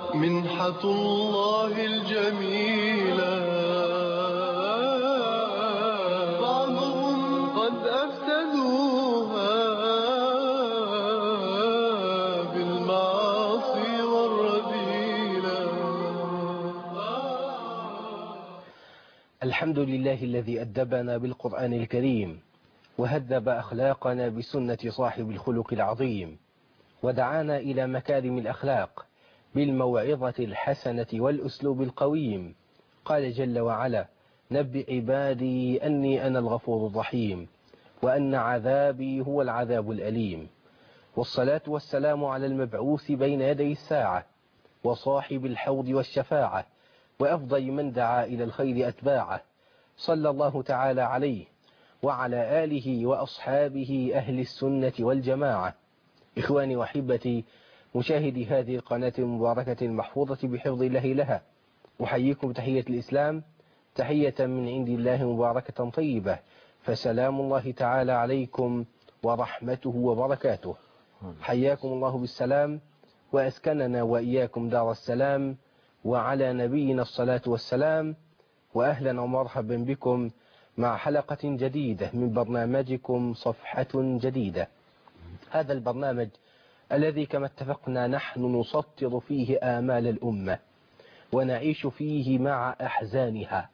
منحة الله الجميلة، بعضهم قد أفسدوها بالمعاصي والرذيلة. الحمد لله الذي أدبنا بالقرآن الكريم وهذب أخلاقنا بسنة صاحب الخلق العظيم، ودعانا إلى مكارم الأخلاق بالموعظة الحسنة والأسلوب القويم. قال جل وعلا: نبئ عبادي أني أنا الغفور الرحيم وأن عذابي هو العذاب الأليم. والصلاة والسلام على المبعوث بين يدي الساعة وصاحب الحوض والشفاعة وأفضل من دعا إلى الخير أتباعه، صلى الله تعالى عليه وعلى آله وأصحابه أهل السنة والجماعة. إخواني وحبتي مشاهدي هذه القناة المباركة المحفوظة بحفظ الله لها، أحييكم تحية الإسلام، تحية من عند الله مباركة طيبة، فسلام الله تعالى عليكم ورحمته وبركاته. حياكم الله بالسلام وأسكننا وإياكم دار السلام، وعلى نبينا الصلاة والسلام. وأهلا ومرحبا بكم مع حلقة جديدة من برنامجكم صفحة جديدة. هذا البرنامج الذي كما اتفقنا نحن نسطر فيه آمال الأمة ونعيش فيه مع أحزانها،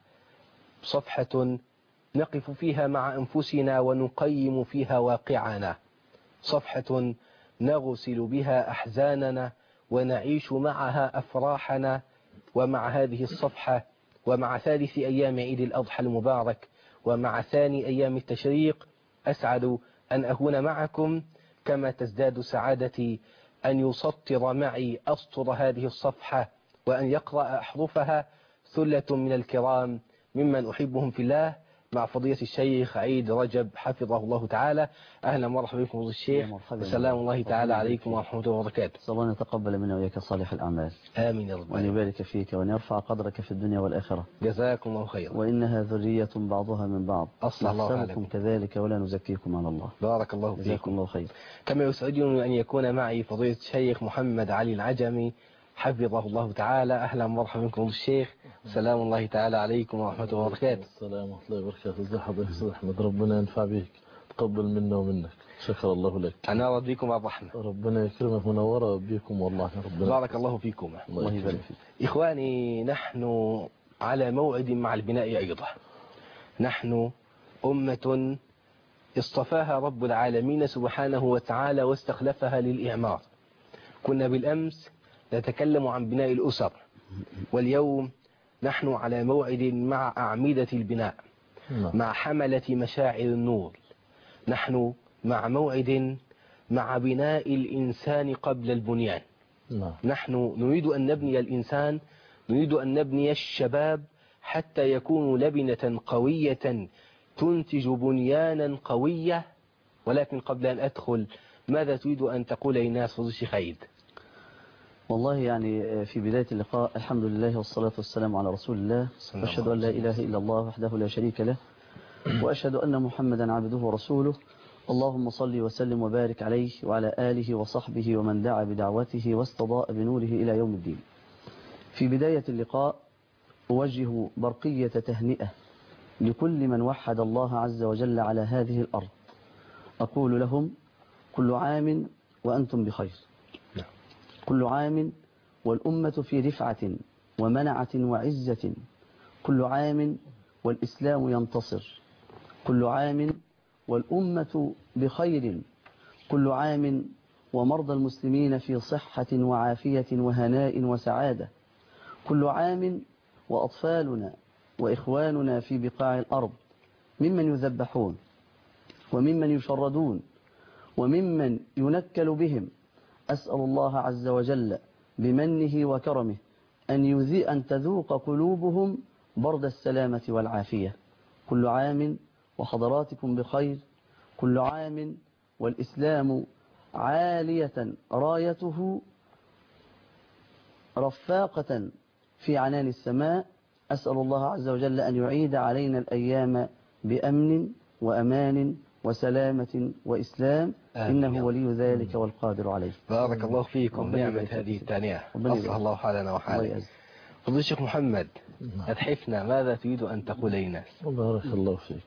صفحة نقف فيها مع أنفسنا ونقيم فيها واقعنا، صفحة نغسل بها أحزاننا ونعيش معها أفراحنا. ومع هذه الصفحة ومع ثالث أيام عيد الأضحى المبارك ومع ثاني أيام التشريق أسعد أن أكون معكم، كما تزداد سعادتي أن يسطر معي أسطر هذه الصفحة وأن يقرأ أحرفها ثلة من الكرام ممن أحبهم في الله، مع فضيلة الشيخ عيد رجب حفظه الله تعالى. أهلا ومرحبا بكم فضيلة الشيخ، وسلام الله تعالى عليكم ورحمة الله وبركاته. صلى الله يتقبل منا وإياك صالح الأعمال، آمين يا رب، وأن يبارك فيك وأن يرفع قدرك في الدنيا والآخرة. جزاكم الله خيرا. وإنها ذرية بعضها من بعض، أصلح الله نحسبكم عليكم كذلك ولا نزكيكم على الله. بارك الله فيكم. جزاكم الله خير. كما يسعدني أن يكون معي فضيلة الشيخ محمد علي العجمي حفظه الله تعالى. أهلا ومرحبا بكم الشيخ، سلام الله تعالى عليكم ورحمة الله وبركاته. السلام ورحمة الله وبركاته. ازي حضرتك أستاذ أحمد؟ ربنا ينفع بك، تقبل منا ومنك، شكر الله لك. أنا أرد بكم الرحمة، ربنا يكرمك، منورة بكم والله. ربنا بارك الله فيكم. الله يبارك فيك. إخواني، نحن على موعد مع البناء أيضا. نحن أمة اصطفاها رب العالمين سبحانه وتعالى واستخلفها للإعمار. كنا بالأمس نتكلم عن بناء الأسر، واليوم نحن على موعد مع أعمدة البناء، مع حملة مشاعر النور. نحن مع موعد مع بناء الإنسان قبل البنيان. نحن نريد أن نبني الإنسان، نريد أن نبني الشباب حتى يكونوا لبنة قوية تنتج بنيانا قوية. ولكن قبل أن أدخل، ماذا تريد أن تقول للناس فضل الشيخ عيد؟ والله يعني في بداية اللقاء الحمد لله والصلاة والسلام على رسول الله، وأشهد أن لا إله إلا الله وحده لا شريك له، وأشهد أن محمدا عبده ورسوله. اللهم صل وسلم وبارك عليه وعلى آله وصحبه ومن دعا بدعوته واستضاء بنوره إلى يوم الدين. في بداية اللقاء أوجه برقية تهنئة لكل من وحد الله عز وجل على هذه الأرض. أقول لهم: كل عام وأنتم بخير، كل عام والأمة في رفعة ومنعة وعزة، كل عام والإسلام ينتصر، كل عام والأمة بخير، كل عام ومرضى المسلمين في صحة وعافية وهناء وسعادة، كل عام وأطفالنا وإخواننا في بقاع الأرض ممن يذبحون وممن يشردون وممن ينكل بهم. أسأل الله عز وجل بمنه وكرمه أن تذوق قلوبهم برد السلامة والعافية. كل عام وحضراتكم بخير، كل عام والإسلام عالية رايته رفاقة في عنان السماء. أسأل الله عز وجل أن يعيد علينا الأيام بأمن وأمان وسلامة وإسلام، إنه ولي ذلك والقادر عليه. بارك الله فيكم. ربنا نعمة يبارك هذه فيك. التانية. ربنا أصلح يبارك. الله حالنا الله وحالك. يعز. فضل الشيخ محمد، أتحفنا ماذا تريد أن تقول لنا؟ بارك الله فيك.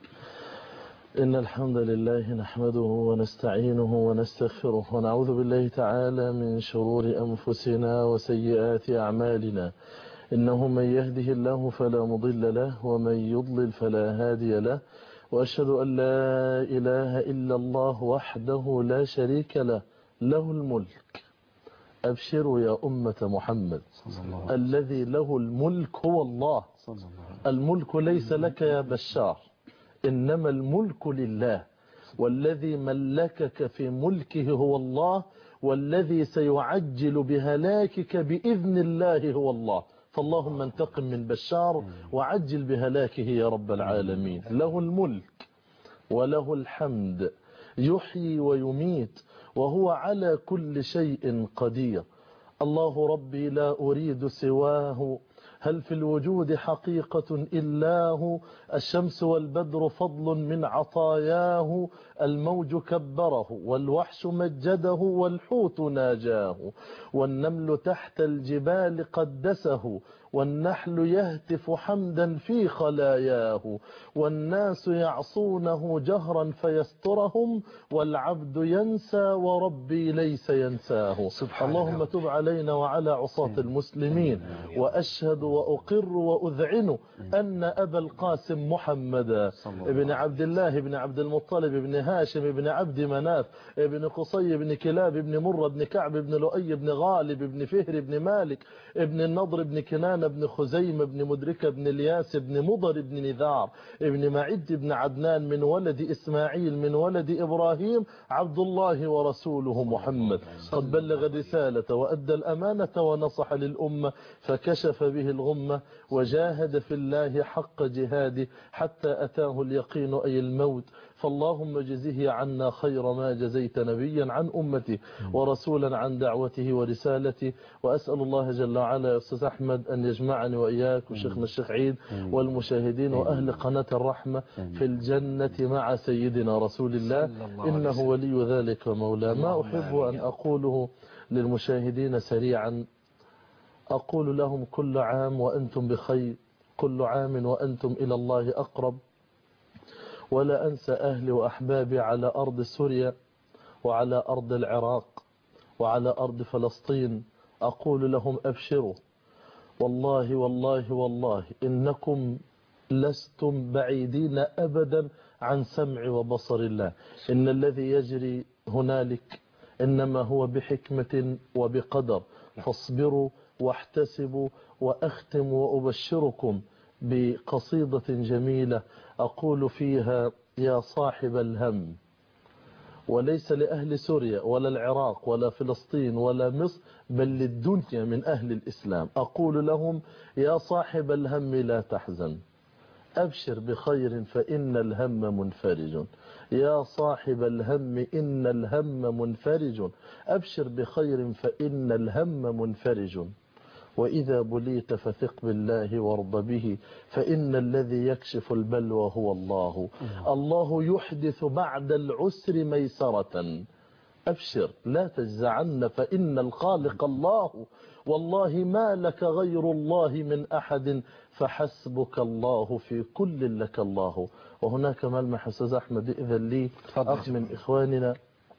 إن الحمد لله نحمده ونستعينه ونستغفره ونعوذ بالله تعالى من شرور أنفسنا وسيئات أعمالنا. إنه من يهده الله فلا مضل له ومن يضلل فلا هادي له، وأشهد أن لا إله إلا الله وحده لا شريك له، له الملك. أبشروا يا أمة محمد، الذي له الملك هو الله. الملك ليس لك يا بشار، إنما الملك لله، والذي ملكك في ملكه هو الله، والذي سيعجل بهلاكك بإذن الله هو الله. فاللهم انتقم من بشار وعجل بهلاكه يا رب العالمين. له الملك وله الحمد، يحيي ويميت، وهو على كل شيء قدير. الله ربي لا أريد سواه، هل في الوجود حقيقة إلا هو؟ الشمس والبدر فضل من عطاياه، الموج كبره والوحش مجده والحوت ناجاه، والنمل تحت الجبال قدسه، والنحل يهتف حمدا في خلاياه، والناس يعصونه جهرا فيسترهم، والعبد ينسى وربي ليس ينساه. اللهم تب علينا وعلى عصاة المسلمين. وأشهد وأقر وأذعن أن أبا القاسم محمد ابن عبد الله ابن عبد المطلب ابن هاشم ابن عبد مناف ابن قصي ابن كلاب ابن مرة ابن كعب ابن لؤي ابن غالب ابن فهر ابن مالك ابن النضر ابن كنان ابن خزيمة ابن مدركة ابن الياس ابن مضر ابن نذار ابن معد ابن عدنان من ولد إسماعيل من ولد إبراهيم عبد الله ورسوله محمد، قد بلغ الرسالة وأدى الأمانة ونصح للأمة، فكشف به الغمة وجاهد في الله حق جهاده حتى أتاه اليقين أي الموت. فاللهم جزه عنا خير ما جزيت نبيا عن أمته ورسولا عن دعوته ورسالته. وأسأل الله جل وعلا يا أستاذ أحمد أن يجمعني وإياك وشيخنا الشيخ عيد والمشاهدين وأهل قناة الرحمة في الجنة مع سيدنا رسول الله، إنه ولي ذلك ومولاه. ما أحب أن أقوله للمشاهدين سريعا، أقول لهم كل عام وأنتم بخير، كل عام وأنتم إلى الله أقرب. ولا أنسى أهلي وأحبابي على أرض سوريا وعلى أرض العراق وعلى أرض فلسطين، أقول لهم أبشروا، والله والله والله إنكم لستم بعيدين أبدا عن سمع وبصر الله. إن الذي يجري هنالك إنما هو بحكمة وبقدر، فاصبروا واحتسبوا. وأختم وأبشركم بقصيدة جميلة أقول فيها: يا صاحب الهم، وليس لأهل سوريا ولا العراق ولا فلسطين ولا مصر بل للدنيا من أهل الإسلام، أقول لهم: يا صاحب الهم لا تحزن، أبشر بخير فإن الهم منفرج. يا صاحب الهم إن الهم منفرج، أبشر بخير فإن الهم منفرج. وإذا بليت فثق بالله وارض به، فإن الذي يكشف البلوى هو الله. الله يحدث بعد العسر ميسرة، أبشر لا تجزعن فإن الخالق الله. والله ما لك غير الله من أحد، فحسبك الله في كل لك الله. وهناك ملمح أستاذ أحمد إذن لي، أخ من إخواننا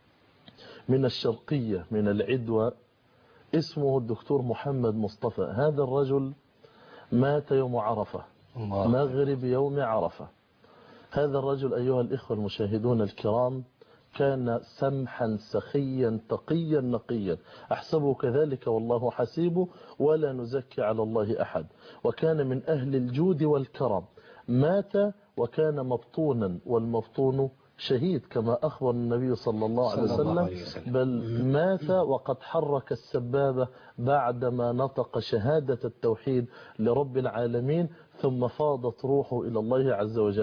من الشرقية من العدوى اسمه الدكتور محمد مصطفى. هذا الرجل مات يوم عرفة، مغرب يوم عرفة. هذا الرجل أيها الإخوة المشاهدون الكرام كان سمحا سخيا تقيا نقيا، أحسبه كذلك والله حسيبه ولا نزكي على الله أحد، وكان من أهل الجود والكرم. مات وكان مبطونا، والمبطون شهيد كما أخبر النبي صلى الله عليه وسلم، بل مات وقد حرك السبابة بعدما نطق شهادة التوحيد لرب العالمين، ثم فاضت روحه إلى الله عز وجل.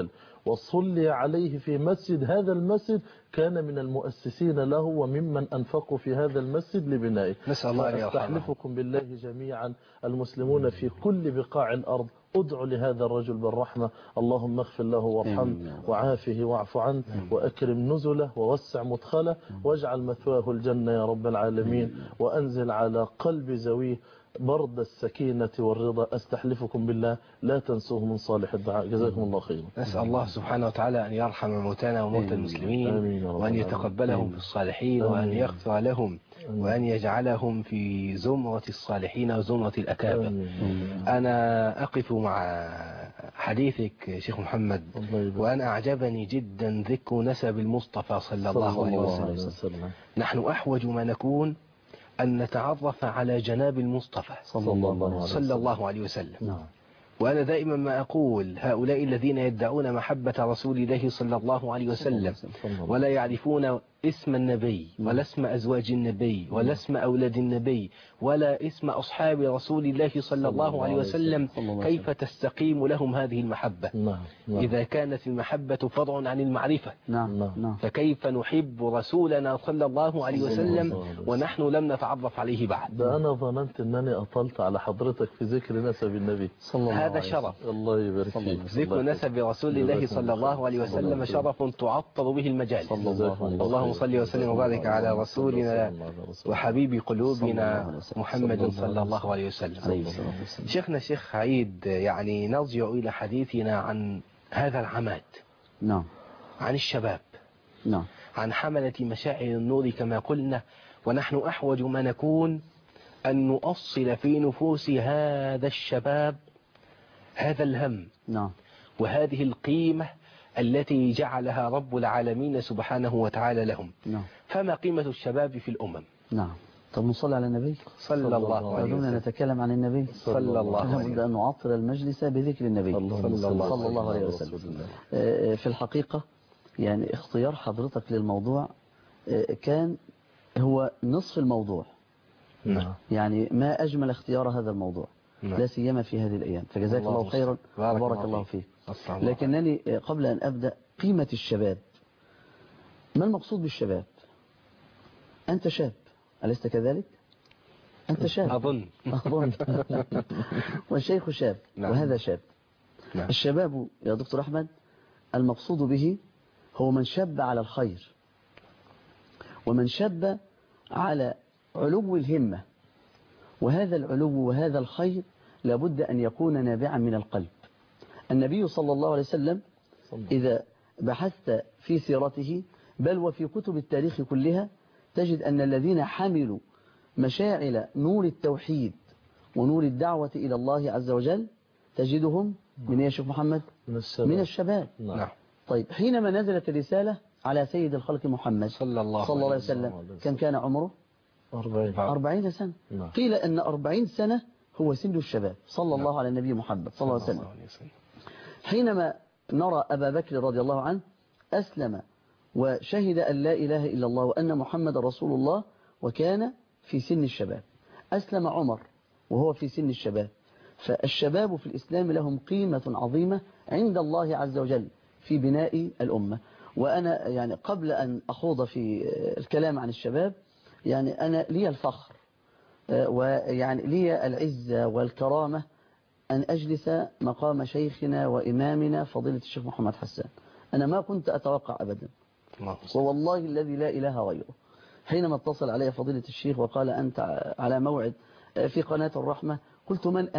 وصلي عليه في مسجد، هذا المسجد كان من المؤسسين له وممن أنفقوا في هذا المسجد لبنائه. نسأل الله أن يرحمه. أستحلفكم بالله جميعا المسلمون في كل بقاع الأرض، ادعوا لهذا الرجل بالرحمة، اللهم اغفر له وارحمه وعافه واعف عنه وأكرم نزله ووسع مدخله واجعل مثواه الجنة يا رب العالمين، وأنزل على قلب زويه برد السكينة والرضا. أستحلفكم بالله لا تنسوه من صالح الدعاء. جزاكم الله خيرا. نسأل الله سبحانه وتعالى أن يرحم موتانا وموتى المسلمين، وأن يتقبلهم في الصالحين، وأن يغفر لهم، وأن يجعلهم في زمرة الصالحين وزمرة الأكابر. أنا أقف مع حديثك شيخ محمد، وأنا أعجبني جدا ذكر نسب المصطفى صلى الله عليه وسلم. نحن أحوج ما نكون أن نتعرف على جناب المصطفى صلى الله عليه وسلم. وأنا دائما ما أقول هؤلاء الذين يدعون محبة رسول الله صلى الله عليه وسلم ولا يعرفون اسم النبي ولا اسم أزواج النبي ولا اسم أولاد النبي ولا اسم أصحاب رسول الله صلى الله عليه وسلم، كيف تستقيم لهم هذه المحبة إذا كانت المحبة فرع عن المعرفة؟ فكيف نحب رسولنا صلى الله عليه وسلم ونحن لم نتعرف عليه بعد؟ ده أنا ظننت أنني أطلت على حضرتك في ذكر نسب النبي صلى الله عليه وسلم. هذا شرف. الله يبارك فيك. ذكر نسب رسول الله صلى الله عليه وسلم شرف تعطر به المجالس. اللهم صل وسلم وبارك على رسولنا وحبيب قلوبنا محمد صلى الله عليه وسلم. شيخنا الشيخ عيد، يعني نرجع إلى حديثنا عن هذا العماد، عن الشباب، عن حملة مشاعر النور كما قلنا، ونحن أحوج ما نكون أن نؤصل في نفوس هذا الشباب هذا الهم وهذه القيمة التي جعلها رب العالمين سبحانه وتعالى لهم. فما قيمة الشباب في الأمم؟ طب نصلي على النبي صلى الله عليه وسلم. نتكلم عن النبي صلى الله عليه وسلم. أن نعطر المجلس بذكر النبي صلى الله عليه وسلم. في الحقيقة يعني اختيار حضرتك للموضوع كان هو نصف الموضوع. يعني ما أجمل اختيار هذا الموضوع، لا سيما في هذه الأيام، فجزاك الله خيرا وبارك الله فيك. لكنني قبل أن أبدأ، قيمة الشباب، ما المقصود بالشباب؟ أنت شاب، أليس كذلك؟ أنت شاب أظن والشيخ شاب وهذا شاب. الشباب يا دكتور أحمد المقصود به هو من شب على الخير، ومن شب على علو الهمة، وهذا العلو وهذا الخير لابد أن يكون نابعا من القلب. النبي صلى الله عليه وسلم إذا بحثت في سيرته بل وفي كتب التاريخ كلها تجد أن الذين حملوا مشاعل نور التوحيد ونور الدعوة إلى الله عز وجل تجدهم من يا شيخ محمد؟ من الشباب. طيب حينما نزلت الرسالة على سيد الخلق محمد صلى الله عليه وسلم كان عمره 40 سنة. قيل أن 40 سنة هو سن الشباب صلى الله على النبي محمد صلى الله عليه وسلم. حينما نرى أبا بكر رضي الله عنه أسلم وشهد أن لا إله إلا الله وأن محمد رسول الله وكان في سن الشباب. أسلم عمر وهو في سن الشباب. فالشباب في الإسلام لهم قيمة عظيمة عند الله عز وجل في بناء الأمة. وأنا يعني قبل أن أخوض في الكلام عن الشباب، يعني أنا لي الفخر ويعني لي العزة والكرامة أن أجلس مقام شيخنا وإمامنا فضيلة الشيخ محمد حسان. أنا ما كنت أتوقع أبدا، والله الذي لا إله غيره، حينما اتصل علي فضيلة الشيخ وقال أنت على موعد في قناة الرحمة، قلت من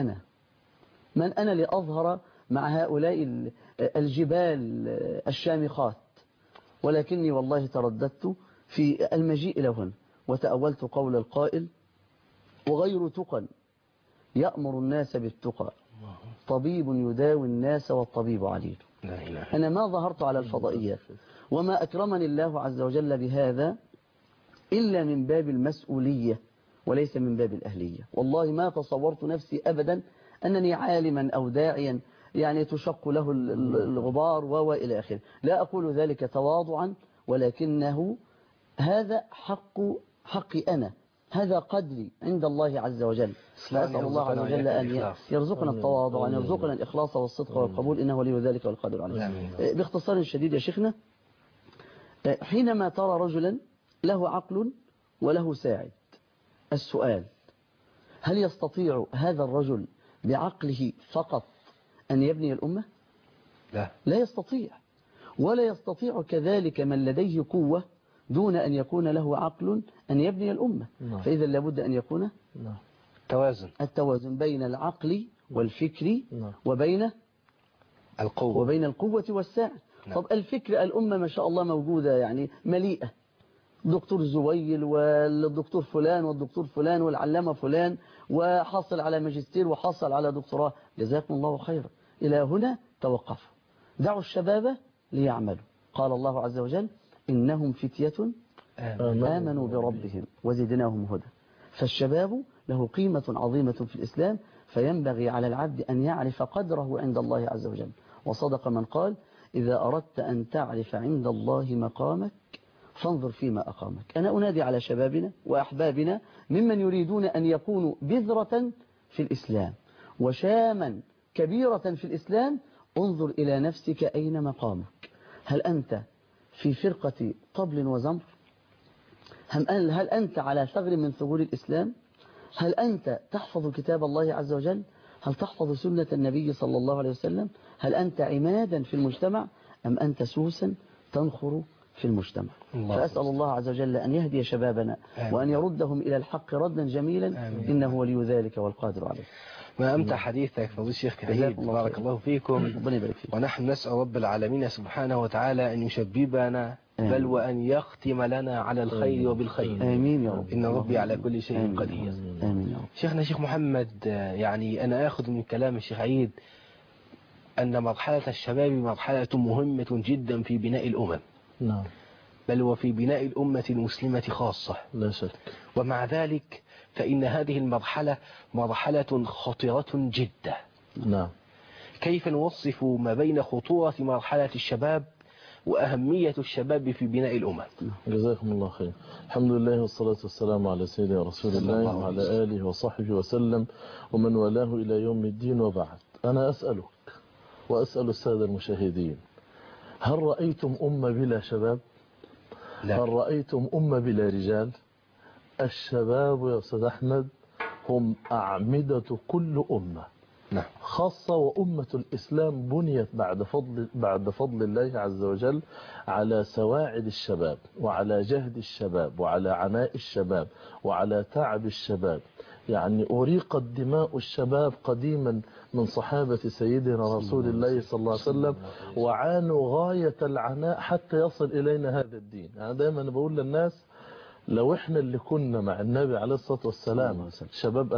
أنا لأظهر مع هؤلاء الجبال الشامخات، ولكني والله ترددت في المجيء لهن وتأولت قول القائل وغير تقى يأمر الناس بالتقى طبيب يداوي الناس والطبيب عليل. أنا ما ظهرت على الفضائيات وما أكرمني الله عز وجل بهذا إلا من باب المسؤولية وليس من باب الأهلية. والله ما تصورت نفسي أبدا أنني عالما أو داعيا يعني تشق له الغبار وإلى آخره. لا أقول ذلك تواضعا، ولكنه هذا حقي أنا هذا قدري عند الله عز وجل. فأسأل الله عز وجل أن يرزقنا التواضع وأن يرزقنا الإخلاص والصدق والقبول، إنه ولي ذلك والقادر عليه. باختصار شديد يا شيخنا، حينما ترى رجلا له عقل وله ساعد، السؤال: هل يستطيع هذا الرجل بعقله فقط أن يبني الأمة؟ لا يستطيع. ولا يستطيع كذلك من لديه قوة دون أن يكون له عقل أن يبني الأمة. فإذا لابد أن يكون التوازن بين العقل والفكر وبين القوة والساعد. طب الفكر، الأمة ما شاء الله موجودة، يعني مليئة، دكتور زويل والدكتور فلان والدكتور فلان والعلامة فلان، وحصل على ماجستير وحصل على دكتوراه، جزاكم الله خيرا. إلى هنا توقفوا، دعوا الشباب ليعملوا. قال الله عز وجل: إنهم فتية آمنوا بربهم وزدناهم هدى. فالشباب له قيمة عظيمة في الإسلام، فينبغي على العبد أن يعرف قدره عند الله عز وجل. وصدق من قال: إذا أردت أن تعرف عند الله مقامك فانظر فيما أقامك. أنا أنادي على شبابنا وأحبابنا ممن يريدون أن يكونوا بذرة في الإسلام وشاما كبيرة في الإسلام: انظر إلى نفسك أين مقامك. هل أنت في فرقة طبل وزمر؟ هل أنت على ثغر من ثغور الإسلام؟ هل أنت تحفظ كتاب الله عز وجل؟ هل تحفظ سنة النبي صلى الله عليه وسلم؟ هل أنت عمادا في المجتمع أم أنت سوسا تنخر في المجتمع؟ فأسأل الله عز وجل أن يهدي شبابنا وأن يردهم إلى الحق ردا جميلا، إنه ولي ذلك والقادر عليه. ما أمتع حديثك فضيلة الشيخ كريم، بارك الله فيكم. ونحن نسأل رب العالمين سبحانه وتعالى أن يشببنا بل وأن يختم لنا على الخير وبالخير. آمين يا رب. إن ربي على كل شيء قدير. آمين يا رب. شيخنا شيخ محمد، يعني أنا أخذ من كلام الشيخ عيد أن مرحلة الشباب مرحلة مهمة جدا في بناء الأمم، بل وفي بناء الأمة المسلمة خاصة، لا شك. ومع ذلك فإن هذه المرحلة مرحلة خطيرة جدا. كيف نوصف ما بين خطورة مرحلة الشباب وأهمية الشباب في بناء الأمم؟ جزاكم الله خير. الحمد لله والصلاة والسلام على سيدنا رسول الله وعلى آله وصحبه وسلم ومن والاه إلى يوم الدين، وبعد. أنا أسألك وأسأل السادة المشاهدين: هل رأيتم أمة بلا شباب؟ لا. هل رأيتم أمة بلا رجال؟ الشباب يا أستاذ أحمد هم أعمدة كل أمة، خاصة وأمة الإسلام بنيت بعد فضل الله عز وجل على سواعد الشباب وعلى جهد الشباب وعلى عناء الشباب وعلى تعب الشباب. يعني أريقت دماء الشباب قديما من صحابة سيدنا رسول الله صلى الله عليه وسلم، وعانوا غاية العناء حتى يصل إلينا هذا الدين. أنا دائما بقول للناس: لو احنا اللي كنا مع النبي عليه الصلاة والسلام شباب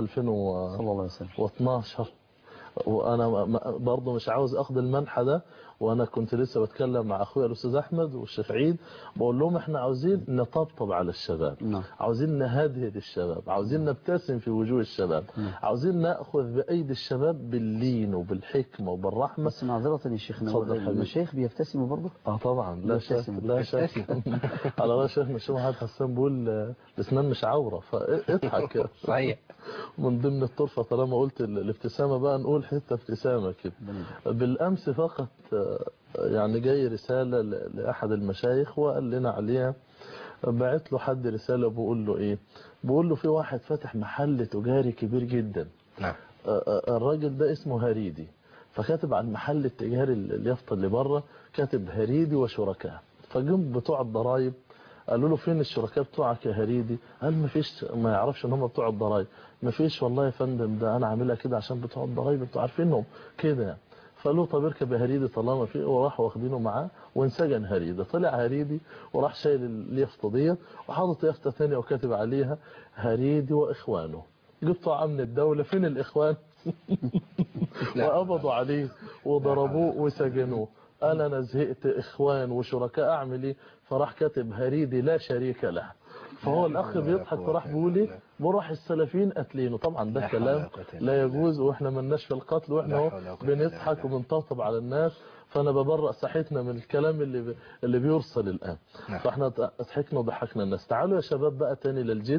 2012، وانا برضه مش عاوز اخذ المنحى ده، وانا كنت لسه بتكلم مع اخويا الاستاذ احمد والشيخ عيد، بقول لهم احنا عاوزين نطبطب على الشباب، عاوزين نهدهد الشباب، عاوزين نبتسم في وجوه الشباب، عاوزين ناخذ بايدي الشباب باللين وبالحكمه وبالرحمه. بس معذره يا شيخنا، المشايخ بيبتسموا برضه؟ طبعا، لا شك. على رأي شيخنا الشيخ محمد حسان بيقول الاسنان مش عوره، فاضحك. صحيح. من ضمن الطرفه طالما قلت الابتسامه بقى نقول حته ابتسامه كده. بالامس فقط يعني جاي رسالة لأحد المشايخ وقال لنا عليها، بعت له حد رسالة بقول له إيه، بقول له في واحد فتح محل تجاري كبير جدا. الراجل ده اسمه هريدي، فكاتب على المحل التجاري اليافطة اللي بره كاتب هريدي وشركاء. فجم بتوع الضرايب قالوا له: فين الشركاء بتوعك يا هريدي؟ قال: مفيش، ما يعرفش ان هم بتوع الضرايب. مفيش والله يا فندم، ده انا عاملها كده عشان بتوع الضرايب انتوا عارفينهم كده. فقالوا: طب اركب يا هريدي طالما فيه، وراح واخدينه معاه وانسجن هريدي. طلع هريدي وراح شايل اليافطه ديت وحاطط يافطه ثانيه وكاتب عليها هريدي واخوانه. جبتوا امن الدوله، فين الاخوان؟ وقبضوا عليه وضربوه وسجنوه. قال: انا زهقت، اخوان وشركاء اعمل ايه؟ فراح كاتب هريدي لا شريك له. فهو الاخ بيضحك فراح بيقول ايه؟ بروح السلفيين قتلينه. طبعا ده كلام لا يجوز، واحنا مالناش في القتل، واحنا بنضحك وبنطبطب على الناس. فانا ببرأ صحتنا من الكلام اللي بيرسل الان. فاحنا ضحكنا وضحكنا الناس. تعالوا يا شباب بقى تاني للجد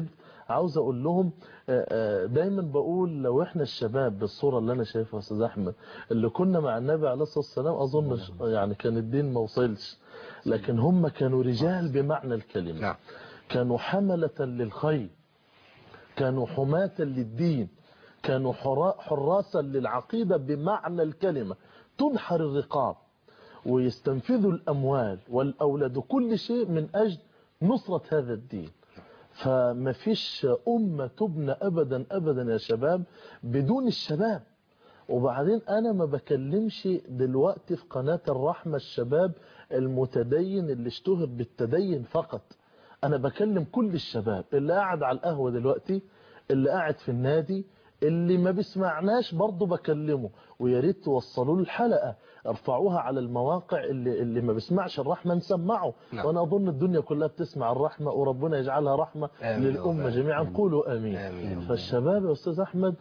عاوز اقول لهم دايما بقول لو احنا الشباب بالصورة اللي انا شايفها يا استاذ احمد اللي كنا مع النبي عليه الصلاة والسلام اظن يعني كان الدين ما وصلش، لكن هم كانوا رجال بمعنى الكلمة، كانوا حملة للخير، كانوا حماة للدين، كانوا حراسا للعقيدة بمعنى الكلمة، تنحر الرقاب ويستنفذوا الأموال والأولاد كل شيء من أجل نصرة هذا الدين. فما فيش أمة تبنى أبدا أبدا يا شباب بدون الشباب. وبعدين أنا ما بكلمش دلوقتي في قناة الرحمة الشباب المتدين اللي اشتهر بالتدين فقط، أنا بكلم كل الشباب اللي قاعد على القهوة دلوقتي، اللي قاعد في النادي، اللي ما بيسمعناش برضه بكلمه، ويا ريت توصلوا له الحلقة، ارفعوها على المواقع اللي ما بيسمعش الرحمة نسمعه. وانا اظن الدنيا كلها بتسمع الرحمة، وربنا يجعلها رحمة للأمة جميعا، قولوا آمين. فالشباب يا أستاذ أحمد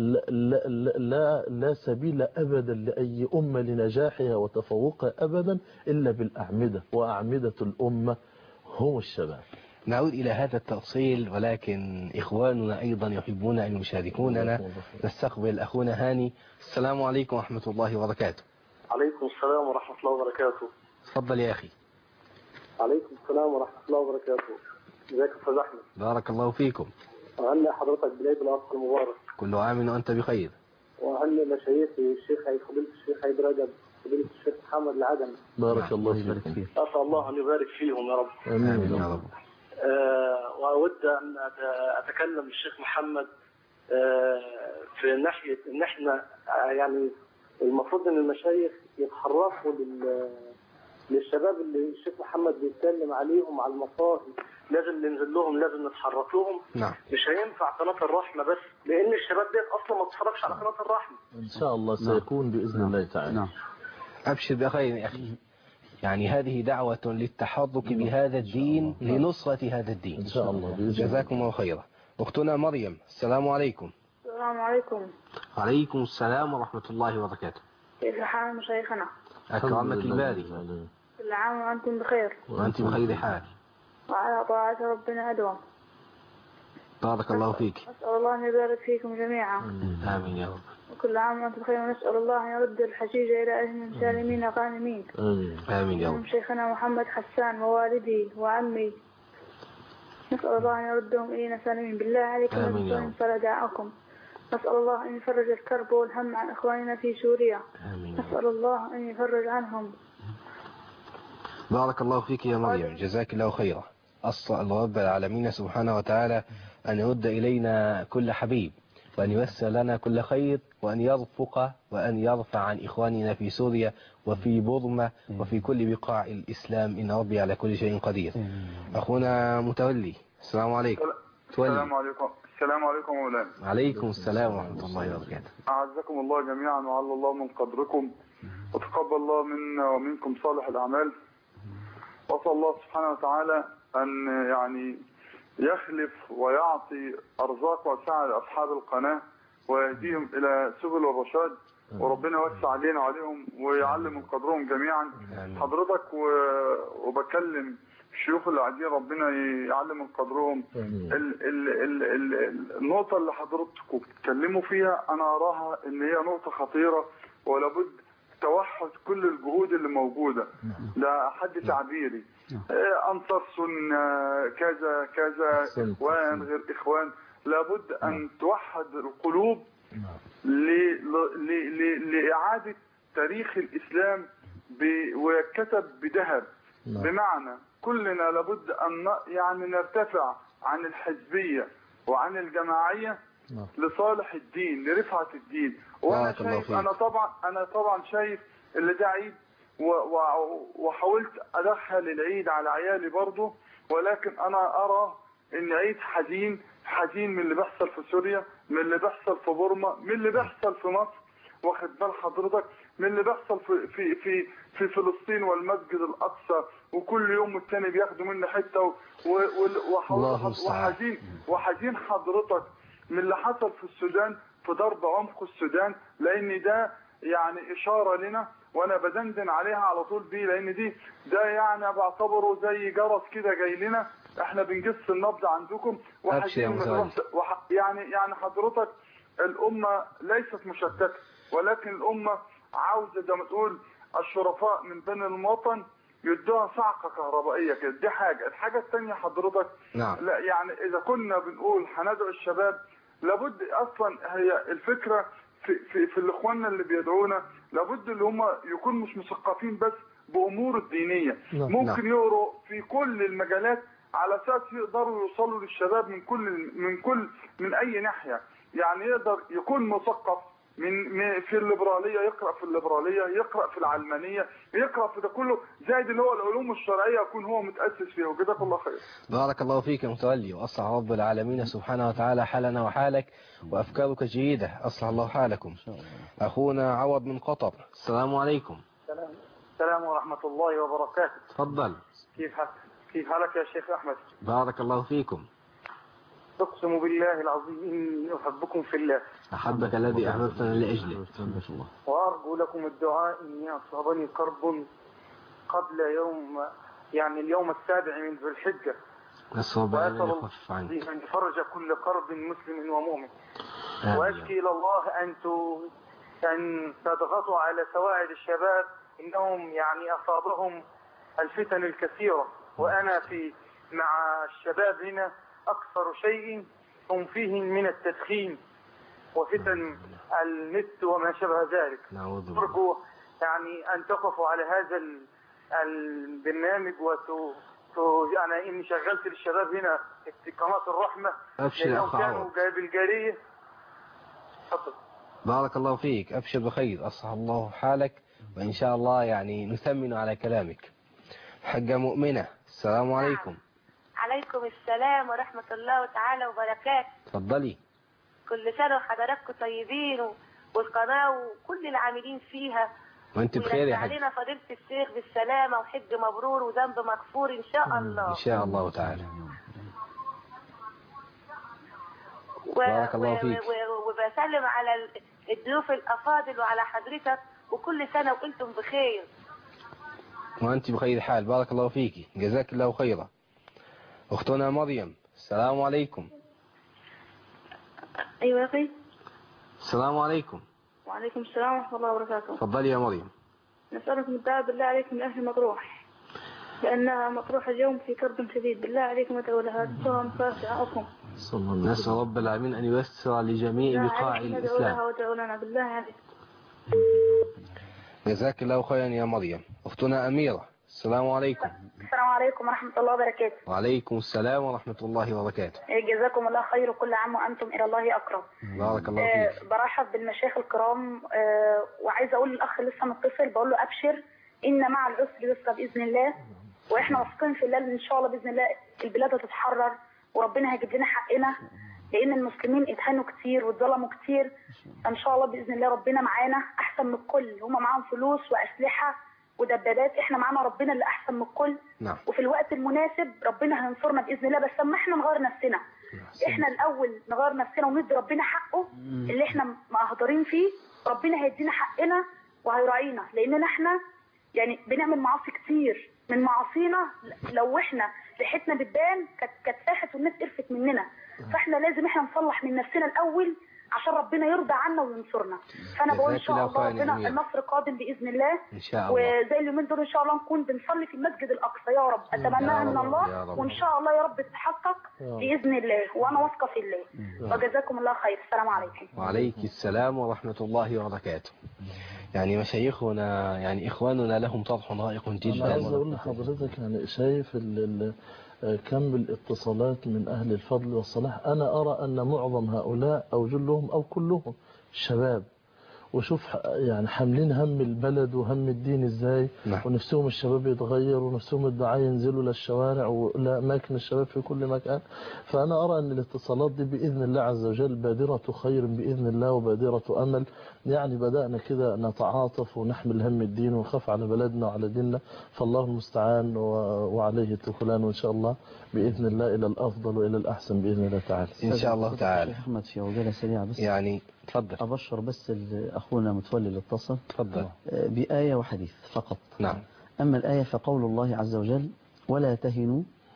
لا سبيل أبدا لأي أمة لنجاحها وتفوقها أبدا إلا بالأعمدة، وأعمدة الأمة هم الشباب. نعود إلى هذا التأصيل، ولكن إخواننا أيضا يحبون أن يشاركوننا. نستقبل أخونا هاني. السلام عليكم ورحمة الله وبركاته. عليكم السلام ورحمة الله وبركاته. تفضل يا أخي. عليكم السلام ورحمة الله وبركاته. ازيك يا أستاذ أحمد؟ بارك الله فيكم. وأهلا حضرتك بالعيد الأضحى المبارك. كل عام وأنت بخير. وأهلا مشايخي الشيخ فضيلة الشيخ عيد رجب، فضيلة الشيخ محمد العدمي. بارك الله فيك. أسأل الله أن يبارك فيهم يا رب. آمين يا رب. وأود أن أتكلم الشيخ محمد في ناحية إن إحنا يعني المفروض إن المشايخ يتحركوا للشباب اللي الشيخ محمد بيتكلم عليهم على المصاهي، لازم ننزل لهم، لازم نتحرك لهم. نعم. مش هينفع قناة الرحمة بس، لأن الشباب ديت أصلا ما بتتحركش على قناة الرحمة. إن شاء الله سيكون بإذن الله تعالى. نعم. أبشر بخير يا أخي. يعني هذه دعوة للتحرك بهذا الدين لنصرة هذا الدين إن شاء الله بإذن الله. جزاكم الله خيرا. أختنا مريم. السلام عليكم. السلام عليكم. وعليكم السلام ورحمة الله وبركاته. كيف حال مشايخنا؟ أكرمك الباري. كل عام وأنتم بخير. وأنت بخير حال. وعلى طاعة ربنا أدوم. بارك الله فيك. أسأل الله أن يبارك فيكم جميعا. آمين يا رب. وكل عام وأنتم بخير، ونسأل الله أن يرد الحجيج إلى أهلهم سالمين غانمين. آمين يا رب. شيخنا محمد حسان ووالدي وعمي، نسأل الله أن يردهم إلينا سالمين. بالله عليكم نسأل فرداءكم. نسأل الله أن يفرج الكرب والهم عن إخواننا في سوريا. نسأل الله أن يفرج عنهم. بارك الله فيك يا مريم، جزاك الله خيرا. أسأل رب العالمين سبحانه وتعالى أن يرد إلينا كل حبيب، وأن ييسر لنا كل خير، وأن يرفق وأن يرفع عن إخواننا في سوريا وفي بورما وفي كل بقاع الإسلام، إن ربي على كل شيء قدير. أخونا متولي. السلام عليكم. السلام عليكم. السلام عليكم مولانا. عليكم السلام ورحمة الله وبركاته. أعزكم الله جميعا وعلى الله من قدركم، وتقبل الله منا ومنكم صالح الأعمال. وأسأل الله سبحانه وتعالى أن يعني يخلف ويعطي أرزاق واسعة لأصحاب القناة ويهديهم إلى سبل الرشاد، وربنا يوسع علينا وعليهم ويعلم من قدرهم جميعا. حضرتك وبكلم الشيوخ اللي قاعدين، ربنا يعلم من قدرهم. النقطة اللي حضرتكم بتتكلموا فيها أنا أراها إن هي نقطة خطيرة، ولابد توحد كل الجهود اللي موجودة. ده حد تعبيري، أنصار سنة كذا كذا، إخوان غير إخوان، لابد أن توحد القلوب لإعادة تاريخ الإسلام ويتكتب بذهب. بمعنى كلنا لابد أن يعني نرتفع عن الحزبية وعن الجماعية لصالح الدين، لرفعة الدين. وأنا شايف، أنا طبعا شايف اللي ده عيد، وحاولت أدخل العيد على عيالي برضه، ولكن أنا أرى إن عيد حزين من اللي بيحصل في سوريا، من اللي بيحصل في بورما، من اللي بيحصل في مصر، واخد بال حضرتك، من اللي بيحصل في فلسطين والمسجد الأقصى، وكل يوم والتاني بياخدوا مني حتة، وحزين حضرتك من اللي حصل في السودان، في ضرب عمق السودان، لأن ده يعني إشارة لنا، وأنا بدندن عليها على طول بيه، لأن ده يعني بعتبره زي جرس كده جاي لنا احنا بنجس النبض عندكم أبشر يا متولي. يعني حضرتك الامه ليست مشتته، ولكن الامه عاوزه زي ما تقول الشرفاء من بين الوطن يدوها صعقه كهربائيه كده. دي حاجه. الحاجه الثانيه حضرتك نعم. لا يعني اذا كنا بنقول هندعو الشباب، لابد اصلا هي الفكره في الاخوان اللي بيدعونا، لابد اللي هم يكونوا مش مثقفين بس بامور الدينيه، ممكن يقروا في كل المجالات على اساس يقدروا يوصلوا للشباب من اي ناحيه. يعني يقدر يكون مثقف في الليبراليه، يقرا في الليبراليه، يقرا في العلمانيه، يقرا في ده كله، زائد اللي هو العلوم الشرعيه يكون هو متاسس فيها. وجزاك الله خير. بارك الله فيك يا متولي، وأصلح رب العالمين سبحانه وتعالى حالنا وحالك، وأفكارك جيدة، أصلح الله حالكم. أخونا عوض من قطر، السلام عليكم. السلام ورحمة الله وبركاته. تفضل. كيف حالك يا شيخ أحمد؟ بارك الله فيكم. أقسم بالله العظيم إني أحبكم في الله. أحبك الذي أحببتنا لأجله. وأرجو لكم الدعاء إني أصابني كرب قبل يوم، يعني اليوم 7 من ذي الحجة. نسأل الله أن يخفف عنك. أن يفرج كل كرب مسلم ومؤمن. وأشكي إلى الله أن تضغطوا على سواعد الشباب، إنهم يعني أصابهم الفتن الكثيرة، وأنا مع الشباب هنا أكثر شيء هم فيه من التدخين وفتن النت وما شابه ذلك. أرجو يعني أن تقفوا على هذا البرنامج أنا إني شغلت للشباب هنا في قناة الرحمة. أبشر يا أخ عوض. بالجارية. بارك الله فيك، أبشر بخير، أصلح الله حالك، وإن شاء الله يعني نثمن على كلامك. حاجة مؤمنة، السلام عليكم. عليكم السلام ورحمة الله تعالى وبركاته. تفضلي. كل سنة وحضراتكم طيبين، والقناة وكل العاملين فيها، وانت بخير يا حاج. علينا فضيلة الشيخ بالسلامة وحج مبرور وذنب مغفور إن شاء الله. إن شاء الله تعالى. بارك الله فيك. وبسلم على الضيوف الأفاضل وعلى حضرتك، وكل سنة وأنتم بخير. وأنت بخير حال، بارك الله فيك، جزاك الله خيرا. أختنا مريم، السلام عليكم. أيوة يا أخي. السلام عليكم. وعليكم السلام ورحمة الله وبركاته. تفضلي يا مريم. نسألكم الدعاء بالله عليكم لأهل مطروح، لأنها مطروح اليوم في كرب شديد، بالله عليكم ادعوا لها تسوى مفاتحكم. نسأل رب العالمين أن ييسر لجميع بقاع الإسلام. ادعوا لنا بالله عليكم. جزاك الله خيرا يا مريم. أختنا أميرة، السلام عليكم. السلام عليكم ورحمة الله وبركاته. وعليكم السلام ورحمة الله وبركاته. جزاكم الله خير، وكل عام وأنتم إلى الله أقرب. بارك الله فيك. برحب بالمشايخ الكرام، وعايزة أقول للأخ لسه متصل، بقول له أبشر إن مع العسر يسرا بإذن الله، وإحنا واثقين في الله إن شاء الله بإذن الله البلاد هتتحرر وربنا هيجيب لنا حقنا، لأن المسلمين اتهانوا كتير واتظلموا كتير. إن شاء الله بإذن الله ربنا معانا أحسن من الكل. هم معاهم فلوس وأسلحة ودبابات، احنا معانا ربنا اللي احسن من الكل. نعم. وفي الوقت المناسب ربنا هينصرنا باذن الله، بس اما احنا نغير نفسنا. احنا الاول نغير نفسنا وندي ربنا حقه اللي احنا مهدرين فيه، ربنا هيدينا حقنا وهيراعينا، لاننا احنا يعني بنعمل معاصي كتير. من معاصينا لو احنا ريحتنا بتبان كانت فاحت والناس قرفت مننا، فاحنا لازم احنا نصلح من نفسنا الاول عشان ربنا يرضى عنا وينصرنا. فانا بقول ان شاء الله ربنا النصر قادم باذن الله ان شاء الله، وزي اليومين دول ان شاء الله نكون بنصلي في المسجد الاقصى يا رب، اتمناها من الله، وان شاء الله يا رب تتحقق باذن الله، وانا واثقه في الله. وجزاكم الله خير. السلام عليكم. وعليك السلام ورحمه الله وبركاته. يعني مشايخنا يعني اخواننا لهم طرح رائق جدا. انا عايز اقول لحضرتك يعني شايف كم الاتصالات من أهل الفضل والصلاح. أنا أرى أن معظم هؤلاء أو جلهم أو كلهم شباب، وشوف يعني حاملين هم البلد وهم الدين ازاي. نعم. ونفسهم الشباب يتغير، ونفسهم الدعاء ينزلوا للشوارع ولأماكن الشباب في كل مكان. فأنا أرى أن الاتصالات دي بإذن الله عز وجل بادرة خير بإذن الله وبادرة أمل. يعني بدأنا كده نتعاطف ونحمل هم الدين ونخاف على بلدنا وعلى ديننا، فالله المستعان وعليه التكلان، وإن شاء الله بإذن الله إلى الأفضل وإلى الأحسن بإذن الله تعالى. إن شاء الله تعالى. أحمد في عجالة سريعة بس يعني تفضل. أبشر بس أخونا متولي اللي اتصل تفضل بآية وحديث فقط. نعم. أما الآية فقول الله عز وجل: ولا تهنوا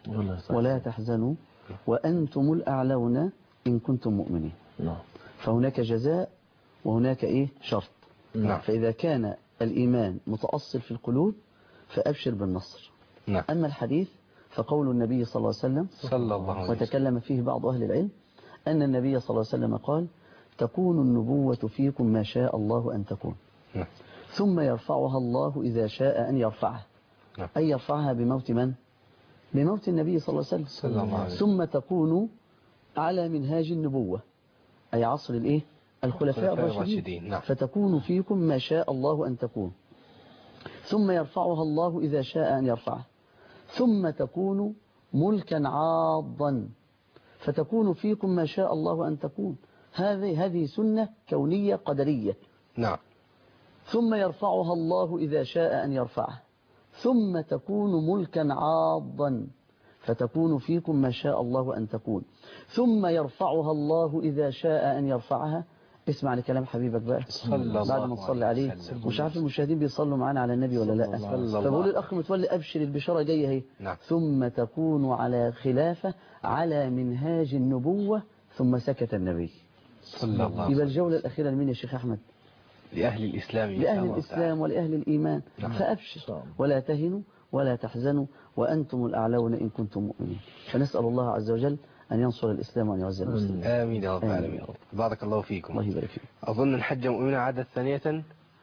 ولا تحزنوا وأنتم الأعلون إن كنتم مؤمنين. فهناك جزاء وهناك إيه شرط. فإذا كان الإيمان متأصل في القلوب فأبشر بالنصر. أما الحديث فقول النبي صلى الله عليه وسلم وتكلم فيه بعض أهل العلم أن النبي صلى الله عليه وسلم قال تكون النبوة فيكم ما شاء الله أن تكون ثم يرفعها الله إذا شاء أن يرفعها، أي يرفعها بموت من؟ بموت النبي صلى الله عليه وسلم. ثم تكون على منهاج النبوة أي عصر الإيه؟ الخلفاء الراشدين. فتكون فيكم ما شاء الله أن تكون ثم يرفعها الله إذا شاء أن يرفعها ثم تكون ملكا عاضا فتكون فيكم ما شاء الله أن تكون. هذه سنة كونية قدرية. ثم يرفعها الله إذا شاء أن يرفعها ثم تكون ملكا عاضا فتكون فيكم ما شاء الله أن تكون ثم يرفعها الله إذا شاء أن يرفعها. اسمع لكلام حبيبك بقى بعد ما تصلي عليه. مش عارف المشاهدين بيصلوا معانا على النبي ولا لا. فبقول الأخ متولي أبشر البشارة جاية هي. ثم تكون على خلافة على منهاج النبوة ثم سكت النبي صلى الله عليه وسلم. يبقى الجولة الأخيرة لمين يا شيخ أحمد؟ لأهل الإسلام، لأهل الإسلام ولأهل الإيمان. فأبشر ولا تهنوا ولا تحزنوا وأنتم الأعلون إن كنتم مؤمنين. فنسأل الله عز وجل أن ينصر الإسلام وأن يعز المسلمين. آمين يا رب العالمين. بارك الله فيكم. الله يبارك فيك. أظن الحجة مؤمنة عادت ثانية.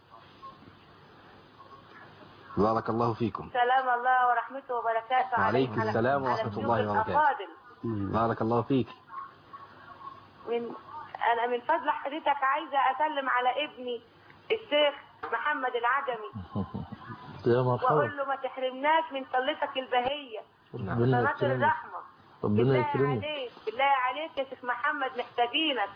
بارك الله فيكم. سلام الله ورحمته وبركاته عليكم السلام ورحمة الله وبركاته. بارك الله فيك. أنا من فضل حضرتك عايزة أسلم على ابني الشيخ محمد العجمي وأقول له ما تحرمناش من صلتك البهية صلاة الرحمة. ربنا يكرمك. بالله عليك يا شيخ محمد محتاجينك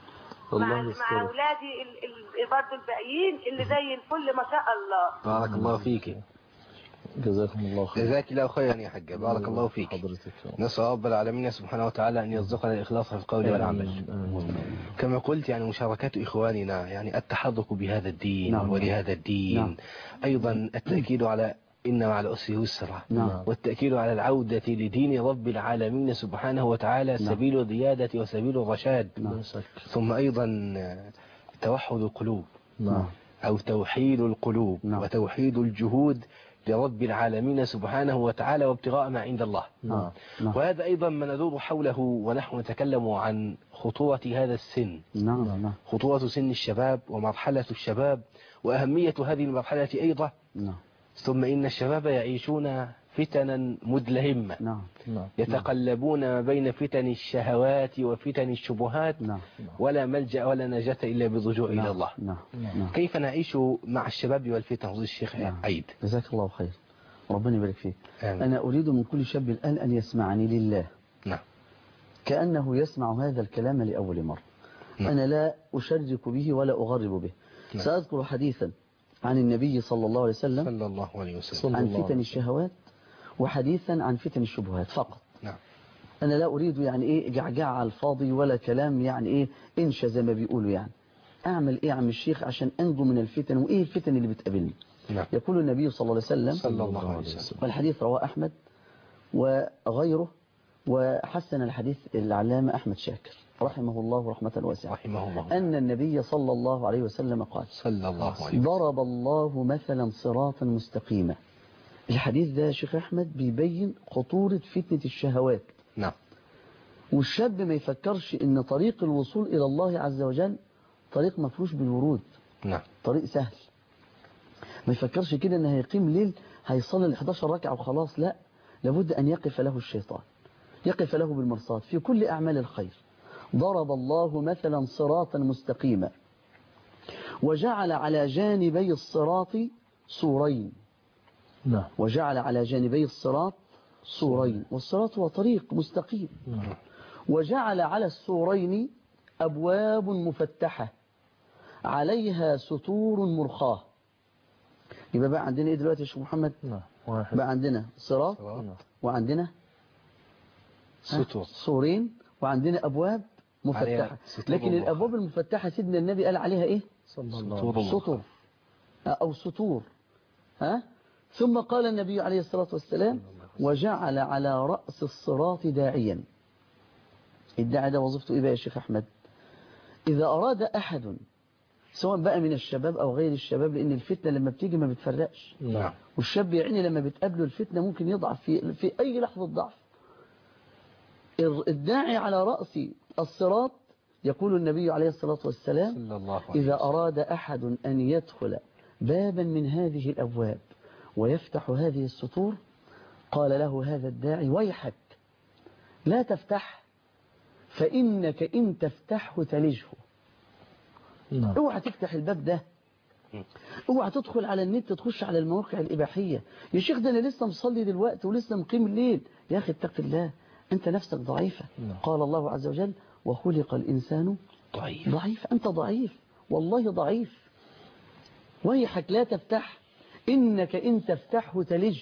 مع أولادي برضه الباقيين اللي زي الفل ما شاء الله. بارك الله فيك. جزاكم الله خير. جزاك الله خيرا يا حجة. بارك الله فيك. نسأل رب العالمين سبحانه وتعالى أن يرزقنا الإخلاص في القول والعمل. كما قلت يعني مشاركات إخواننا يعني التحرك بهذا الدين ولهذا الدين. أيضا التأكيد على إن مع العسر يسرا والتأكيد على العودة لدين رب العالمين سبحانه وتعالى سبيل الريادة وسبيل الرشاد. ثم أيضا توحد القلوب أو توحيد القلوب وتوحيد الجهود لرب العالمين سبحانه وتعالى وابتغاء ما عند الله. وهذا أيضا ما ندور حوله ونحن نتكلم عن خطورة هذا السن. خطورة سن الشباب ومرحلة الشباب وأهمية هذه المرحلة أيضا. ثم إن الشباب يعيشون فتنا مدلهمة يتقلبون ما بين فتن الشهوات وفتن الشبهات ولا ملجأ ولا نجاة إلا بالرجوع إلى الله. كيف نعيش مع الشباب والفتن فضيلة الشيخ عيد؟ جزاك الله خير. ربنا يبارك فيك. أنا أريد من كل شاب الآن أن يسمعني لله كأنه يسمع هذا الكلام لأول مرة. أنا لا أشرك به ولا أغرب به. سأذكر حديثا عن النبي صلى الله عليه وسلم عن فتن الشهوات وحديثا عن فتن الشبهات فقط. أنا لا أريد يعني إيه جعجع على الفاضي ولا كلام يعني إيه إنشا زي ما بيقولوا يعني. أعمل إيه عم الشيخ عشان أنجو من الفتن وإيه الفتن اللي بتقابلني. يقول النبي صلى الله عليه وسلم والحديث رواه أحمد وغيره وحسن الحديث العلامة أحمد شاكر رحمه الله رحمة واسعة أن النبي صلى الله عليه وسلم قال ضرب الله مثلا صراطا مستقيما. الحديث ده يا شيخ أحمد بيبين خطورة فتنة الشهوات. والشاب ما يفكرش ان طريق الوصول إلى الله عز وجل طريق مفروش بالورود. طريق سهل. ما يفكرش كده ان هيقيم ليل هيصلي ال 11 ركعة وخلاص. لا، لابد أن يقف له الشيطان يقف له بالمرصاد في كل أعمال الخير. ضرب الله مثلا صراطا مستقيما وجعل على جانبي الصراط سورين. وجعل على جانبي الصراط سورين والصراط هو طريق مستقيم. وجعل على السورين أبواب مفتحة عليها ستور مرخاة. يبقى بقى عندنا إيه دلوقتي يا شيخ محمد؟ بقى عندنا صراط وعندنا سورين وعندنا أبواب مفتحة. لكن الأبواب المفتحة سيدنا النبي قال عليها إيه؟ سطور أو سطور. ثم قال النبي عليه الصلاة والسلام وجعل على رأس الصراط داعيا. الداعي ده وظيفته إيه بقى يا شيخ أحمد؟ إذا أراد أحد سواء بقى من الشباب أو غير الشباب، لأن الفتنة لما بتيجي ما بتفرقش، والشاب يعني لما بتقابله الفتنة ممكن يضعف في أي لحظة ضعف. الداعي على رأس الصراط يقول النبي عليه الصلاة والسلام: إذا أراد أحد أن يدخل بابا من هذه الأبواب ويفتح هذه السطور، قال له هذا الداعي: ويحك لا تفتح، فإنك إن تفتحه تلجه. اوعى تفتح الباب ده، اوعى تدخل على النت تخش على المواقع الإباحية. يا شيخ ده أنا لسه مصلي دلوقتي ولسه مقيم الليل. يا أخي اتق الله، أنت نفسك ضعيفة. قال الله عز وجل: وخلق الإنسان ضعيف. أنت ضعيف، والله ضعيف. ويحك لا تفتح، إنك إن تفتحه تلج.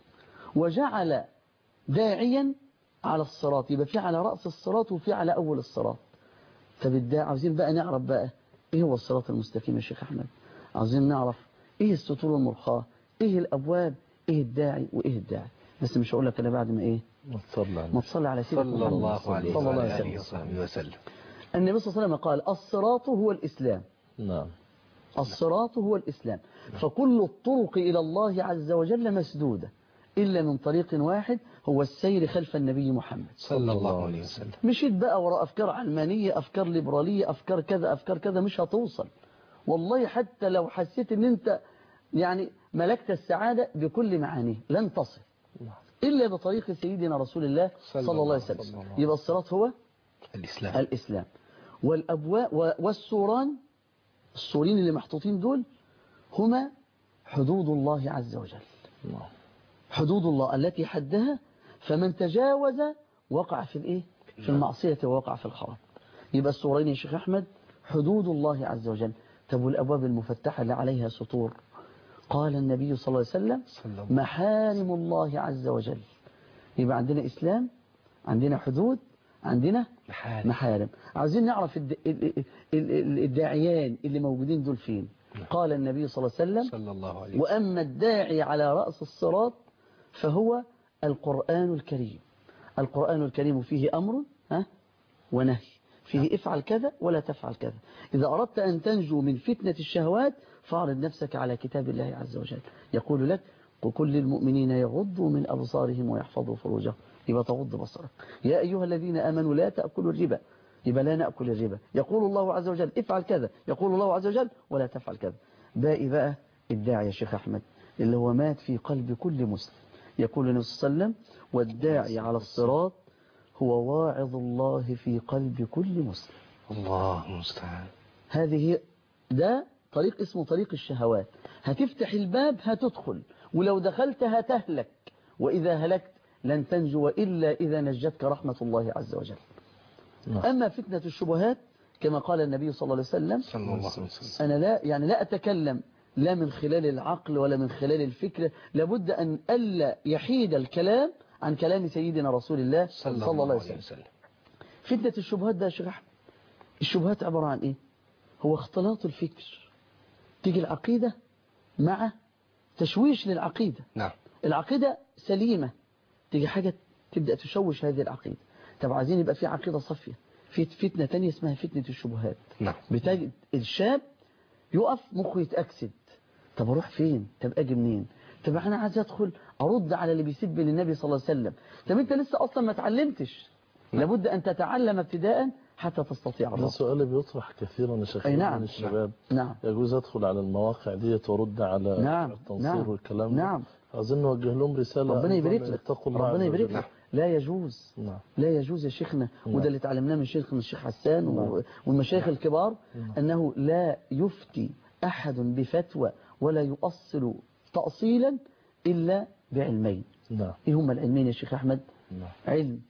وجعل داعيا على الصراط، يبقى في على رأس الصراط وفي على أول الصراط. فبالداعي عاوزين بقى نعرف بقى إيه هو الصراط المستقيم يا شيخ أحمد. عاوزين نعرف إيه السطور المرخاة، إيه الأبواب، إيه الداعي وإيه الداعي. بس مش هقول لك أنا بعد ما إيه ما تصلي على سيدنا صلى الله عليه وسلم. النبي صلى الله عليه وسلم قال: الصراط هو الإسلام. نعم، الصراط هو الإسلام. فكل الطرق إلى الله عز وجل مسدودة إلا من طريق واحد، هو السير خلف النبي محمد صلى الله عليه وسلم. مشيت بقى وراء أفكار علمانية، أفكار ليبرالية، أفكار كذا أفكار كذا، مش هتوصل والله. حتى لو حسيت ان انت يعني ملكت السعادة بكل معانيه لن تصل إلا بطريق سيدنا رسول الله صلى الله عليه وسلم. يبقى الصراط هو الإسلام. والأبواب والسوران، السورين اللي محطوطين دول هما حدود الله عز وجل. حدود الله التي حدها، فمن تجاوز وقع في الايه؟ في المعصية ووقع في الحرام. يبقى السورين يا شيخ أحمد حدود الله عز وجل. طب والأبواب المفتحة اللي عليها سطور؟ قال النبي صلى الله عليه وسلم: محارم الله عز وجل. يبقى عندنا إسلام، عندنا حدود، عندنا محارم. عايزين نعرف الداعيان اللي موجودين دول فين. قال النبي صلى الله عليه وسلم: وأما الداعي على رأس الصراط فهو القرآن الكريم. القرآن الكريم فيه أمر ونهي، فيه افعل كذا ولا تفعل كذا. إذا أردت أن تنجو من فتنة الشهوات فاعرض نفسك على كتاب الله عز وجل. يقول لك: وكل المؤمنين يغضوا من أبصارهم ويحفظوا فروجهم. يبقى تغض بصرك. يا أيها الذين آمنوا لا تأكلوا الربا. يبقى لا نأكل الربا. يقول الله عز وجل: افعل كذا. يقول الله عز وجل: ولا تفعل كذا. باقي بقى الداعي يا شيخ أحمد اللي هو مات في قلب كل مسلم. يقول النبي صلى الله عليه وسلم: والداعي على الصراط هو واعظ الله في قلب كل مسلم. الله المستعان. هذه ده طريق اسمه طريق الشهوات. هتفتح الباب هتدخل، ولو دخلت هتهلك، وإذا هلكت لن تنجو إلا إذا نجتك رحمة الله عز وجل. أما فتنة الشبهات كما قال النبي صلى الله عليه وسلم: أنا لا أتكلم لا من خلال العقل ولا من خلال الفكر، لابد أن ألا يحيد الكلام عن كلام سيدنا رسول الله صلى الله عليه وسلم. فتنة الشبهات ده يا شيخ أحمد، الشبهات عبارة عن إيه؟ هو اختلاط الفكر. تيجي العقيدة مع تشويش للعقيدة. نعم. العقيدة سليمة، تيجي حاجة تبدأ تشوش هذه العقيدة. طب عايزين يبقى في عقيدة صافية. في فتنة تانية اسمها فتنة الشبهات. نعم. بتجد الشاب يقف مخه يتأكسد. طب اروح فين؟ طب اجي منين؟ طب انا عايز ادخل ارد على اللي بيسب للنبي صلى الله عليه وسلم. طب انت لسه اصلا ما اتعلمتش. لابد ان تتعلم ابتداء حتى تستطيع الرد. السؤال بيطرح كثيرا يا شيخ من الشباب. نعم. يجوز ادخل على المواقع ديت وارد على التنصير والكلام ده. نعم. عايزين نوجه لهم رسالة: ربنا يبارك لك. اتقوا الله. ربنا يبارك لك. لا يجوز. نعم. لا يجوز يا شيخنا. وده اللي اتعلمناه من الشيخ حسان والمشايخ الكبار، أنه لا يفتي أحد بفتوى ولا يؤصل تأصيلا إلا بعلمين. نعم. إيه هما العلمين يا شيخ أحمد؟ نعم. علم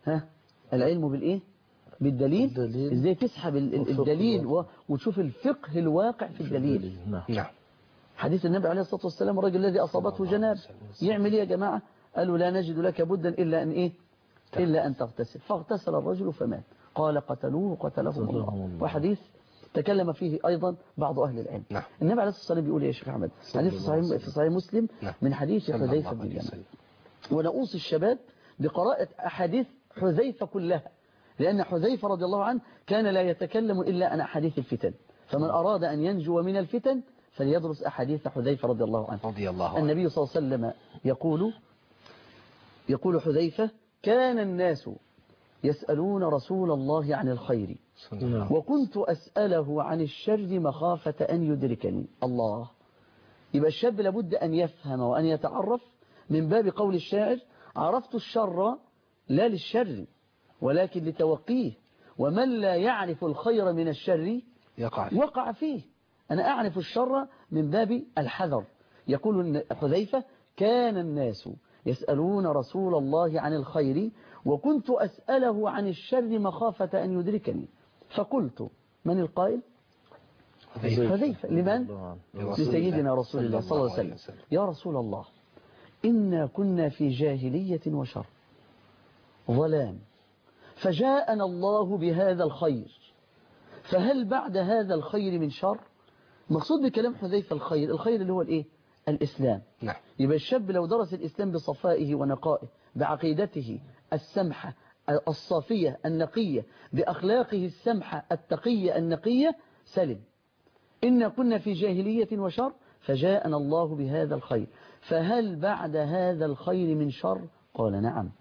العلم بالإيه؟ بالدليل. إزاي تسحب الدليل وتشوف الفقه الواقع في الدليل. نعم. حديث النبي عليه الصلاة والسلام: الرجل الذي أصابته جناب يعمل إيه يا جماعة؟ قالوا: لا نجد لك بدا إلا أن إيه؟ إلا أن تغتسل. فاغتسل الرجل فمات. قال: قتلوه قتلهم الله. وحديث تكلم فيه أيضا بعض أهل العلم. نعم. النبي عليه الصلاة والسلام بيقول يا شيخ أحمد، حديث في صحيح مسلم من حديث حذيفة بن اليمان. ونؤوصي الشباب بقراءة أحاديث حذيفة كلها، لأن حذيفة رضي الله عنه كان لا يتكلم إلا عن أحاديث الفتن، فمن أراد أن ينجو من الفتن فليدرس أحاديث حذيفة رضي الله عنه. النبي صلى الله عليه وسلم يقول حذيفة: كان الناس يسألون رسول الله عن الخير وكنت أسأله عن الشر مخافة أن يدركني. الله. يبقى الشاب لابد أن يفهم وأن يتعرف من باب قول الشاعر: عرفت الشر لا للشر ولكن لتوقيه، ومن لا يعرف الخير من الشر وقع فيه. أنا أعرف الشر من باب الحذر. يقول حذيفة: كان الناس يسألون رسول الله عن الخير وكنت أسأله عن الشر مخافة أن يدركني. فقلت: من القائل؟ حذيفة. لمن؟ لسيدنا رسول الله صلى الله عليه وسلم: يا رسول الله، إنا كنا في جاهلية وشر ظلام، فجاءنا الله بهذا الخير، فهل بعد هذا الخير من شر؟ مقصود بكلام حذيفة الخير اللي هو الإيه؟ الإسلام. نعم. يبقى الشاب لو درس الإسلام بصفائه ونقائه، بعقيدته السمحة الصافية النقية، بأخلاقه السمحة التقية النقية، سلم. إنا كنا في جاهلية وشر فجاءنا الله بهذا الخير، فهل بعد هذا الخير من شر؟ قال: نعم.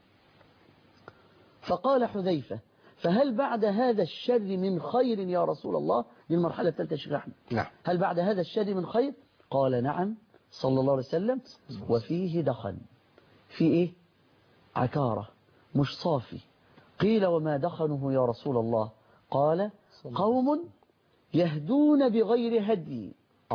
فقال حذيفة: فهل بعد هذا الشر من خير يا رسول الله؟ دي المرحلة الثالثة شيخ أحمد. نعم. هل بعد هذا الشر من خير؟ قال: نعم صلى الله عليه وسلم. وفيه دخن. في إيه؟ عكارة، مش صافي. قيل: وما دخنه يا رسول الله؟ قال: قوم يهدون بغير هدي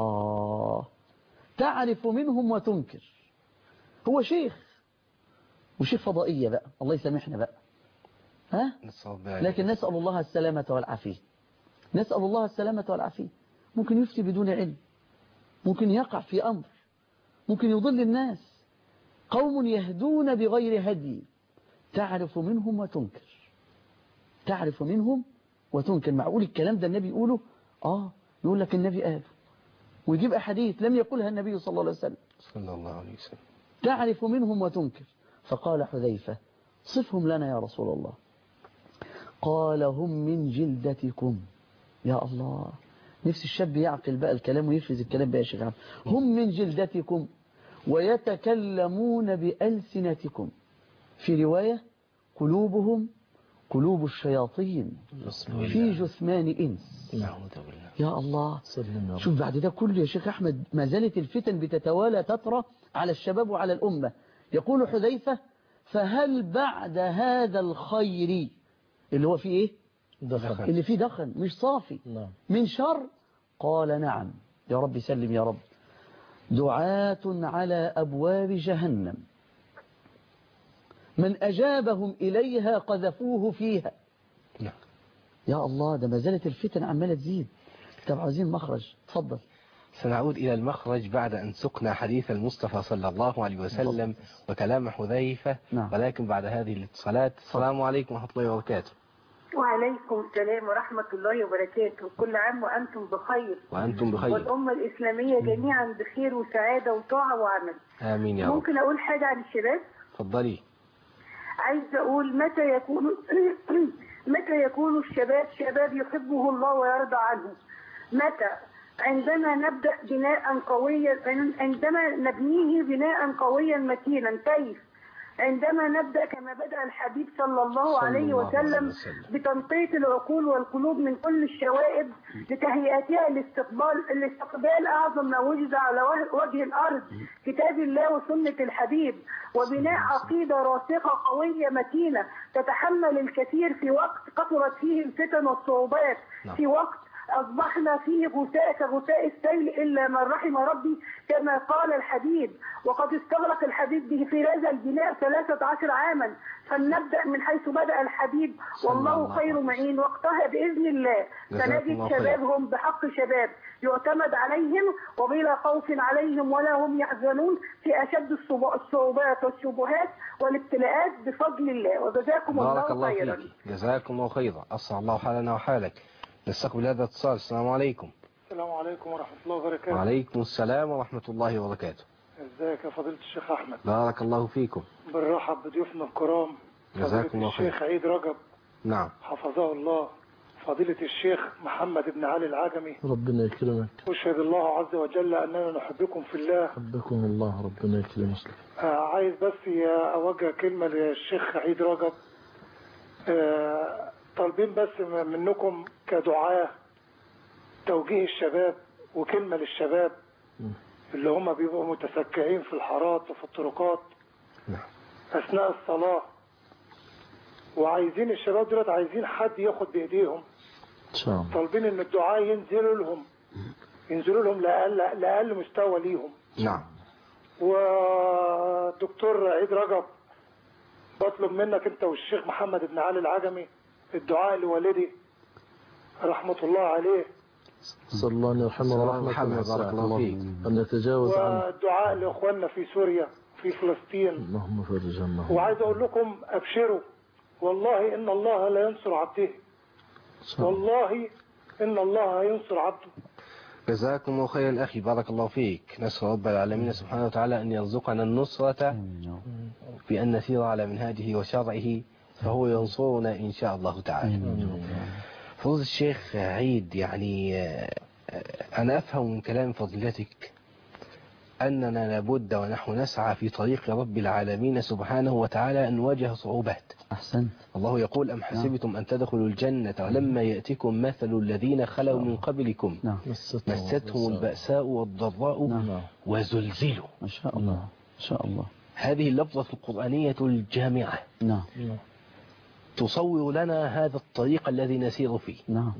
تعرف منهم وتنكر. هو شيخ وشيخ فضائية بقى، الله يسامحنا بقى، ها؟ لكن نسأل الله السلامة والعافية. نسأل الله السلامة والعافية. ممكن يفتي بدون علم، ممكن يقع في أمر، ممكن يضل الناس. قوم يهدون بغير هدي تعرف منهم وتنكر. تعرف منهم وتنكر. معقول الكلام ده النبي يقوله؟ يقول لك النبي قاله، ويجيب أحاديث لم يقولها النبي صلى الله عليه وسلم. تعرف منهم وتنكر. فقال حذيفة: صفهم لنا يا رسول الله. قال: هم من جلدتكم. يا الله، نفس الشاب يعقل بقى الكلام ويفرز الكلام بقى يا شيخ. هم من جلدتكم ويتكلمون بألسنتكم. في رواية: قلوبهم قلوب الشياطين في جثمان إنس. يا الله. شوف بعد ده كله يا شيخ أحمد ما زالت الفتن بتتوالى تطرى على الشباب وعلى الأمة. يقول حذيفة: فهل بعد هذا الخير اللي هو فيه إيه؟ دخن. اللي فيه دخن مش صافي. نعم. من شر؟ قال: نعم. يا رب سلم يا رب. دعاة على أبواب جهنم من أجابهم إليها قذفوه فيها. نعم. يا الله، ده ما زالت الفتن عمالة تزيد. طب عاوزين مخرج، تفضل. سنعود إلى المخرج بعد أن سقنا حديث المصطفى صلى الله عليه وسلم وكلام حذيفة. نعم. ولكن بعد هذه الاتصالات. السلام عليكم ورحمة الله وبركاته. وعليكم السلام ورحمة الله وبركاته. كل عام وأنتم بخير. وأنتم بخير. والأمة الإسلامية جميعا بخير وسعادة وطاعة وعمل. آمين يا رب. ممكن أقول حاجة عن الشباب؟ تفضلي. عايز أقول متى يكون الشباب شباب يحبه الله ويرضى عنه؟ متى؟ عندما نبدأ بناء قويا، عندما نبنيه بناء قويا متينا. كيف؟ عندما نبدأ كما بدأ الحبيب صلى الله عليه وسلم بتنقية العقول والقلوب من كل الشوائب لتهيئتها لاستقبال أعظم ما وجد على وجه الأرض، كتاب الله وسنة الحبيب، وبناء عقيدة راسخة قوية متينة تتحمل الكثير في وقت كثرت فيه الفتن والصعوبات، في وقت أصبحنا فيه غثاء كغثاء السيل إلا من رحم ربي كما قال الحبيب. وقد استغرق الحبيب به في هذا البناء 13 عاما. فلنبدأ من حيث بدأ الحبيب والله خير معين. وقتها بإذن الله سنجد شبابهم بحق شباب يعتمد عليهم وبلا خوف عليهم ولا هم يحزنون في أشد الصعوبات والشبهات والابتلاءات بفضل الله. وجزاكم الله خيرا. جزاكم الله خيرا. أسعد الله حالنا وحالك. نستقبل هذا الاتصال. السلام عليكم. السلام عليكم ورحمة الله وبركاته. وعليكم السلام ورحمة الله وبركاته. ازيك يا فضيلة الشيخ أحمد؟ بارك الله فيكم. بنرحب بضيوفنا الكرام جزاكم الله خير. الشيخ عيد رجب نعم حفظه الله، فضيلة الشيخ محمد بن علي العجمي، ربنا يكرمك. أشهد الله عز وجل أننا نحبكم في الله. حبكم الله، ربنا يكرمك. عايز بس أوجه كلمة للشيخ عيد رجب. طالبين بس منكم كدعاة توجيه الشباب وكلمة للشباب اللي هم بيبقوا متسكعين في الحارات وفي الطرقات أثناء الصلاة، وعايزين الشباب دولت عايزين حد ياخد بإيديهم. طالبين إن الدعاة ينزلوا لهم لأقل مستوى ليهم. نعم. ودكتور عيد رجب بطلب منك أنت والشيخ محمد بن علي العجمي الدعاء لوالدي رحمة الله عليه، صلى الله عليه وسلم ورحمة بارك الله فيك، أن نتجاوز عنه، والدعاء لإخواننا في سوريا في فلسطين. اللهم فرج عنهم. وعايز أقول لكم أبشروا، والله إن الله لا ينصر عبده، والله إن الله ينصر عبده. جزاكم الله خيرا أخي، بارك الله فيك. نسأل رب العالمين سبحانه وتعالى أن يرزقنا النصرة بأن نسير على منهاجه وشرعه، فهو ينصرنا إن شاء الله تعالى. فضيلة الشيخ عيد، يعني أنا أفهم من كلام فضيلتك أننا لابد ونحن نسعى في طريق رب العالمين سبحانه وتعالى أن نواجه صعوبات. أحسنت. الله يقول: أم حسبتم أن تدخلوا الجنة ولما يأتكم مثل الذين خلوا من قبلكم مستهم البأساء والضراء وزلزلوا. ما شاء الله، ما شاء الله. هذه اللفظة القرآنية الجامعة تصور لنا هذا الطريق الذي نسير فيه.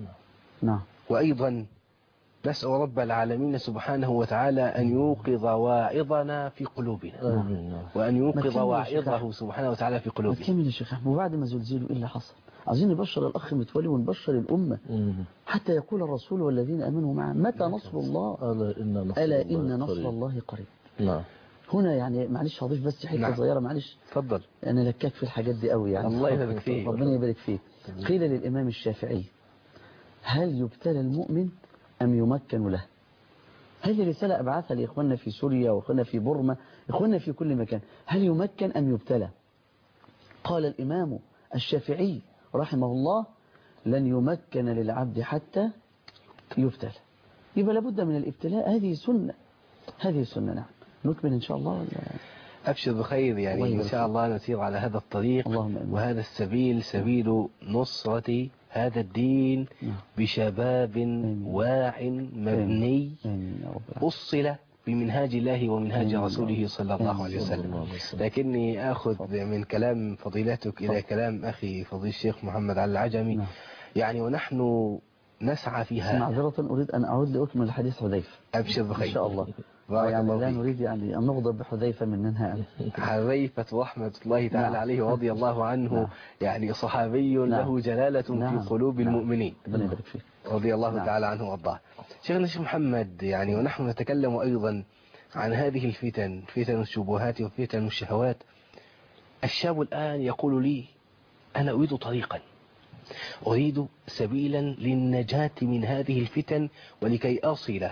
وأيضا نسأل رب العالمين سبحانه وتعالى أن يوقظ واعظنا في قلوبنا، وأن يوقظ واعظه سبحانه وتعالى في قلوبنا. كمل يا شيخ أحمد. وبعد ما زلزلوا إيه اللي حصل؟ عايزين نبشر الأخ متولي ونبشر الأمة حتى يقول الرسول والذين آمنوا معه متى نصر الله؟ ألا إن نصر الله قريب. هنا يعني معلش هضيف بس حته صغيره، معلش اتفضل. انا لكاك في الحاجات دي قوي يعني. الله يبارك فيك، ربنا يبارك فيك. قيل للامام الشافعي: هل يبتلى المؤمن ام يمكن له؟ هذه رساله ابعثها لاخواننا في سوريا واخواننا في بورما، اخواننا في كل مكان. هل يمكن ام يبتلى؟ قال الامام الشافعي رحمه الله: لن يمكن للعبد حتى يبتلى. يبقى لابد من الابتلاء، هذه سنه، هذه سنه. نعم. نكمل إن شاء الله ولا؟ أبشر بخير، يعني إن شاء الله نسير على هذا الطريق، وهذا السبيل سبيل نصرة هذا الدين بشباب واع مبني أصل بمنهاج الله ومنهاج رسوله صلى الله عليه وسلم. لكني أخذ من كلام فضيلتك إلى كلام أخي فضيل الشيخ محمد علي العجمي، يعني ونحن نسعى فيها. معذرة أريد أن أعود لأكمل الحديث حذيفة. أبشر بخير إن شاء الله. يعني لا نريد يعني أن نغضب بحذيفة من ننهى. حذيفة رحمة الله تعالى عليه ورضي الله عنه، يعني صحابي له جلالة في قلوب المؤمنين، رضي الله تعالى عنه وارضاه. شيخنا الشيخ محمد، يعني ونحن نتكلم أيضا عن هذه الفتن، فتن الشبهات وفتن الشهوات، الشاب الآن يقول لي: أنا أريد طريقا، أريد سبيلا للنجاة من هذه الفتن ولكي أصل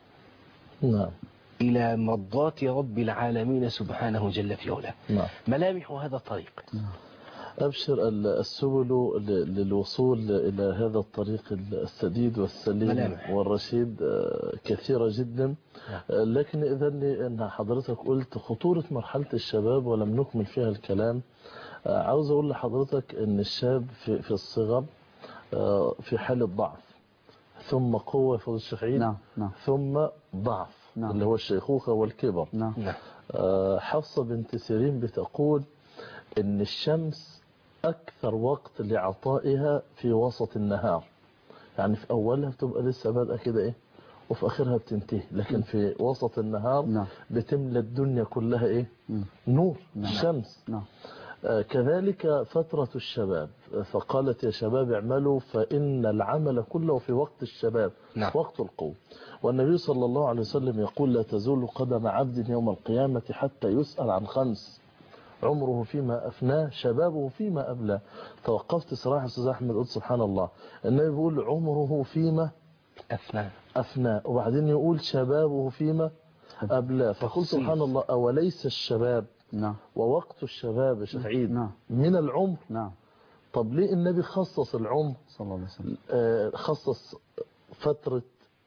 إلى مرضات رب العالمين سبحانه جل في علاه. ملامح هذا الطريق. أبشر. السبل للوصول إلى هذا الطريق السديد والسليم والرشيد كثيرة جدا، لكن إذن أن حضرتك قلت خطورة مرحلة الشباب ولم نكمل فيها الكلام. عاوز أقول لحضرتك أن الشاب في الصغر في حالة ضعف، ثم قوة في الشيخين، ثم ضعف اللي هو الشيخوخة والكبر. حفصة بنت سيرين بتقول ان الشمس اكثر وقت لعطائها في وسط النهار، يعني في اولها بتبقى لسه بادئه كده ايه، وفي اخرها بتنتهي، لكن في وسط النهار بتملى الدنيا كلها ايه، نور الشمس. كذلك فترة الشباب، فقالت: يا شباب اعملوا فإن العمل كله في وقت الشباب، وقت القوة. والنبي صلى الله عليه وسلم يقول: لا تزول قدم عبد يوم القيامة حتى يسأل عن 5: عمره فيما أفناه، شبابه فيما أبلاه. توقفت صراحة أستاذ أحمد، قلت سبحان الله، النبي بيقول عمره فيما أفناه، وبعدين يقول شبابه فيما أبلاه، فقلت سبحان الله، أوليس الشباب نعم. ووقت الشباب يا شيخ عيد نعم. من العمر. نعم. طب ليه النبي خصص العمر، صلى الله عليه وسلم خصص فترة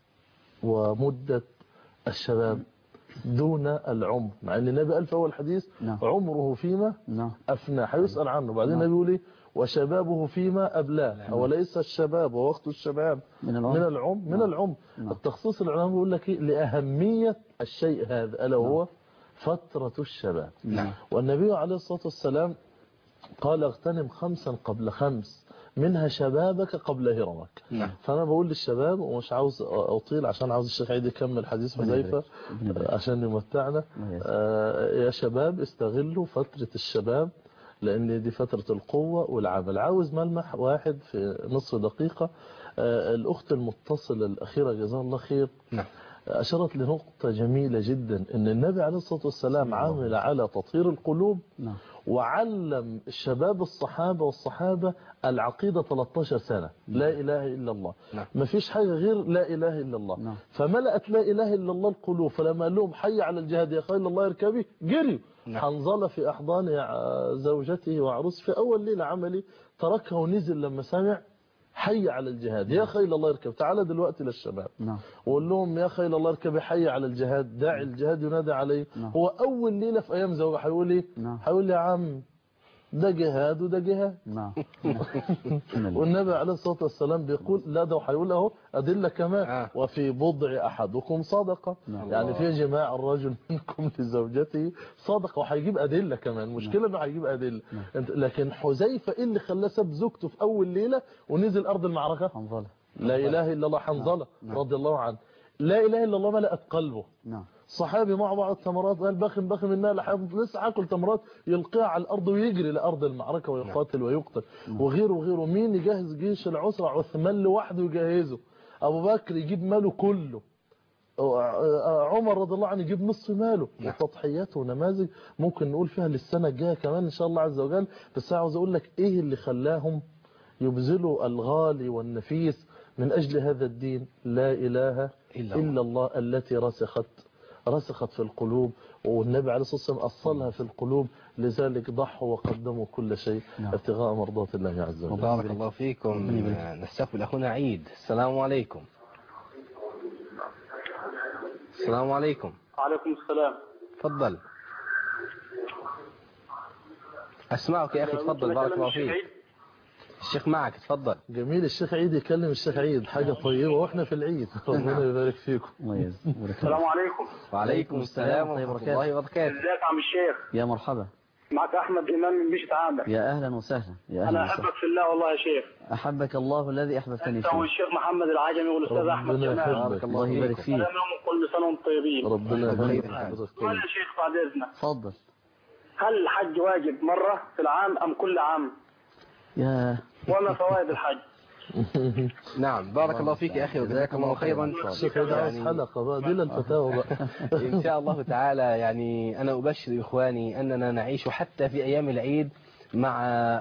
ومدة الشباب دون العمر، مع ان النبي قال في اول حديث نعم. عمره فيما نعم. افناه، هيسأل عنه بعدين نعم. النبي يقول ايه وشبابه فيما ابلاه، اوليس الشباب ووقت الشباب من العمر من العمر. نعم. التخصيص العلماء بيقول لك ايه لأهمية الشيء هذا الا هو فترة الشباب. نعم. والنبي عليه الصلاة والسلام قال اغتنم 5 قبل 5 منها شبابك قبل هرمك. فأنا بقول للشباب ومش عاوز أطيل عشان عاوز الشيخ عيد يكمل حديث حذيفة عشان يمتعنا. يا شباب استغلوا فترة الشباب لأن دي فترة القوة والعمل. عاوز ملمح واحد في نصف دقيقة. الأخت المتصلة الأخيرة جزاها الله خير أشرت لنقطة جميلة جدا إن النبي عليه الصلاة والسلام عامل على تطهير القلوب وعلم الشباب الصحابة والصحابة العقيدة 13 سنة لا إله إلا الله. ما فيش حاجة غير لا إله إلا الله. فملأت لا إله إلا الله القلوب، فلما قال لهم حي على الجهاد يا خيل الله اركبي جريوا. حنظلة في أحضان زوجته وعروس في أول ليلة عملي تركها ونزل لما سمع حي على الجهاد يا خيل الله اركب. تعالى دلوقتي للشباب وقول لهم يا خيل الله اركب حي على الجهاد. داعي الجهاد ينادي عليه. هو أول ليلة في أيام زوجه هيقول ايه؟ هيقول لي يا عم ده جهاد وده جهاد. والنبي عليه الصلاة والسلام بيقول لا ده هيقول اهو أدلة كمان وفي بضع أحدكم صدقة. يعني في جماع الرجل منكم لزوجته صدقة وهيجيب أدلة كمان. المشكلة انه هيجيب أدلة. لكن حذيفة ايه اللي خلاه ساب زوجته في أول ليلة ونزل أرض المعركة؟ حنظلة لا إله إلا الله. حنظلة رضي الله عنه لا إله إلا الله ملأت قلبه. صحابي مع بعض تمرات قال بخم منها لسه هاكل تمرات يلقيها على الارض ويجري لارض المعركه ويقاتل ويقتل. وغيره مين يجهز جيش العسره؟ عثمان لوحده يجهزه. ابو بكر يجيب ماله كله. عمر رضي الله عنه يجيب نصف ماله. وتضحيات ونماذج ممكن نقول فيها للسنه الجايه كمان ان شاء الله عز وجل. بس عاوز اقول لك ايه اللي خلاهم يبذلوا الغالي والنفيس من اجل هذا الدين. لا اله الا الله التي رسخت في القلوب، والنبي عليه الصلاة والسلام أصلها في القلوب. لذلك ضحوا وقدموا كل شيء ابتغاء مرضات الله عز وجل. بارك الله فيكم. نستقبل أخونا عيد. السلام عليكم. السلام عليكم. وعليكم السلام. تفضل أسمعك يا أخي. تفضل بارك الله فيك. الشيخ معك تفضل. جميل الشيخ عيد يكلم الشيخ عيد حاجة طيبة واحنا في العيد. ربنا يبارك فيكم. السلام عليكم. وعليكم السلام ورحمة الله وبركاته. ازيك يا عم الشيخ؟ يا مرحبا. معك احمد امام من بيشة عامر. يا اهلا وسهلا. انا احبك في الله والله يا شيخ. احبك الله الذي احببتني فيه. انت والشيخ محمد العجمي والاستاذ احمد جمال. بارك الله يبارك فيك. كل سنه وانتم طيبين. ربنا يبارك فيك. يا شيخ بعد اذنك. اتفضل. هل الحج واجب مرة في العام ام كل عام؟ وما فوائد الحج؟ نعم بارك الله فيك يا أخي وجزاك الله خيرا. حلقة بقى دي الفتاوى بقى. إن شاء الله تعالى. يعني أنا أبشر إخواني أننا نعيش حتى في أيام العيد مع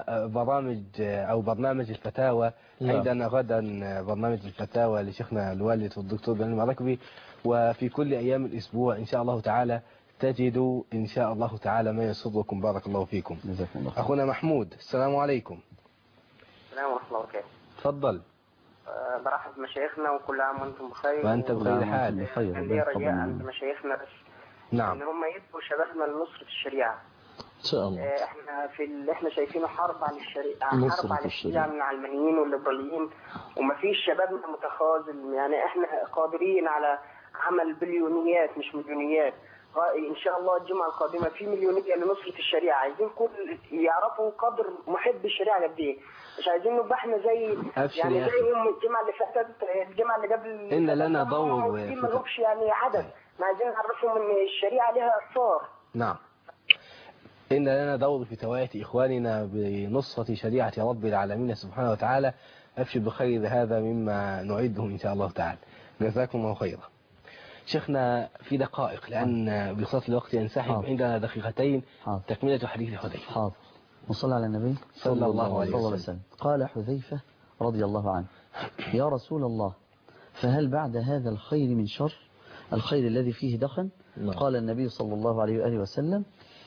برنامج الفتاوى. عندنا غدا برنامج الفتاوى لشيخنا الوالد والدكتور بن المراكبي. وفي كل أيام الأسبوع إن شاء الله تعالى تجدوا إن شاء الله تعالى ما يسركم. بارك الله فيكم. أخونا محمود. السلام عليكم. السلام ورحمة الله وبركاته. تفضل. برحب بمشايخنا وكل عام وانتم بخير. وانت بخير حال. عندي رجاء عند مشايخنا بس ان هم يدوا شبابنا لنصرة الشريعة. ان شاء الله. احنا في اللي احنا شايفينه حرب على الشريعة، حرب على الشريعة من العلمانيين والليبراليين، ومفيش شبابنا متخاذل. يعني احنا قادرين على عمل بليونيات مش مليونيات. ان شاء الله الجمعة القادمة في مليونية لنصرة الشريعة. عايزين كل يعرفوا قدر محب الشريعة قد ايه. مش عايزين نبقى احنا زي يعني زي الجمعة اللي فاتت، الجمعة اللي قبل ان لنا دور ما لهمش يعني عدد. ما عايزين نعرفهم ان الشريعة لها اثار. نعم. إن لنا دور في توعية إخواننا بنصرة شريعة رب العالمين سبحانه وتعالى. أبشر بخير هذا مما نعده إن شاء الله تعالى. جزاكم الله خيرا. شيخنا في دقائق لأن بخصوص الوقت ينسحب. عندنا دقيقتين تكملة حديث حذيفة. حاضر. وصلى على النبي صلى الله عليه وسلم. قال حذيفة رضي الله عنه: يا رسول الله فهل بعد هذا الخير من شر؟ الخير الذي فيه دخن. قال النبي صلى الله عليه وآله وسلم: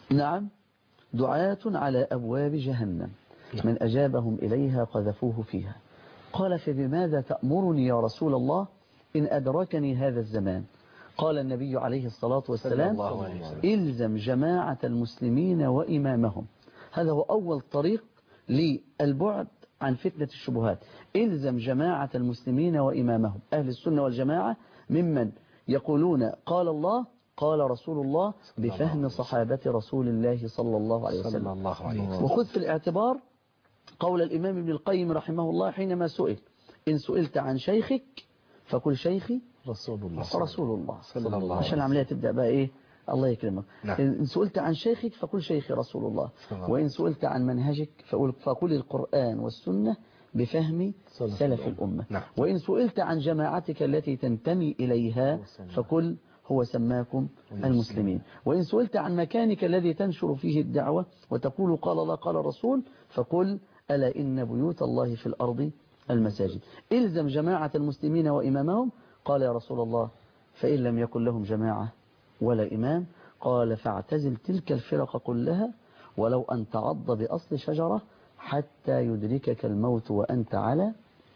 نعم دعاة على أبواب جهنم من أجابهم إليها قذفوه فيها. قال فبماذا تأمرني يا رسول الله إن أدركني هذا الزمان؟ قال النبي عليه الصلاة والسلام إلزم جماعة المسلمين وإمامهم. هذا هو أول طريق للبعد عن فتنة الشبهات. إلزم جماعة المسلمين وإمامهم. أهل السنة والجماعة ممن يقولون قال الله قال رسول الله بفهم صحابة رسول الله صلى الله عليه وسلم. وخذ في الاعتبار قول الإمام ابن القيم رحمه الله حينما سئل إن سئلت عن شيخك فقل شيخي رسول الله صلى الله عشان العملية تبدأ بقى إيه الله يكرمك. إن سئلت عن شيخك فقل شيخي رسول الله. وإن سئلت عن منهجك فقل القرآن والسنة بفهم سلف الأمة. وإن سئلت عن جماعتك التي تنتمي إليها فقل هو سماكم المسلمين. وإن سئلت عن مكانك الذي تنشر فيه الدعوة وتقول قال الله قال الرسول فقل ألا إن بيوت الله في الأرض المساجد. إلزم جماعة المسلمين وإمامهم. قال يا رسول الله فإن لم يكن لهم جماعة ولا إمام؟ قال فاعتزل تلك الفرق كلها ولو أن تعض بأصل شجرة حتى يدركك الموت وأنت على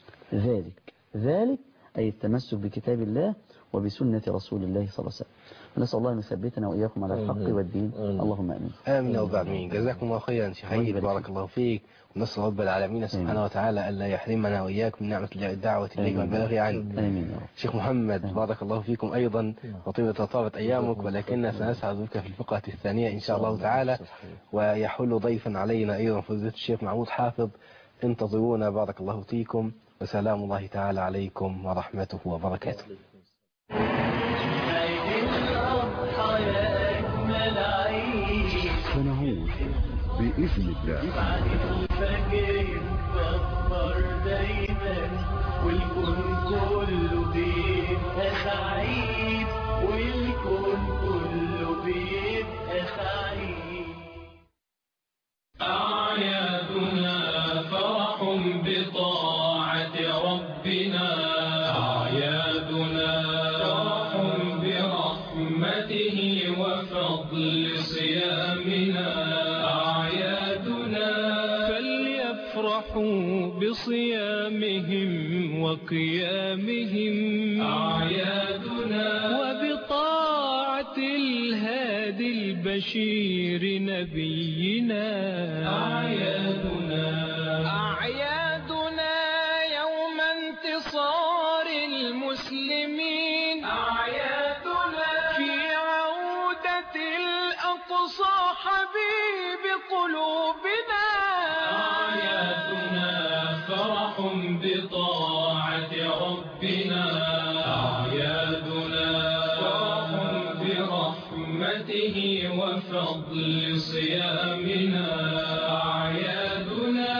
ذلك أي التمسك بكتاب الله وبسنة رسول الله صلى الله عليه وسلم. نسأل الله أن يثبتنا وإياكم على الحق والدين. اللهم آمين. آمين وبعد مين. جزاكم الله خيرا شيخ عيد بارك الله فيك. ونسأل رب العالمين سبحانه وتعالى ألا يحرمنا وإياكم من نعمة الدعوة إليه والبلاغ عنه. آمين. شيخ محمد بارك الله فيكم أيضا وطيبة طابت أيامك ولكن سنسعد بك في الفقرة الثانية إن شاء الله تعالى. ويحل ضيفا علينا أيضا فضيلة الشيخ محمود حافظ. انتظرونا بارك الله فيكم وسلام الله تعالى عليكم ورحمته وبركاته. سنعود بإذن الله. بعد الفجر نكبر دايما والكون كله بيبقى سعيد والكون كله بيبقى سعيد. أعيادنا فرح بطاعة ربنا أعيادنا فرح برحمته وفضل صيامنا أعيادنا فليفرحوا بصيامهم وقيامهم أعيادنا وبطاعة الهادي البشير نبينا أعيادنا يوم انتصار المسلمين أعيادنا في عودة الأقصى حبيب قلوبنا أعيادنا فرح بطاعة ربنا أعيادنا فرح برحمته وفضل صيامنا أعيادنا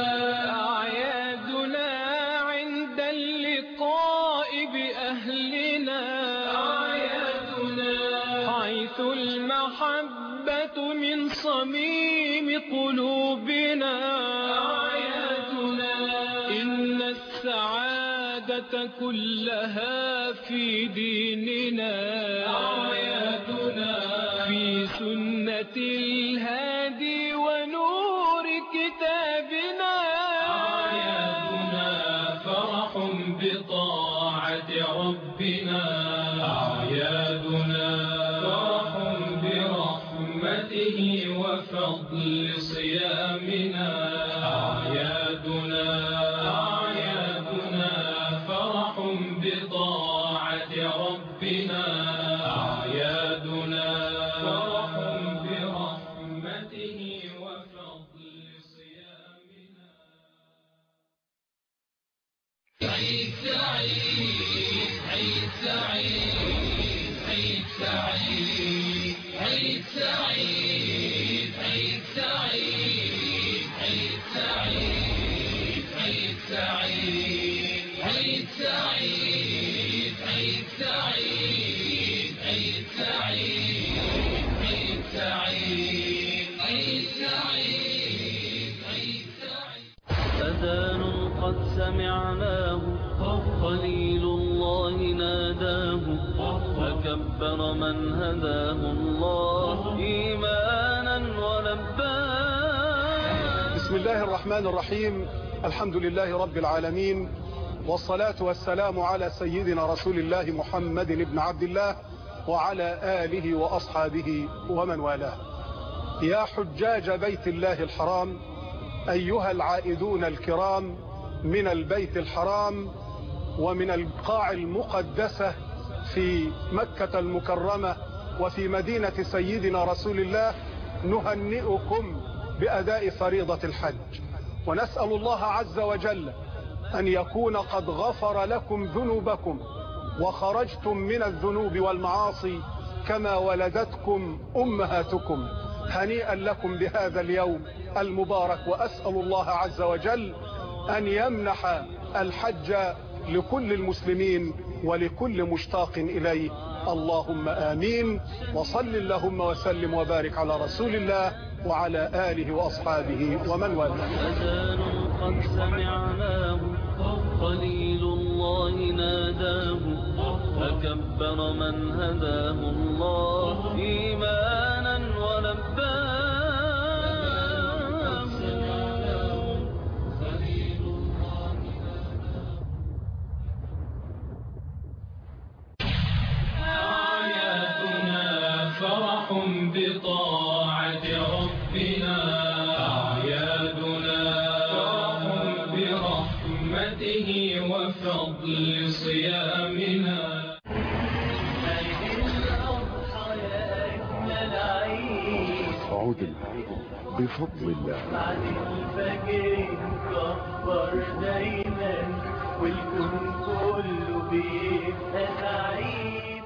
عند اللقاء بأهلنا أعيادنا حيث المحبة من صميم قلوبنا أعيادنا إن السعادة كلها في ديننا أعيادنا في سنة الهادي ونور كتابنا أعيادنا فرح بطاعة ربنا أعيادنا فرح برحمته وفضل صيامنا أعيادنا فرح بطاعة ربنا أعيادنا فرح برحمته وفضل صيامنا. عيد سعيد عيد سعيد عيد سعيد عيد سعيد عيد سعيد عيد سعيد عيد سعيد عيد سعيد عيد سعيد عيد سعيد عيد سعيد عيد سعيد عيد سعيد. أذان قد سمعناه خليل الله ناداه فكبر من هداه الله إيمانا الله الرحمن الرحيم. الحمد لله رب العالمين، والصلاة والسلام على سيدنا رسول الله محمد بن عبد الله وعلى آله وأصحابه ومن والاه. يا حجاج بيت الله الحرام، أيها العائدون الكرام من البيت الحرام ومن البقاع المقدسة في مكة المكرمة وفي مدينة سيدنا رسول الله، نهنئكم بأداء فريضة الحج، ونسأل الله عز وجل أن يكون قد غفر لكم ذنوبكم وخرجتم من الذنوب والمعاصي كما ولدتكم أمهاتكم. هنيئا لكم بهذا اليوم المبارك، وأسأل الله عز وجل أن يمنح الحج لكل المسلمين ولكل مشتاق إليه. اللهم آمين. وصل اللهم وسلم وبارك على رسول الله وعلى آله وأصحابه ومن والاه. أذان قد سمعناه، قليل الله ناداه، فكبر من هداه الله إيمانا ولباه. أعيادنا فرح بطاعة ربنا، أعيادنا فرح برحمته وفضل صيامنا. عدل بفضل الله. بعد الفجر نكبر دايما والكون كله بيبقى سعيد.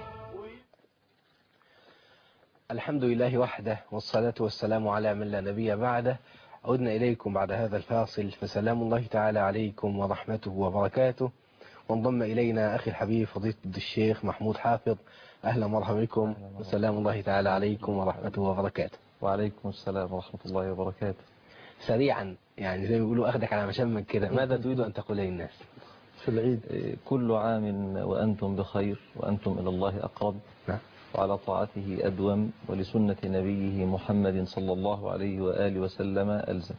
الحمد لله وحده، والصلاة والسلام على من لا نبي بعده. عدنا إليكم بعد هذا الفاصل، فسلام الله تعالى عليكم ورحمته وبركاته. وانضم إلينا أخي الحبيب فضيلة الشيخ محمود حافظ. أهلا مرحبا بكم، وسلام الله تعالى عليكم ورحمته وبركاته. وعليكم السلام ورحمة الله وبركاته. سريعا، يعني زي ما بيقولوا أخذك على مشمك كده، ماذا تريد أن تقول للناس في العيد؟ كل عام وأنتم بخير، وأنتم إلى الله أقرب، وعلى طاعته أدوم، ولسنة نبيه محمد صلى الله عليه وآله وسلم ألزم.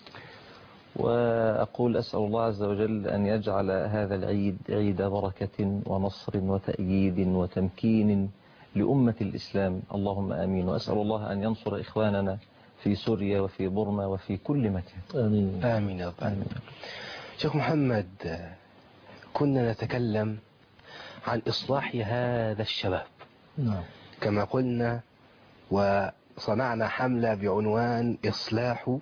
وأقول أسأل الله عز وجل أن يجعل هذا العيد عيد بركة ونصر وتأييد وتمكين لأمة الإسلام، اللهم آمين. وأسأل الله أن ينصر إخواننا في سوريا وفي بورما وفي كل مكان. آمين آمين يا رب. آمين. شيخ محمد، كنا نتكلم عن إصلاح هذا الشباب. نعم. كما قلنا وصنعنا حملة بعنوان إصلاح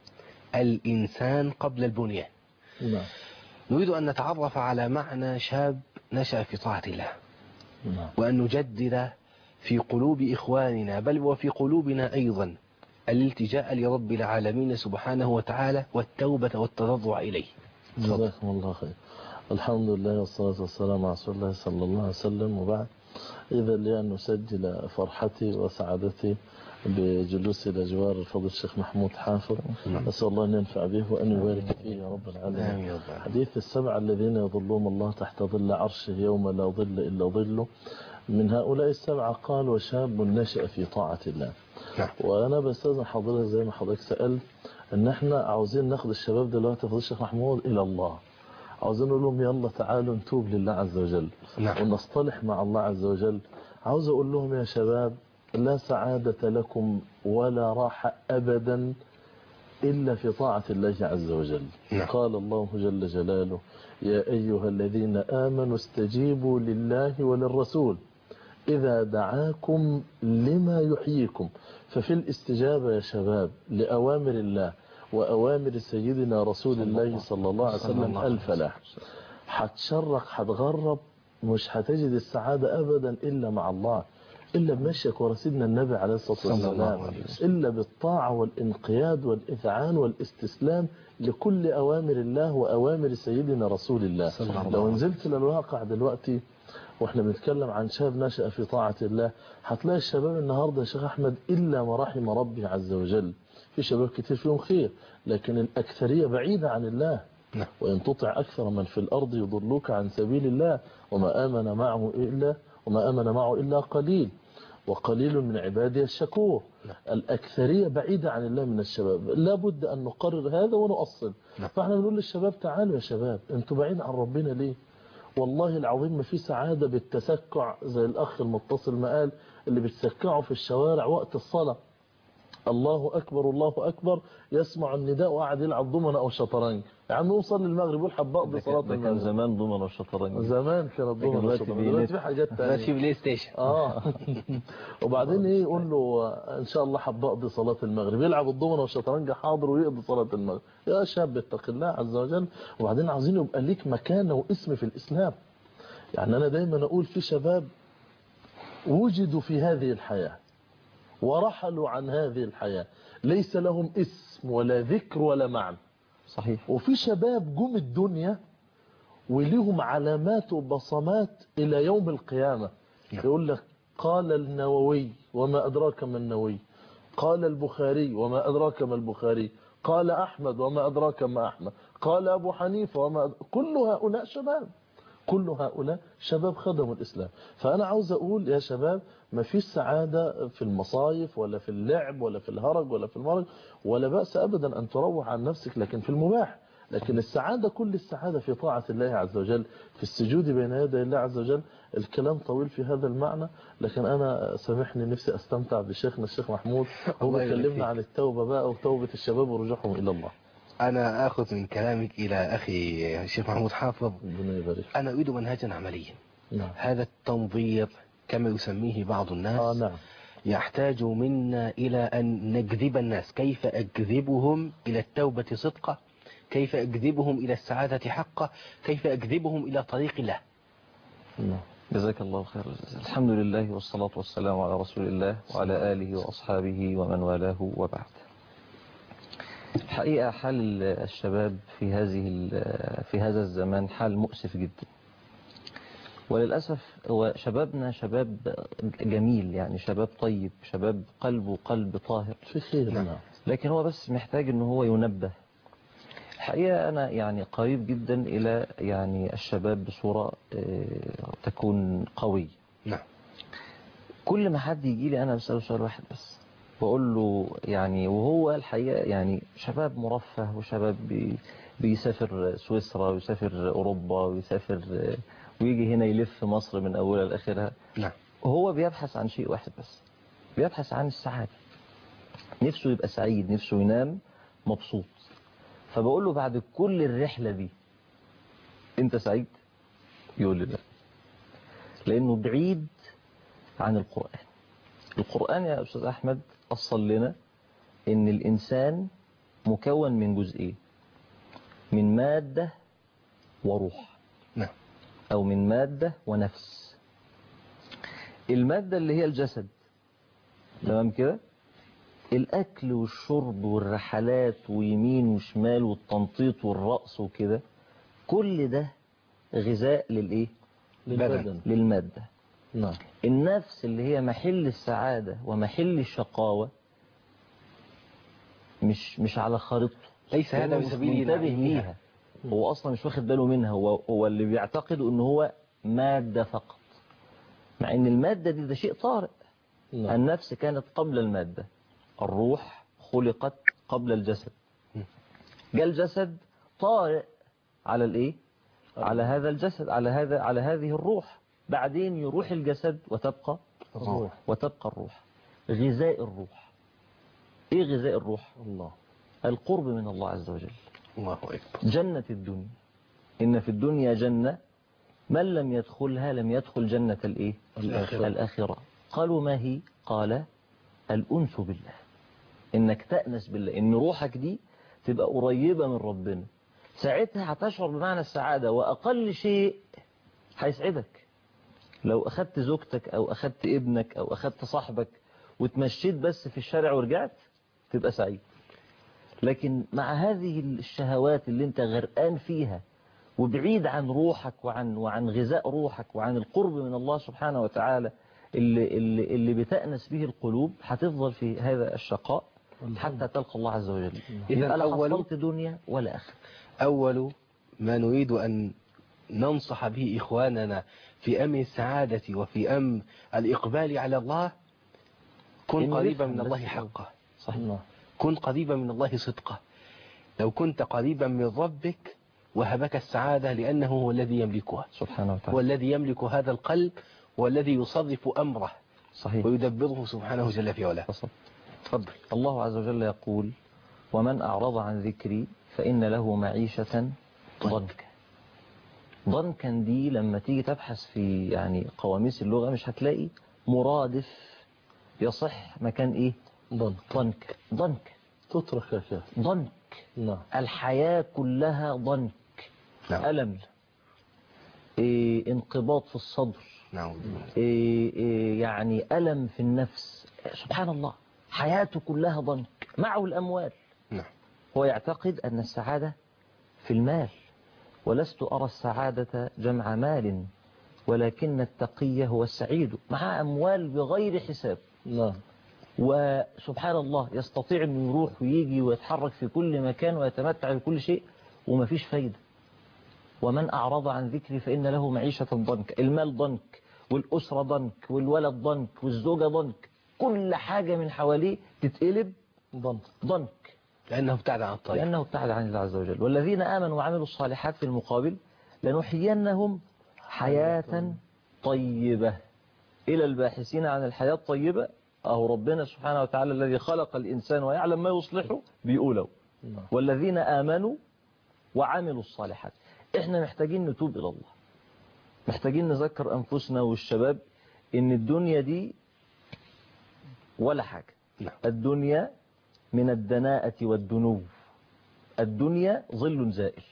الإنسان قبل البنيان. نعم. نريد أن نتعرف على معنى شاب نشأ في طاعة الله. نعم. وأن نجدد في قلوب إخواننا بل وفي قلوبنا أيضا الالتجاء لرب العالمين سبحانه وتعالى والتوبة والتضرع إليه. جزاكم الله خير. الحمد لله والصلاة والسلام على رسول الله صلى الله عليه وسلم، وبعد. إذا لي أن نسجل فرحتي وسعادتي بجلوسي إلى جوار الفضل الشيخ محمود حافظ. أسأل الله أن ينفع به وأن يبارك فيه يا رب العالمين. حديث السبع الذين يظلهم الله تحت ظل عرشه يوم لا ظل إلا ظله، من هؤلاء السبعة قال وشاب نشأ في طاعة الله. وأنا بستاذن حضرتك زي ما حضرتك سألت أن احنا عاوزين ناخد الشباب دلوقتي فضل الشيخ محمود إلى الله، عاوزين نقول لهم يلا تعالوا نتوب لله عز وجل. ونصطلح مع الله عز وجل. عاوز أقول لهم يا شباب، لا سعادة لكم ولا راحة أبدا إلا في طاعة الله عز وجل. قال الله جل جلاله يا أيها الذين آمنوا استجيبوا لله وللرسول إذا دعاكم لما يحييكم. ففي الاستجابة يا شباب لأوامر الله وأوامر سيدنا رسول الله صلى الله عليه وسلم الفلاح. هتشرق هتغرب، مش هتجد السعادة أبدا إلا مع الله، إلا بمشيك ورا سيدنا النبي عليه الصلاة والسلام، إلا بالطاعة والانقياد والإذعان والاستسلام لكل أوامر الله وأوامر سيدنا رسول الله. لو نزلت للواقع دلوقتي واحنا بنتكلم عن شاب نشأ في طاعة الله، هتلاقي الشباب النهاردة يا شيخ أحمد إلا ما رحم ربي عز وجل. في شباب كتير فيهم خير، لكن الأكثرية بعيدة عن الله. وإن تطع أكثر من في الأرض يضلوك عن سبيل الله وما آمن معه إلا قليل. وقليل من عبادي الشكور. الأكثرية بعيدة عن الله من الشباب. لابد أن نقرر هذا ونؤصل. فاحنا بنقول للشباب تعالوا يا شباب، انتوا بعيد عن ربنا ليه؟ والله العظيم ما في سعادة بالتسكع زي الأخ المتصل ما قال، اللي بتسكعوا في الشوارع وقت الصلاة، الله أكبر الله أكبر، يسمع النداء وقاعد يلعب ضمنة أو شطرنج. يا عم يوصل للمغرب يقول حب أقضي صلاة المغرب. كان زمان ضمنة وشطرنج، زمان كان الضمنة والشطرنج، دلوقتي في حاجات تانية، دلوقتي في بلاي ستيشن. وبعدين إيه يقول له إن شاء الله حب أقضي صلاة المغرب، يلعب الضمنة والشطرنج حاضر ويقضي صلاة المغرب. يا شاب اتق الله عز وجل. وبعدين عايزين يبقى ليك مكانة واسم في الإسلام. يعني أنا دايما أقول في شباب وجدوا في هذه الحياة ورحلوا عن هذه الحياة، ليس لهم اسم ولا ذكر ولا معنى. صحيح. وفي شباب جم الدنيا وليهم علامات وبصمات إلى يوم القيامة. يقول لك قال النووي وما أدراك ما النووي، قال البخاري وما أدراك ما البخاري، قال أحمد وما أدراك ما أحمد، قال أبو حنيفة وما كل هؤلاء شباب، كل هؤلاء شباب خدموا الإسلام. فأنا عاوز أقول يا شباب ما فيش سعادة في المصايف ولا في اللعب ولا في الهرج ولا في المرج، ولا بأس أبدا أن تروح عن نفسك لكن في المباح. لكن السعادة كل السعادة في طاعة الله عز وجل، في السجود بين يدي الله عز وجل. الكلام طويل في هذا المعنى، لكن أنا سامحني نفسي أستمتع بشيخنا الشيخ محمود. هو بيكلمنا عن التوبة بقى وتوبة الشباب ورجوعهم إلى الله. أنا أخذ من كلامك إلى أخي الشيخ محمود حافظ، أنا أريد منهجا عمليا. هذا التنظير كما يسميه بعض الناس يحتاج منا إلى أن نجذب الناس. كيف أجذبهم إلى التوبة صدقة؟ كيف أجذبهم إلى السعادة حقة؟ كيف أجذبهم إلى طريق الله؟ جزاك الله خير. الحمد لله والصلاة والسلام على رسول الله وعلى آله وأصحابه ومن والاه وبعد. الحقيقة حال الشباب في هذا الزمان حال مؤسف جدا، وللأسف هو شبابنا شباب جميل، يعني شباب طيب، شباب قلبه قلب طاهر في خير، لكن هو بس محتاج ان هو ينبه. الحقيقة أنا يعني قريب جدا إلى يعني الشباب بصورة تكون قوية. كل ما حد يجي لي أنا بسأله سؤال واحد بس، بقول له يعني، وهو الحقيقة يعني شباب مرفه وشباب بيسافر سويسرا ويسافر أوروبا ويسافر ويجي هنا يلف مصر من أولها لآخرها. وهو بيبحث عن شيء واحد بس، بيبحث عن السعادة. نفسه يبقى سعيد، نفسه ينام مبسوط. فبقول له بعد كل الرحلة دي أنت سعيد؟ يقول لي لا، لأنه بعيد عن القرآن. القرآن يا أستاذ أحمد أصل لنا إن الإنسان مكون من جزئين، من مادة وروح، أو من مادة ونفس. المادة اللي هي الجسد، تمام كده، الأكل والشرب والرحلات ويمين وشمال والتنطيط والرقص وكده، كل ده غذاء للإيه؟ للمادة. النفس اللي هي محل السعادة ومحل الشقاوة مش على خريطته، ليس هذا من سبيل منتبه ليها، هو أصلا مش واخد باله منها، هو اللي بيعتقد إن هو مادة فقط، مع إن المادة دي ده شيء طارئ. النفس كانت قبل المادة، الروح خلقت قبل الجسد. جاء الجسد طارئ على الإيه؟ على هذا الجسد، على هذه الروح. بعدين يروح الجسد وتبقى الروح. غذاء الروح ايه غذاء الروح؟ الله، القرب من الله عز وجل. الله أكبر. جنة الدنيا، إن في الدنيا جنة من لم يدخلها لم يدخل جنة الايه؟ الآخرة. قالوا ما هي؟ قال الأنس بالله، إنك تأنس بالله، إن روحك دي تبقى قريبة من ربنا، ساعتها هتشعر بمعنى السعادة. وأقل شيء هيسعدك لو أخدت زوجتك أو أخدت ابنك أو أخدت صاحبك وتمشيت بس في الشارع ورجعت، تبقى سعيد. لكن مع هذه الشهوات اللي انت غرقان فيها وبعيد عن روحك وعن غذاء روحك وعن القرب من الله سبحانه وتعالى اللي بتأنس به القلوب، هتفضل في هذا الشقاء حتى تلقى الله عز وجل. إذا لا حصلت دنيا ولا آخرة. أول ما نريد أن ننصح به إخواننا في أمر السعادة وفي أمر الإقبال على الله كن قريبا من الله حقه. صحيح. كن قريبا من الله صدقه. لو كنت قريبا من ربك وهبك السعادة، لأنه هو الذي يملكها سبحانه وتعالى، هو الذي يملك هذا القلب والذي يصرف أمره. صحيح. ويدبره سبحانه جل في علاه. تفضل. الله عز وجل يقول: ومن أعرض عن ذكري فإن له معيشة ضنكا. ضنكا دي لما تيجي تبحث في يعني قواميس اللغة مش هتلاقي مرادف يصح مكان إيه؟ ضنك. ضنك تترك يا شيخ. ضنك. نعم. الحياة كلها ضنك. نعم. ألم، انقباض في الصدر. نعم. يعني ألم في النفس. سبحان الله، حياته كلها ضنك. معه الأموال. نعم. هو يعتقد أن السعادة في المال، ولست أرى السعادة جمع مال، ولكن التقي هو السعيد. مع أموال بغير حساب. نعم. وسبحان الله يستطيع أن يروح ويجي ويتحرك في كل مكان ويتمتع بكل شيء ومفيش فايدة. ومن أعرض عن ذكري فإن له معيشة ضنك. المال ضنك، والأسرة ضنك، والولد ضنك، والزوجة ضنك. كل حاجة من حواليه تتقلب ضنك، لأنه ابتعد عن الطريق، لأنه ابتعد عن الله عز وجل. والذين آمنوا وعملوا الصالحات في المقابل لنحيينهم حياة طيبة. إلى الباحثين عن الحياة الطيبة، أهو ربنا سبحانه وتعالى الذي خلق الإنسان ويعلم ما يصلحه بيقوله: والذين آمنوا وعملوا الصالحات. إحنا محتاجين نتوب إلى الله، محتاجين نذكر أنفسنا والشباب إن الدنيا دي ولا حاجة. الدنيا من الدناءة والدنو. الدنيا ظل زائل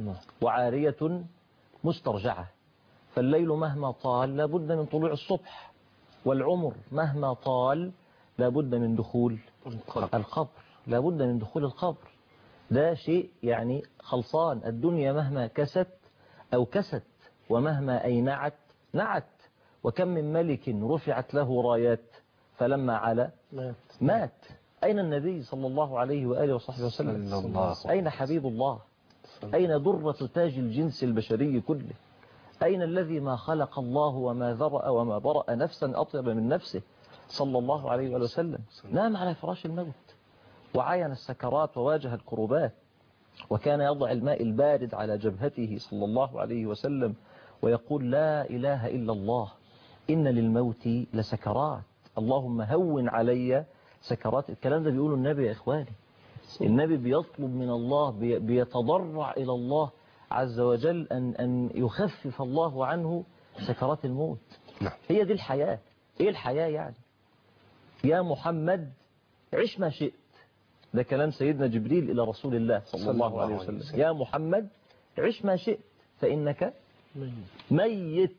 وعارية مسترجعة. فالليل مهما طال لابد من طلوع الصبح، والعمر مهما طال لابد من دخول القبر. لابد من دخول القبر. ده شيء يعني خلصان. الدنيا مهما كست أو كست، ومهما أينعت نعت. وكم من ملك رفعت له رايات فلما علا مات. أين النبي صلى الله عليه وآله وصحبه وسلم؟ أين حبيب الله؟ أين درة تاج الجنس البشري كله؟ أين الذي ما خلق الله وما ذرأ وما برأ نفسا أطيب من نفسه صلى الله عليه وآله وسلم؟ نام على فراش الموت وعاين السكرات وواجه الكروبات، وكان يضع الماء البارد على جبهته صلى الله عليه وسلم ويقول: لا إله إلا الله، إن للموت لسكرات، اللهم هون علي سكرات. الكلام ده بيقوله النبي يا إخواني. النبي بيطلب من الله، بيتضرع إلى الله عز وجل أن يخفف الله عنه سكرات الموت. هي دي الحياة. إيه الحياة يعني؟ يا محمد عش ما شئت. ده كلام سيدنا جبريل إلى رسول الله صلى الله عليه وسلم. يا محمد عش ما شئت فإنك ميت.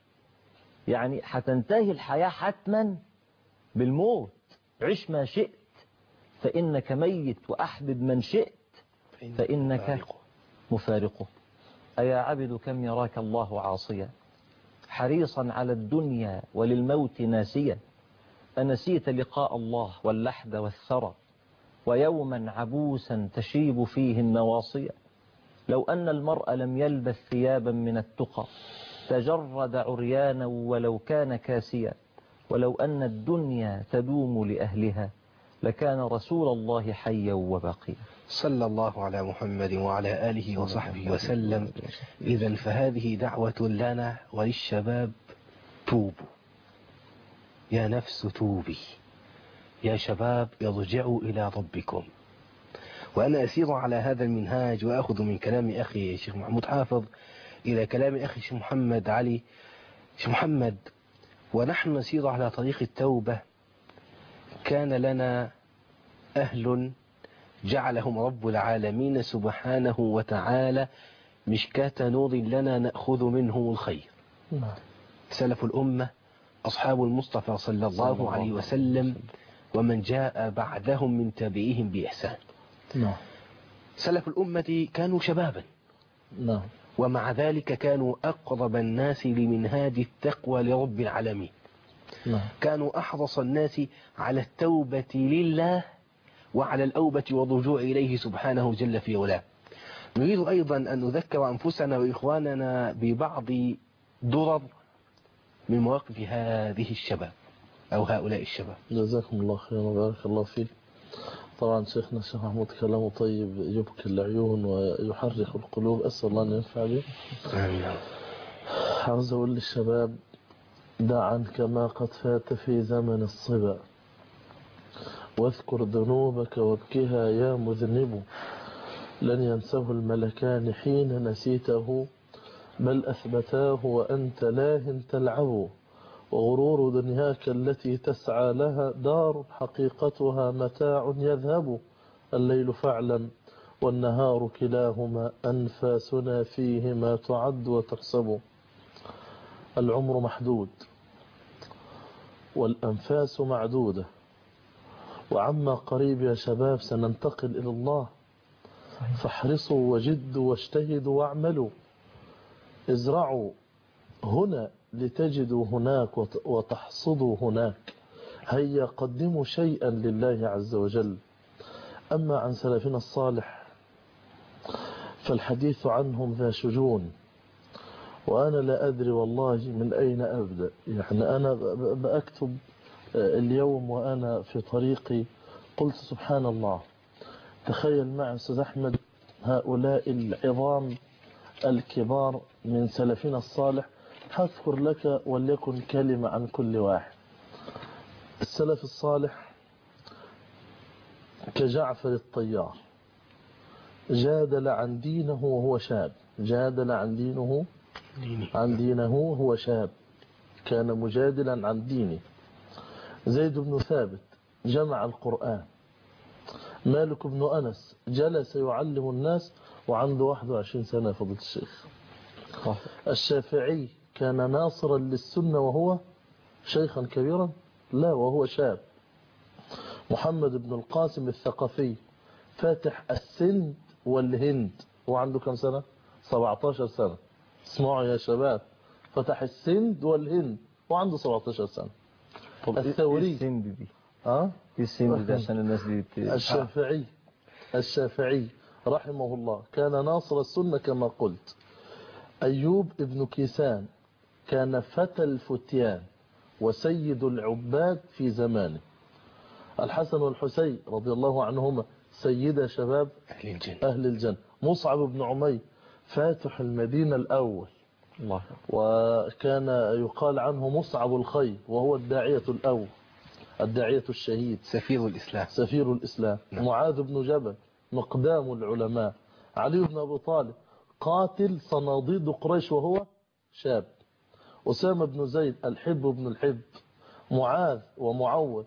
يعني هتنتهي الحياة حتما بالموت. عش ما شئت فإنك ميت، وأحبب من شئت فإنك مفارقه. أيا عبد كم يراك الله عاصيا، حريصا على الدنيا وللموت ناسيا، أنسيت لقاء الله واللحد والثرى، ويوما عبوسا تشيب فيه النواصي. لو أن المرء لم يلبث ثيابا من التقى تجرد عريانا ولو كان كاسيا. ولو أن الدنيا تدوم لأهلها لكان رسول الله حيا وباقيا. صلى الله على محمد وعلى آله وصحبه وسلم. إذن فهذه دعوة لنا وللشباب: توبوا يا نفس، توبي يا شباب، ارجعوا إلى ربكم. وأنا أسير على هذا المنهاج وأخذ من كلام أخي الشيخ محمود حافظ إلى كلام أخي الشيخ محمد علي. الشيخ محمد، ونحن نسير على طريق التوبة كان لنا أهل جعلهم رب العالمين سبحانه وتعالى مشكاة نور لنا نأخذ منهم الخير. سلف الأمة أصحاب المصطفى صلى الله عليه وسلم، ومن جاء بعدهم من تابعيهم بإحسان. سلف الأمة كانوا شبابا، ومع ذلك كانوا أقرب الناس لمنهاج التقوى لرب العالمين. كانوا أحرص الناس على التوبة لله وعلى الأوبة والرجوع إليه سبحانه جل في علاه. نريد أيضا أن نذكر أنفسنا وإخواننا ببعض درر من مواقف هذه الشباب. أو هؤلاء الشباب. جزاكم الله خيرا وبارك الله فيك. طبعا شيخنا الشيخ محمود كلامه طيب يبكي العيون ويحرك القلوب، أسأل الله أن ينفع به. عاوز أقول للشباب دع عنك ما قد فات في زمن الصبا، واذكر ذنوبك وابكها يا مذنب، لن ينسه الملكان حين نسيته، بل أثبتاه وأنت لاه تلعب، وغرور دنياك التي تسعى لها دار حقيقتها متاع يذهب، الليل فعلا والنهار كلاهما أنفاسنا فيهما تعد وتحسب، العمر محدود والأنفاس معدودة، وعما قريب يا شباب سننتقل إلى الله، فاحرصوا وجدوا واجتهدوا واعملوا، ازرعوا هنا لتجدوا هناك وتحصدوا هناك، هيا قدموا شيئا لله عز وجل. أما عن سلفنا الصالح فالحديث عنهم ذا شجون، وأنا لا أدري والله من أين أبدأ. يعني أنا بأكتب اليوم وأنا في طريقي قلت سبحان الله، تخيل معي أستاذ أحمد هؤلاء العظام الكبار من سلفنا الصالح، هذكر لك وليكن كلمة عن كل واحد. السلف الصالح كجعفر الطيار، جادل عن دينه وهو شاب، جادل عن دينه وهو شاب، كان مجادلا عن دينه. زيد بن ثابت جمع القرآن. مالك بن أنس جلس يعلم الناس وعنده 21 سنة فضيلة الشيخ. الشافعي كان ناصرا للسنة وهو شيخا كبيرا، لا وهو شاب. محمد بن القاسم الثقفي فاتح السند والهند وعنده كم سنة؟ 17 سنة. اسمعوا يا شباب، فتح السند والهند وعنده 17 سنة. الثوري السند دي السند دي عشان الناس دي الشافعي رحمه الله كان ناصر السنة كما قلت. أيوب ابن كيسان كان فتى الفتيان وسيد العباد في زمانه. الحسن والحسين رضي الله عنهما سيد شباب أهل الجنة. مصعب بن عمير فاتح المدينة الأول، وكان يقال عنه مصعب الخير، وهو الداعية الأول، الداعية الشهيد، سفير الإسلام. معاذ بن جبل مقدام العلماء. علي بن أبي طالب قاتل صناديد قريش وهو شاب. أسامة بن زيد الحب بن الحب. معاذ ومعوذ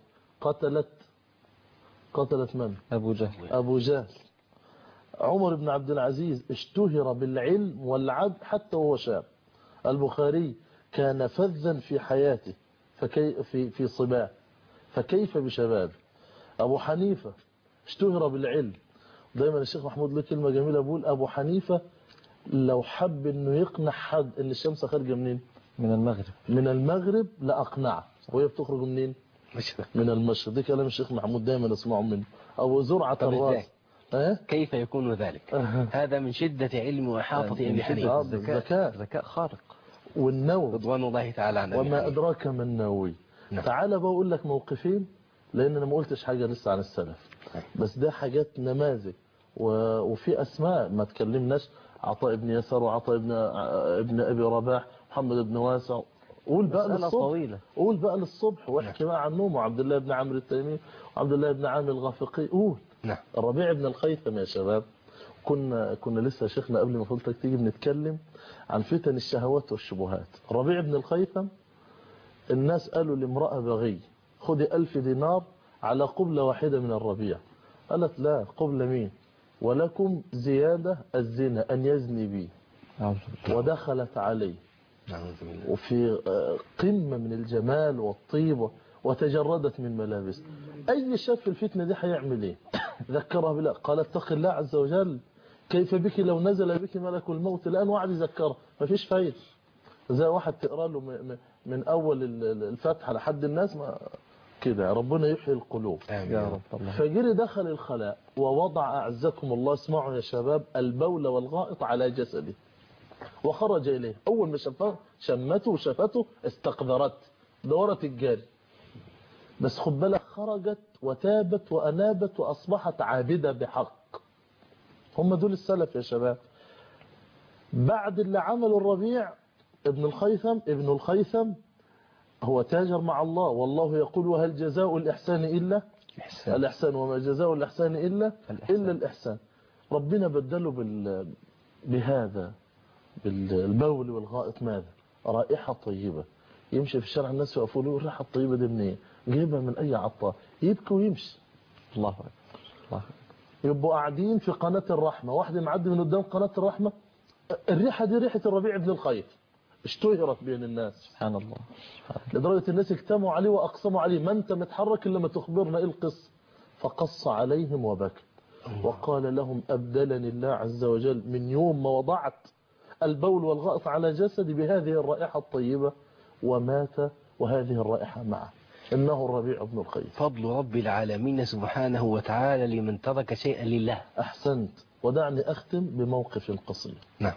قتلت من؟ أبو جهل. عمر بن عبد العزيز اشتهر بالعلم والعدل حتى وهو شاب. البخاري كان فذا في حياته في صباه، فكيف بشبابه. أبو حنيفة اشتهر بالعلم. دايما الشيخ محمود له كلمة جميلة، بقول أبو حنيفة لو حب انه يقنع حد ان الشمس خارجة منين؟ من المغرب لأقنعه. وهي بتخرج منين؟ من المشرق. ده كلام الشيخ محمود دايما اسمعه منه. أبو زرعة الراس. كيف يكون ذلك؟ هذا من شدة علم وإحاطة أبي حنيفة. ذكاء خارق. والنووي رضوان الله تعالى عنه. وما أدراك ما النووي. تعال بقول لك موقفين، لأن أنا ما قلتش حاجة لسه عن السلف، بس ده حاجات نماذج وفي أسماء ما تكلمناش. عطاء بن يسار وعطاء ابن أبي رباح، محمد بن واسع. قول بقى للصبح واحكي بقى عنهم، وعبد الله بن عمرو التيمي وعبد الله بن عامر الغافقي. قول الربيع بن الخيثم يا شباب. كنا لسه شيخنا قبل ما فضلتك تيجي بنتكلم عن فتن الشهوات والشبهات. الربيع بن الخيثم الناس قالوا لامرأة بغي خذي 1000 دينار على قبلة واحدة من الربيع. قالت لا، قبلة مين؟ ولكم زيادة الزنا أن يزني بي. ودخلت عليه وفي قمة من الجمال والطيبة، وتجردت من ملابس. أي شاب في الفتنة دي هيعمل إيه؟ ذكرها بالله، قال اتق الله عز وجل، كيف بك لو نزل بك ملك الموت الآن. وعد يذكرها، مفيش فايدة. زي واحد تقرأ له من أول الفتحة لحد الناس ما كده. ربنا يحيي القلوب يا رب. الله. فجري دخل الخلاء ووضع أعزكم الله، اسمعوا يا شباب، البول والغائط على جسده وخرج إليه. أول ما شمته وشفته استقذرت، دورت الجاري. بس خد بالك خرجت وتابت وأنابت وأصبحت عابدة بحق. هم دول السلف يا شباب. بعد اللي عملوا الربيع ابن الخيثم هو تاجر مع الله، والله يقول وهل جزاء الإحسان إلا الإحسان وما جزاء الإحسان إلا الإحسان. ربنا بدله بهذا بالبول والغائط ماذا؟ رائحة طيبة. يمشي في الشارع الناس يقفوا له الريحة الطيبة دي منين؟ جايبها من أي عطار. يبكي ويمشي. الله أكبر. يبقوا قاعدين في قناة الرحمة، واحد معدي من قدام قناة الرحمة، الريحة دي ريحة الربيع بن الخيث، اشتهرت بين الناس. سبحان الله. لدرجة الناس اجتمعوا عليه وأقسموا عليه ما أنت متحرك إلا ما تخبرنا إيه القصة. فقص عليهم وبكى وقال لهم أبدلني الله عز وجل من يوم ما وضعت البول والغائط على جسدي بهذه الرائحة الطيبة ومات وهذه الرائحة معه. إنه الربيع بن الخيث. فضل رب العالمين سبحانه وتعالى لمن ترك شيئا لله. أحسنت. ودعني أختم بموقف قصير. نعم.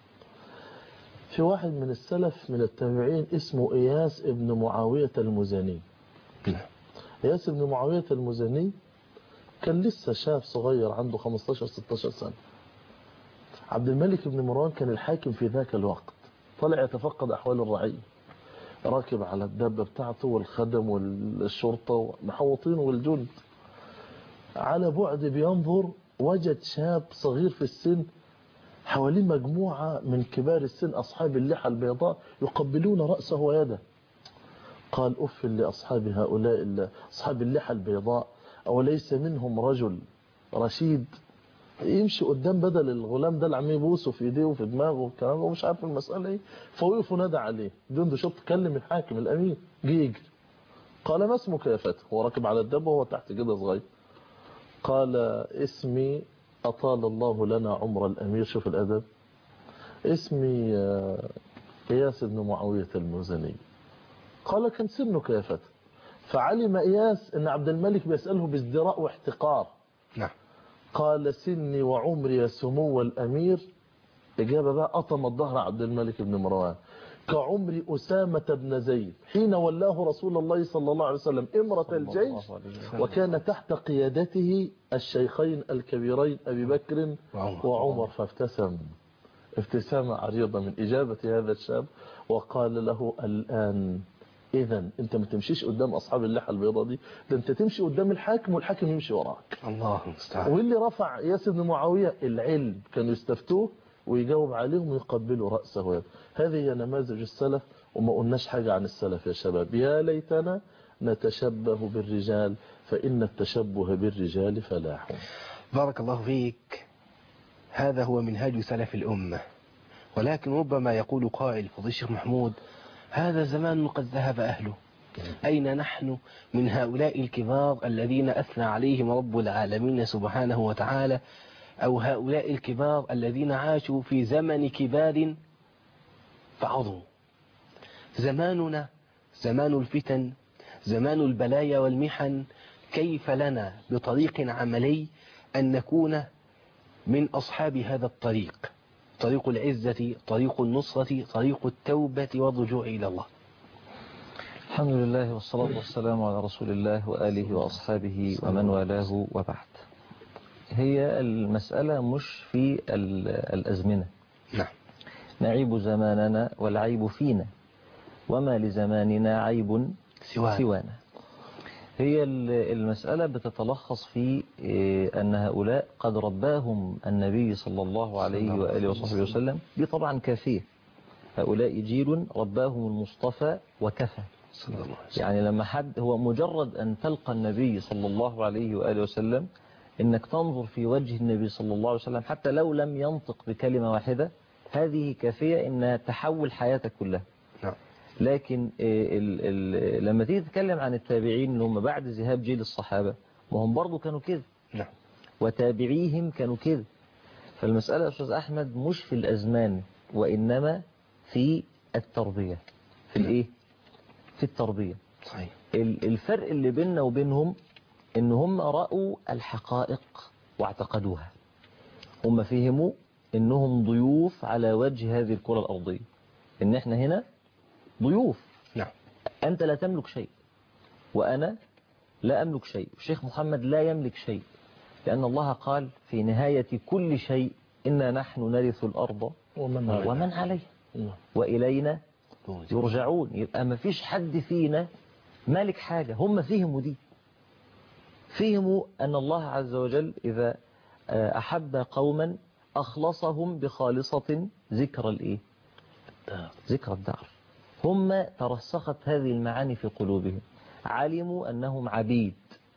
في واحد من السلف من التابعين اسمه إياس ابن معاوية المزني. نعم. إياس ابن معاوية المزني كان لسه شاب صغير عنده 15-16 سنة. عبد الملك بن مروان كان الحاكم في ذاك الوقت، طلع يتفقد أحوال الرعية، راكب على الدابة بتاعته والخدم والشرطة والمحوطين والجند. على بعد بينظر وجد شاب صغير في السن حوالين مجموعة من كبار السن أصحاب اللحى البيضاء يقبلون رأسه ويده. قال أف لأصحاب هؤلاء أصحاب اللحى البيضاء، أوليس منهم رجل رشيد يمشي قدام بدل الغلام ده اللي عم يبوسه في ايديه وفي دماغه والكلام ده ومش عارف المسألة ايه. فوقف ونادى عليه جنده، شوف تكلم الحاكم الأمير جه يجري. قال ما اسمك يا فتى؟ هو راكب على الدابة وهو تحت كده صغير. قال اسمي أطال الله لنا عمر الأمير. شوف الأدب. اسمي إياس بن معاوية المزني. قال كم سنك يا فتى؟ فعلم إياس أن عبد الملك بيسأله بازدراء واحتقار. نعم. قال سني وعمري يا سمو الأمير. إجابة بقى أطم الظهر عبد الملك بن مروان. كعمر أسامة بن زيد حين ولاه رسول الله صلى الله عليه وسلم إمرة الجيش، وكان تحت قيادته الشيخين الكبيرين أبي بكر وعمر. فابتسم ابتسامة عريضة من إجابة هذا الشاب وقال له الآن إذن أنت ما تمشيش قدام أصحاب اللحى البيضاء دي، ده أنت تمشي قدام الحاكم والحاكم يمشي وراك. الله المستعان. واللي رفع إياس بن معاوية العلم كانوا يستفتوه ويجاوب عليهم ويقبلوا رأسه. هذه هي نماذج السلف. وما قلناش حاجة عن السلف يا شباب. يا ليتنا نتشبه بالرجال فإن التشبه بالرجال فلاح. بارك الله فيك. هذا هو منهاج سلف الأمة. ولكن ربما يقول قائل فضيل الشيخ محمود هذا زمان قد ذهب أهله، أين نحن من هؤلاء الكبار الذين أثنى عليهم رب العالمين سبحانه وتعالى، أو هؤلاء الكبار الذين عاشوا في زمن كبار فعظوا. زماننا زمان الفتن، زمان البلايا والمحن. كيف لنا بطريق عملي أن نكون من أصحاب هذا الطريق، طريق العزة، طريق النصرة، طريق التوبة والرجوع إلى الله. الحمد لله والصلاة والسلام على رسول الله وآله وأصحابه ومن والاه وبعد. هي المسألة مش في الأزمنة. نعم. نعيب زماننا والعيب فينا، وما لزماننا عيب سوانا. هي المسألة بتتلخص في أن هؤلاء قد رباهم النبي صلى الله عليه وآله وصحبه وسلم. دي طبعا كافية. هؤلاء جيل رباهم المصطفى وكفى. يعني لما حد هو مجرد أن تلقى النبي صلى الله عليه وآله وسلم، إنك تنظر في وجه النبي صلى الله عليه وسلم حتى لو لم ينطق بكلمة واحدة، هذه كافية إنها تحول حياتك كلها. نعم. لكن لما تيجي تتكلم عن التابعين اللي هم بعد ذهاب جيل الصحابة، وهم برضو كانوا كده. نعم. وتابعيهم كانوا كده. فالمسألة أستاذ أحمد مش في الأزمان، وإنما في التربية. في الإيه؟ في التربية. صحيح. الفرق اللي بيننا وبينهم إن هم رأوا الحقائق واعتقدوها. هم فهموا إنهم ضيوف على وجه هذه الكرة الأرضية، إن إحنا هنا ضيوف. نعم. أنت لا تملك شيء وأنا لا أملك شيء، الشيخ محمد لا يملك شيء، لأن الله قال في نهاية كل شيء إنا نحن نرث الأرض ومن عليها وإلينا يرجعون. يبقى ما فيش حد فينا مالك حاجة. هم فهموا دي، فهموا أن الله عز وجل إذا أحب قوما أخلصهم بخالصة ذكر الإيه؟ ذكر الدار. هم ترسخت هذه المعاني في قلوبهم، علموا أنهم عبيد،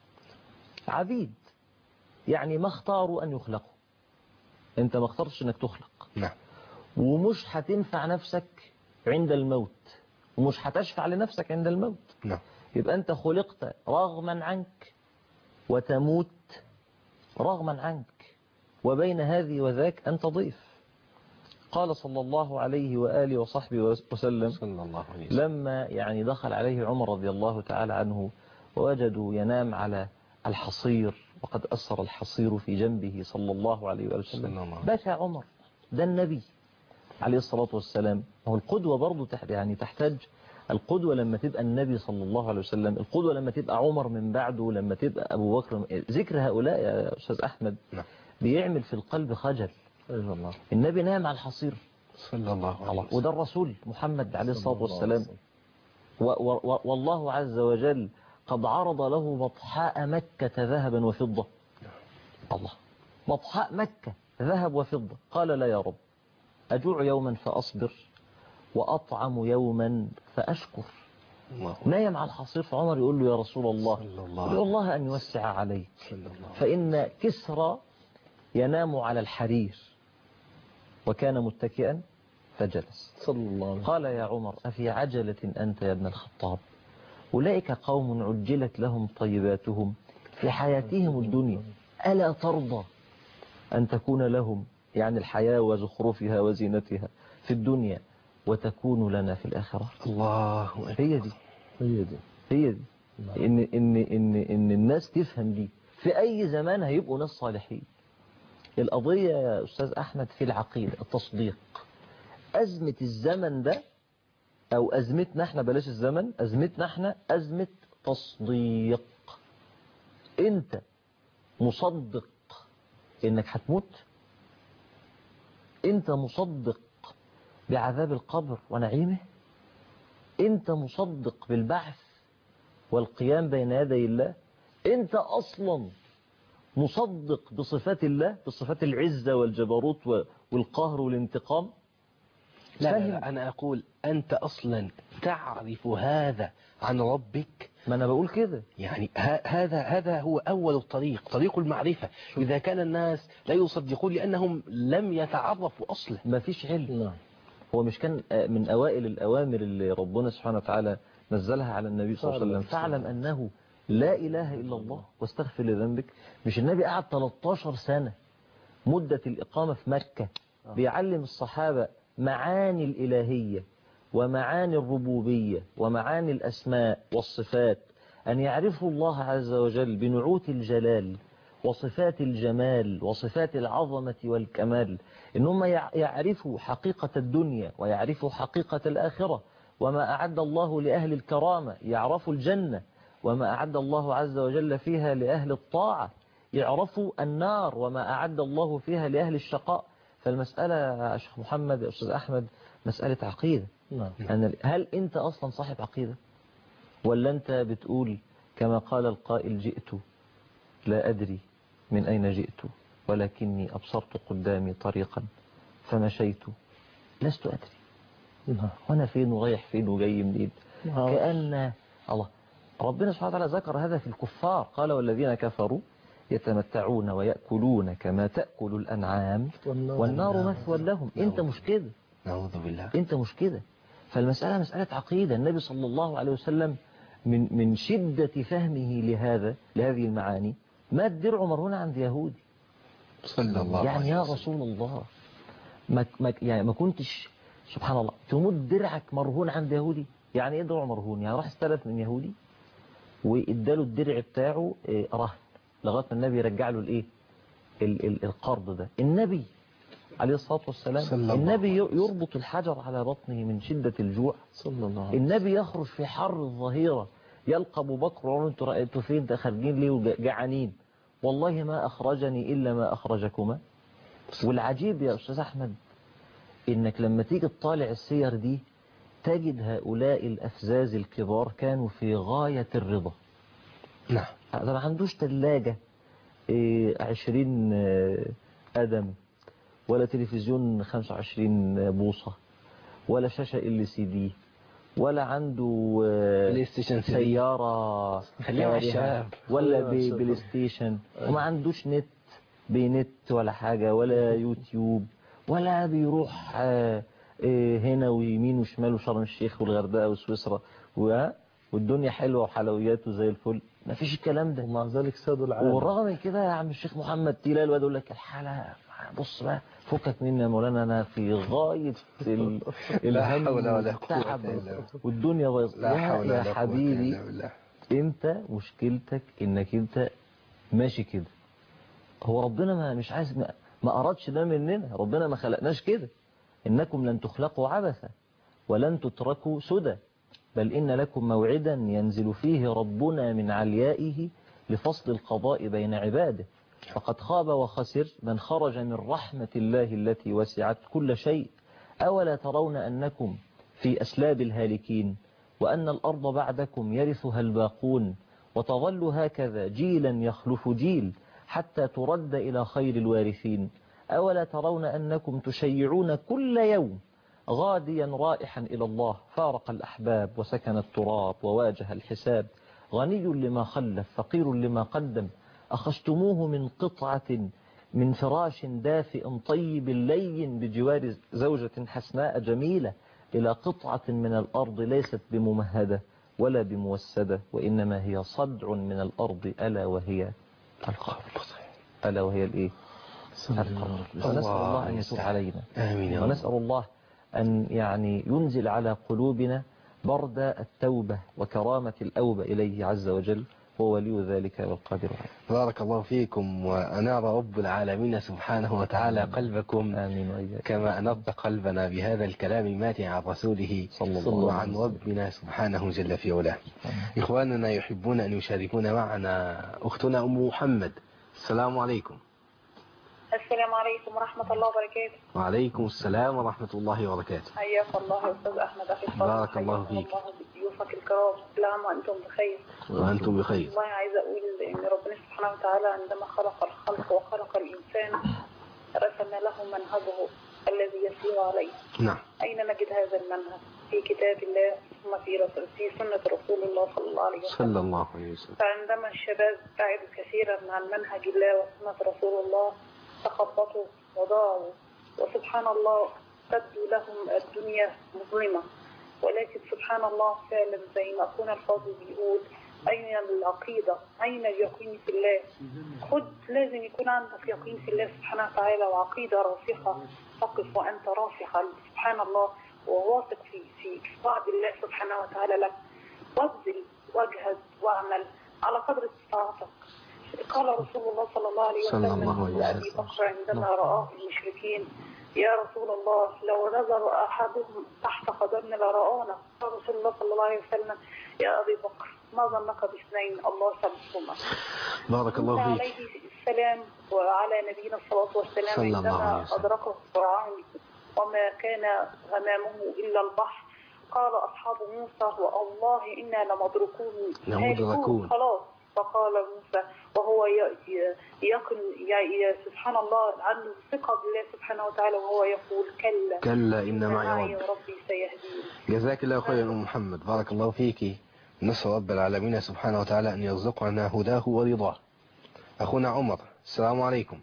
عبيد يعني ما اختاروا أن يخلقوا. أنت ما اخترتش أنك تخلق، نعم. ومش هتنفع نفسك عند الموت، ومش هتشفع لنفسك عند الموت، نعم. يبقى أنت خلقت رغما عنك وتموت رغما عنك، وبين هذه وذاك أنت ضيف. قال صلى الله عليه وآله وصحبه وسلم لما يعني دخل عليه عمر رضي الله تعالى عنه ووجدوا ينام على الحصير وقد أثر الحصير في جنبه صلى الله عليه وآله وسلم، بكى عمر. ده النبي عليه الصلاة والسلام. هو القدوة برضو يعني تحتاج القدوة لما تبقى النبي صلى الله عليه وسلم، القدوة لما تبقى عمر من بعده، لما تبقى أبو بكر. ذكر هؤلاء يا أستاذ أحمد بيعمل في القلب خجل. النبي نام على الحصير صلى الله عليه وسلم، وده الرسول محمد عليه الصلاة والسلام. والله عز وجل قد عرض له بطحاء مكة ذهبا وفضة. الله، بطحاء مكة ذهب وفضة. قال لا يا رب، أجوع يوما فأصبر وأطعم يوما فأشكر. نايم على الحصير، فعمر يقول له يا رسول الله ادعو الله أن يوسع عليك، فإن كسرى ينام على الحرير وكان متكئا فجلس. قال يا عمر أفي عجلة أنت يا ابن الخطاب؟ أولئك قوم عجلت لهم طيباتهم في حياتهم الدنيا، ألا ترضى أن تكون لهم يعني الحياة وزخرفها وزينتها في الدنيا وتكون لنا في الآخرة؟ الله، هي دي إن الناس تفهم دي. في أي زمان هيبقوا ناس صالحين. القضية يا أستاذ أحمد في العقيدة، التصديق. أزمة الزمن ده أو أزمتنا احنا، بلاش الزمن، أزمتنا احنا أزمة تصديق. أنت مصدق إنك هتموت؟ أنت مصدق بعذاب القبر ونعيمه؟ أنت مصدق بالبعث والقيام بين يدي الله؟ أنت أصلا مصدق بصفات الله، بصفات العزة والجبروت والقهر والانتقام؟ لا، أنا أقول أنت أصلا تعرف هذا عن ربك. ما أنا بقول كده، يعني هذا هو أول الطريق، طريق المعرفة. إذا كان الناس لا يصدقون لأنهم لم يتعرفوا أصلا، ما فيش علم. هو مش كان من أوائل الأوامر اللي ربنا سبحانه وتعالى نزلها على النبي صلى الله عليه وسلم فاعلم أنه لا إله إلا الله واستغفر لذنبك؟ مش النبي قعد 13 سنة مدة الإقامة في مكة بيعلم الصحابة معاني الإلهية ومعاني الربوبية ومعاني الأسماء والصفات، أن يعرفوا الله عز وجل بنعوت الجلال وصفات الجمال وصفات العظمة والكمال، إنهم يعرفوا حقيقة الدنيا ويعرفوا حقيقة الآخرة، وما أعد الله لأهل الكرامة، يعرفوا الجنة وما أعد الله عز وجل فيها لأهل الطاعة، يعرفوا النار وما أعد الله فيها لأهل الشقاء. فالمسألة يا شيخ محمد يا أستاذ أحمد مسألة عقيدة. هل أنت أصلا صاحب عقيدة، ولا أنت بتقول كما قال القائل جئت لا أدري من أين جئت ولكني أبصرت قدامي طريقا فمشيت لست أدري وأنا فين ورايح فين وجاي منين؟ كأن الله ربنا سبحانه وتعالى ذكر هذا في الكفار، قال والذين كفروا يتمتعون ويأكلون كما تأكل الأنعام والنار مثوى لهم. أنت مش كده، نعوذ بالله، أنت مش كده. فالمسألة مسألة عقيدة. النبي صلى الله عليه وسلم من شدة فهمه لهذه المعاني مات درعه مرهون عند يهودي صلى الله عليه وسلم. يعني يا رسول الله ما كنتش سبحان الله تموت درعك مرهون عند يهودي؟ يعني ايه درع مرهون؟ يعني راح استلف من يهودي واداله الدرع بتاعه رهن لغايه ما النبي يرجع له الايه القرض ده. النبي عليه الصلاه والسلام النبي يربط الحجر على بطنه من شده الجوع. النبي يخرج في حر الظهيره يلقى أبو بكر وعمر انتوا فين خارجين ليه وجعانين؟ والله ما أخرجني إلا ما أخرجكما. والعجيب يا أستاذ أحمد إنك لما تيجي تطالع السير دي تجد هؤلاء الأفزاز الكبار كانوا في غاية الرضا. نعم. ما عندوش تلاجة 20 قدم، ولا تلفزيون 25 بوصة، ولا شاشة LCD، ولا عنده سيارة ولا بلاي ستيشن، وما عندوش نت بنت ولا حاجة، ولا يوتيوب، ولا بيروح هنا ويمين وشمال وشرم الشيخ والغردقة وسويسرا والدنيا حلوة وحلوياته زي الفل. ما فيش الكلام ده. ومع ذلك سادوا العالم. والرغم من كده يا عم الشيخ محمد تلاقي الواد يقول لك الحالة بص بقى فكك مني يا مولانا انا في غاية الهم والتعب والدنيا بايظه. يا حبيبي انت مشكلتك انك انت ماشي كده. هو ربنا ما مش عايز ما أرادش ده مننا. ربنا ما خلقناش كده. إنكم لن تخلقوا عبثا ولن تتركوا سدى، بل إن لكم موعدا ينزل فيه ربنا من عليائه لفصل القضاء بين عباده. فقد خاب وخسر من خرج من رحمة الله التي وسعت كل شيء. أولا ترون أنكم في أسلاب الهالكين، وأن الأرض بعدكم يرثها الباقون، وتظل هكذا جيلا يخلف جيل حتى ترد إلى خير الوارثين. أولا ترون أنكم تشيعون كل يوم غاديا رائحا إلى الله، فارق الأحباب وسكن التراب وواجه الحساب، غني لما خلف فقير لما قدم، أخذتموه من قطعة من فراش دافئ طيب لين بجوار زوجة حسناء جميلة إلى قطعة من الأرض ليست بممهدة ولا بموسدة، وإنما هي صدع من الأرض ألا وهي القبر. ألا وهي الإيه؟ القبر. ونسأل الله أن يتوب علينا. آمين. ونسأل الله أن يعني ينزل على قلوبنا برد التوبة وكرامة الأوبة إليه عز وجل، هو ولي ذلك والقادر عليه. بارك الله فيكم، وأنار رب العالمين سبحانه وتعالى قلبكم. آمين وإياك. كما أنرت قلبنا بهذا الكلام الماتع عن رسوله صلى الله عليه وسلم، وعن ربنا سبحانه جل في علاه. إخواننا يحبون أن يشاركون معنا أختنا أم محمد. السلام عليكم. السلام عليكم ورحمة الله وبركاته. وعليكم السلام ورحمة الله وبركاته. حياك الله يا أستاذ أحمد أخي الفاضل. بارك الله فيك. الله بضيوفك الكرام. كل عام وأنتم بخير. وأنتم بخير. والله عايزة أقول إن ربنا سبحانه وتعالى عندما خلق الخلق وخلق الإنسان رسم له منهجه الذي يسير عليه. نعم. أين نجد هذا المنهج؟ في كتاب الله ثم في سنة رسول الله صلى الله عليه وسلم. صلى الله عليه وسلم. فعندما الشباب بعدوا كثيرا عن منهج الله وسنة رسول الله تخبطوا وضاعوا، وسبحان الله تبدو لهم الدنيا مظلمة، ولكن سبحان الله فعلا زي ما أخونا الفاضل بيقول أين العقيدة؟ أين اليقين في الله؟ لازم يكون عندك يقين في الله سبحانه وتعالى وعقيدة راسخة، تقف وأنت راسخا سبحان الله وواثق في وعد الله سبحانه وتعالى لك، وابذل واجهد واعمل على قدر استطاعتك. قال رسول الله صلى الله عليه وسلم لأبي بكر عندما رآه المشركين: يا رسول الله لو نظر أحدهم تحت قدمنا لرآنا. قال رسول الله صلى الله عليه وسلم: يا أبي بكر ما ظنك باثنين الله ثالثهما. بارك الله فيك. عليه السلام وعلى نبينا الصلاة والسلام عندما أدركه فرعون وما كان أمامه إلا البحر، قال أصحاب موسى: والله إنا لمدركون خلاص. فقال موسى وهو يقن سبحان الله عنده ثقة بالله سبحانه وتعالى وهو يقول: كلا إن معي ربي سيهدين. جزاك الله خيرا أم محمد، بارك الله فيك. نسأل رب العالمين سبحانه وتعالى أن يرزقنا هداه ورضاه. أخونا عمر. السلام عليكم.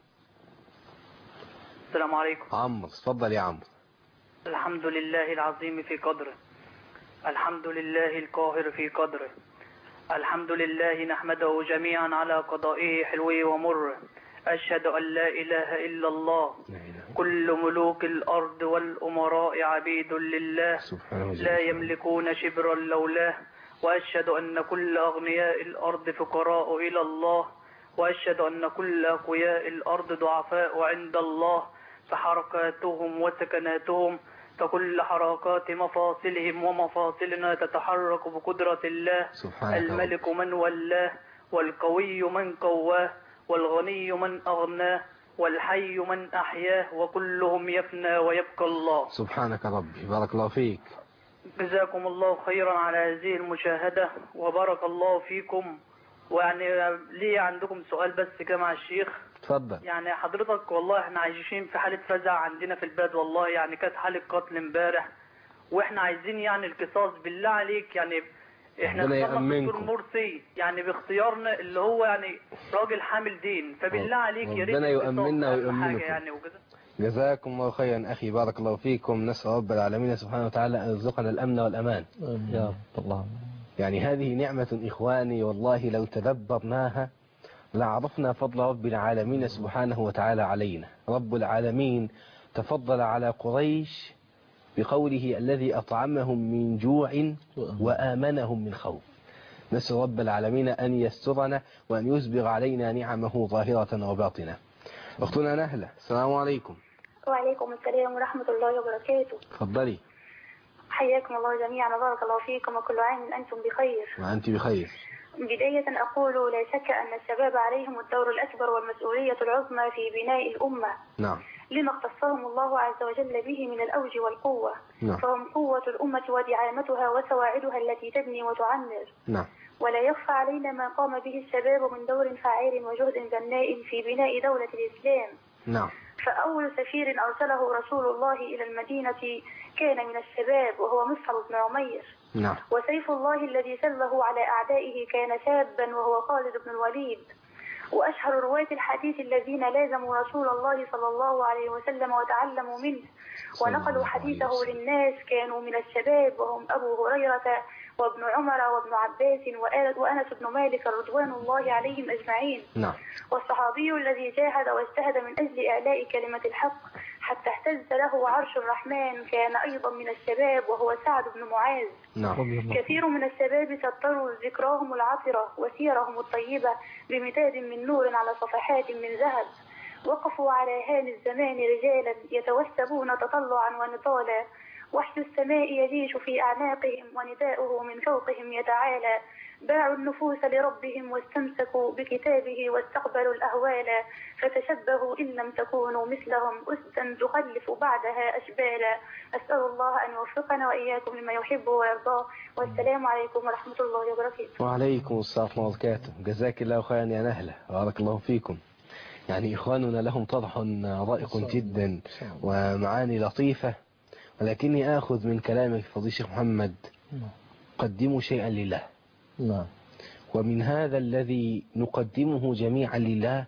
السلام عليكم. عمر تفضل يا عمر. الحمد لله العظيم في قدره، الحمد لله القاهر في قدره، الحمد لله نحمده جميعا على قضائه حلوه ومره. أشهد أن لا إله إلا الله، كل ملوك الأرض والأمراء عبيد لله لا يملكون شبرا لولاه. وأشهد أن كل أغنياء الأرض فقراء إلى الله، وأشهد أن كل أقوياء الأرض ضعفاء عند الله، فحركاتهم وسكناتهم فكل حركات مفاصلهم ومفاصلنا تتحرك بقدرة الله. الملك من ولاه، والقوي من قواه، والغني من أغناه، والحي من أحياه، وكلهم يفنى ويبقى الله. سبحانك ربي، بارك الله فيك. جزاكم الله خيرا على هذه المشاهدة وبارك الله فيكم. ويعني ليه عندكم سؤال بس كده مع الشيخ؟ اتفضل. يعني حضرتك والله احنا عايشين في حالة فزع عندنا في البلد، والله يعني كانت حالة قتل امبارح، واحنا عايزين يعني القصاص بالله عليك. يعني احنا اخترنا الدكتور مرسي يعني باختيارنا اللي هو يعني راجل حامل دين، فبالله عليك يا ريت ربنا يؤمننا ويؤمنكم. يعني وكده. جزاكم الله خيرا أخي، بارك الله فيكم. نسأل رب العالمين سبحانه وتعالى أن يرزقنا الأمن والأمان يا رب. الله. يعني هذه نعمة إخواني، والله لو تدبرناها لعرفنا فضل رب العالمين سبحانه وتعالى علينا. رب العالمين تفضل على قريش بقوله الذي أطعمهم من جوع وآمنهم من خوف. نسأل رب العالمين أن يسترنا وأن يسبغ علينا نعمه ظاهرة وباطنة. أختنا نهلة، السلام عليكم. وعليكم السلام ورحمة الله وبركاته. تفضلي. حياكم الله جميعا وبارك الله فيكم، وكل عام أنتم بخير. وأنت بخير. بداية أقول لا شك أن الشباب عليهم الدور الأكبر والمسؤولية العظمى في بناء الأمة. نعم. لما اختصهم الله عز وجل به من الأوج والقوة. نعم. فهم قوة الأمة ودعامتها وسواعدها التي تبني وتعمر. نعم. ولا يخفى علينا ما قام به الشباب من دور فعال وجهد بناء في بناء دولة الإسلام. نعم. فأول سفير أرسله رسول الله إلى المدينة كان من الشباب، وهو مصعب بن عمير. نعم. وسيف الله الذي سله على أعدائه كان شابا، وهو خالد بن الوليد. وأشهر رواة الحديث الذين لازموا رسول الله صلى الله عليه وسلم وتعلموا منه ونقلوا حديثه للناس كانوا من الشباب، وهم أبو هريرة وابن عمر وابن عباس وأنس بن مالك رضوان الله عليهم أجمعين. نعم. والصحابي الذي جاهد واجتهد من أجل إعلاء كلمة الحق حتى اهتز له عرش الرحمن كان أيضا من الشباب، وهو سعد بن معاذ. نعم. كثير من الشباب سطروا ذكراهم العطرة وسيرهم الطيبة بمداد من نور على صفحات من ذهب. وقفوا على هان الزمان رجالا يتوسبون تطلعا ونضالا، وحي السماء يجيش في أعناقهم ونداؤه من فوقهم يتعالى. باعوا النفوس لربهم واستمسكوا بكتابه واستقبلوا الأهوال، فتشبهوا إن لم تكونوا مثلهم أسدا تخلف بعدها أشبالا. أسأل الله أن يوفقنا وإياكم لما يحب ويرضاه، والسلام عليكم ورحمة الله وبركاته. وعليكم السلام ورحمة الله وبركاته. جزاك الله خيرا يا نهلة، بارك الله فيكم. يعني إخواننا لهم طرح رائق جدا ومعاني لطيفة، ولكني آخذ من كلامك فضيلة الشيخ محمد قدموا شيئا لله. نعم. ومن هذا الذي نقدمه جميعا لله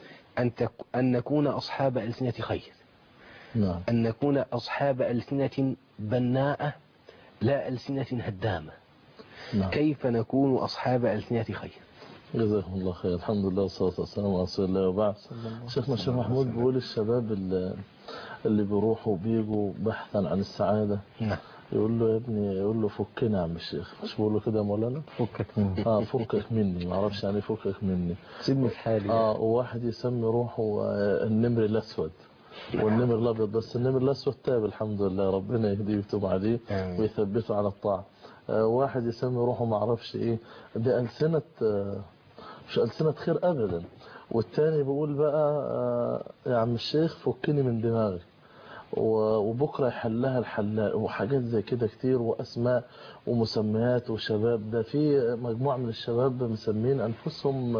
أن نكون أصحاب ألسنة خير. نعم. أن نكون أصحاب ألسنة بناءة لا ألسنة هدامة. نعم. كيف نكون أصحاب ألسنة خير؟ جزاكم الله خير. الحمد لله والصلاة والسلام على رسول الله وبعد. شيخنا الشيخ محمود بيقول الشباب اللي بيروحوا بيجوا بحثا عن السعادة. نعم. يقول له يا ابني، يقول له فكنا يا عم الشيخ. مش بقول له كده يا مولانا؟ فكك مني. فكك مني. ما اعرفش يعني فكك مني، سيبني في حالي. وواحد يسمي روحه النمر الاسود والنمر الابيض، بس النمر الاسود تاب الحمد لله، ربنا يهديه ويتوب عليه ويثبته على الطاعه. واحد يسمي روحه ما اعرفش ايه، دي ألسنة مش ألسنة خير ابدا. والتاني بيقول بقى يا عم الشيخ فكني من دماغي، وبكرة يحلها الحلاق وحاجات زي كده كتير، وأسماء ومسميات وشباب. ده في مجموعة من الشباب مسمين أنفسهم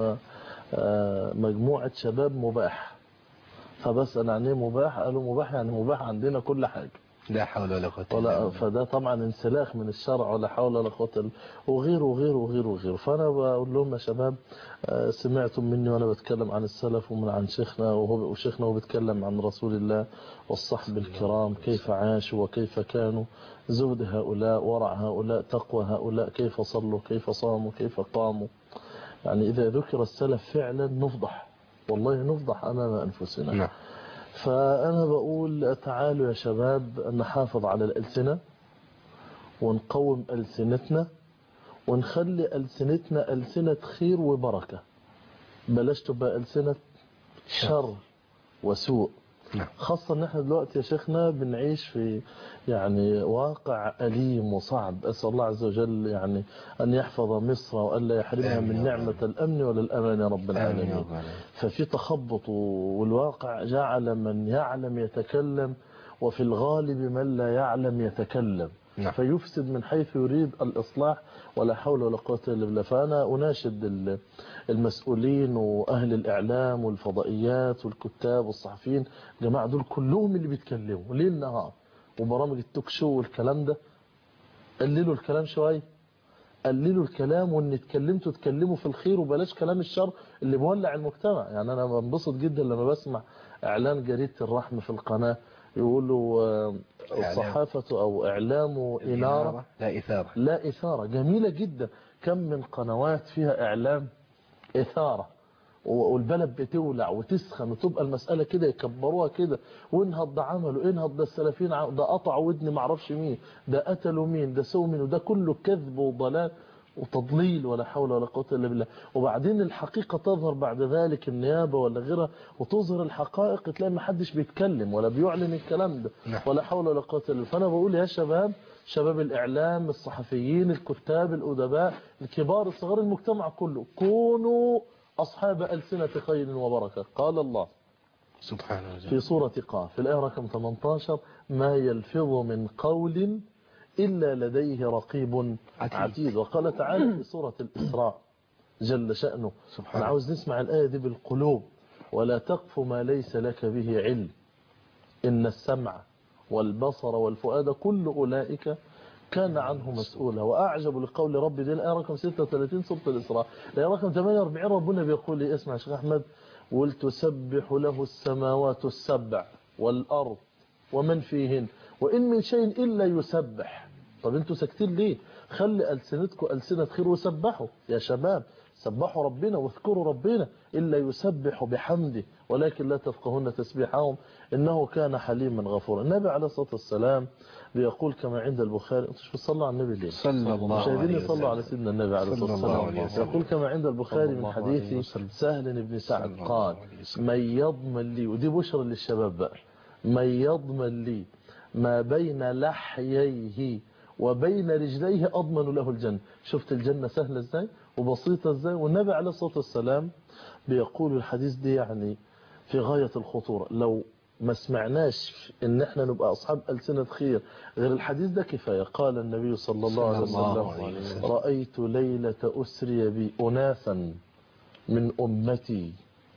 مجموعة شباب مباح. فبس أنا يعني مباح، قالوا مباح يعني مباح عندنا كل حاجة. لا حول ولا قوة إلا بالله. فده طبعا انسلاخ من الشرع، ولا حول ولا قوة، وغيره وغيره وغيره وغيره. فأنا بقول لهم يا شباب، سمعتم مني وأنا بتكلم عن السلف ومن عن شيخنا، وشيخنا هو بيتكلم عن رسول الله والصحب الكرام كيف عاشوا وكيف كانوا، زهد هؤلاء، ورع هؤلاء، تقوى هؤلاء، كيف صلوا، كيف صاموا، كيف قاموا. يعني إذا ذكر السلف فعلا نفضح، والله نفضح أمام أنفسنا. نعم. فأنا بقول تعالوا يا شباب نحافظ على الألسنة ونقوم ألسنتنا، ونخلي ألسنتنا ألسنة خير وبركة، بلاش تبقى ألسنة شر وسوء. خاصة ان احنا دلوقتي يا شيخنا بنعيش في يعني واقع أليم وصعب. أسأل الله عز وجل يعني أن يحفظ مصر وألا يحرمها من نعمة الأمن ولا الأمان يا رب العالمين. ففي تخبط، والواقع جعل من يعلم يتكلم، وفي الغالب من لا يعلم يتكلم، فيفسد من حيث يريد الإصلاح، ولا حول ولا قوة إلا بالله. فأنا أناشد المسؤولين وأهل الإعلام والفضائيات والكتاب والصحفيين، جماعة دول كلهم اللي بيتكلموا ليل نهار، وبرامج التوك شو والكلام ده، قللوا الكلام شوية، قللوا الكلام، وان اتكلمتوا تكلموا في الخير وبلاش كلام الشر اللي بولع المجتمع. يعني أنا بنبسط جدا لما بسمع إعلان جريدة الرحمة في القناة يقولوا الصحافة أو إعلام إنارة لا إثارة. جميلة جدا. كم من قنوات فيها إعلام إثارة، والبلد بتولع وتسخن وتبقى المسألة كده يكبروها كده، وانهض ده عملوا، انهض ده السلفيين ده قطعوا ودن معرفش مين، ده قتلوا مين، ده سووا مين، وده كله كذب وضلال وتضليل، ولا حول ولا قوة إلا بالله. وبعدين الحقيقة تظهر بعد ذلك، النيابة ولا غيرها، وتظهر الحقائق تلاقي ما حدش بيتكلم ولا بيعلن الكلام ده، ولا حول ولا قوة إلا بالله. فأنا بقول يا شباب الإعلام، الصحفيين، الكتاب، الأدباء، الكبار، الصغار، المجتمع كله، كونوا أصحاب ألسنة خير وبركة. قال الله سبحانه وتعالى في سورة قاف في الآية رقم 18: ما يلفظ من قول إلا لديه رقيب عتيد. وقال تعالى في سورة الإسراء جل شأنه، أنا عاوز نسمع الآية دي بالقلوب: ولا تقف ما ليس لك به علم إن السمع والبصر والفؤاد كل أولئك كان عنه مسؤولا. وأعجب لقول ربي، دي الآية رقم 36 سورة الإسراء. الآية رقم 48 ربنا بيقول لي اسمع يا شيخ أحمد: ولتسبح له السماوات السبع والأرض ومن فيهن وإن من شيء إلا يسبح. طب انتوا ساكتين ليه؟ خلي ألسنتكم ألسنة خير وسبحوا يا شباب، سبحوا ربنا واذكروا ربنا. إلا يسبح بحمده ولكن لا تفقهون تسبيحهم إنه كان حليما غفورا. النبي عليه الصلاة والسلام بيقول كما عند البخاري، انتوا مش بتصلوا على النبي ليه؟ صلى الله عليه وسلم. يصلوا على سيدنا النبي عليه الصلاة والسلام. يقول كما عند البخاري من حديث سهل بن سعد قال: من يضمن لي، ودي بشرى للشباب بقى، من يضمن لي ما بين لحييه وبين رجليه أضمن له الجنة. شفت الجنة سهلة ازاي وبسيطة ازاي. والنبي عليه الصلاة والسلام بيقول الحديث دي يعني في غاية الخطورة. لو ما سمعناش ان احنا نبقى اصحاب ألسنة خير غير الحديث ده كفاية. قال النبي صلى الله عليه وسلم: رأيت ليلة أسري بي أناسا من أمتي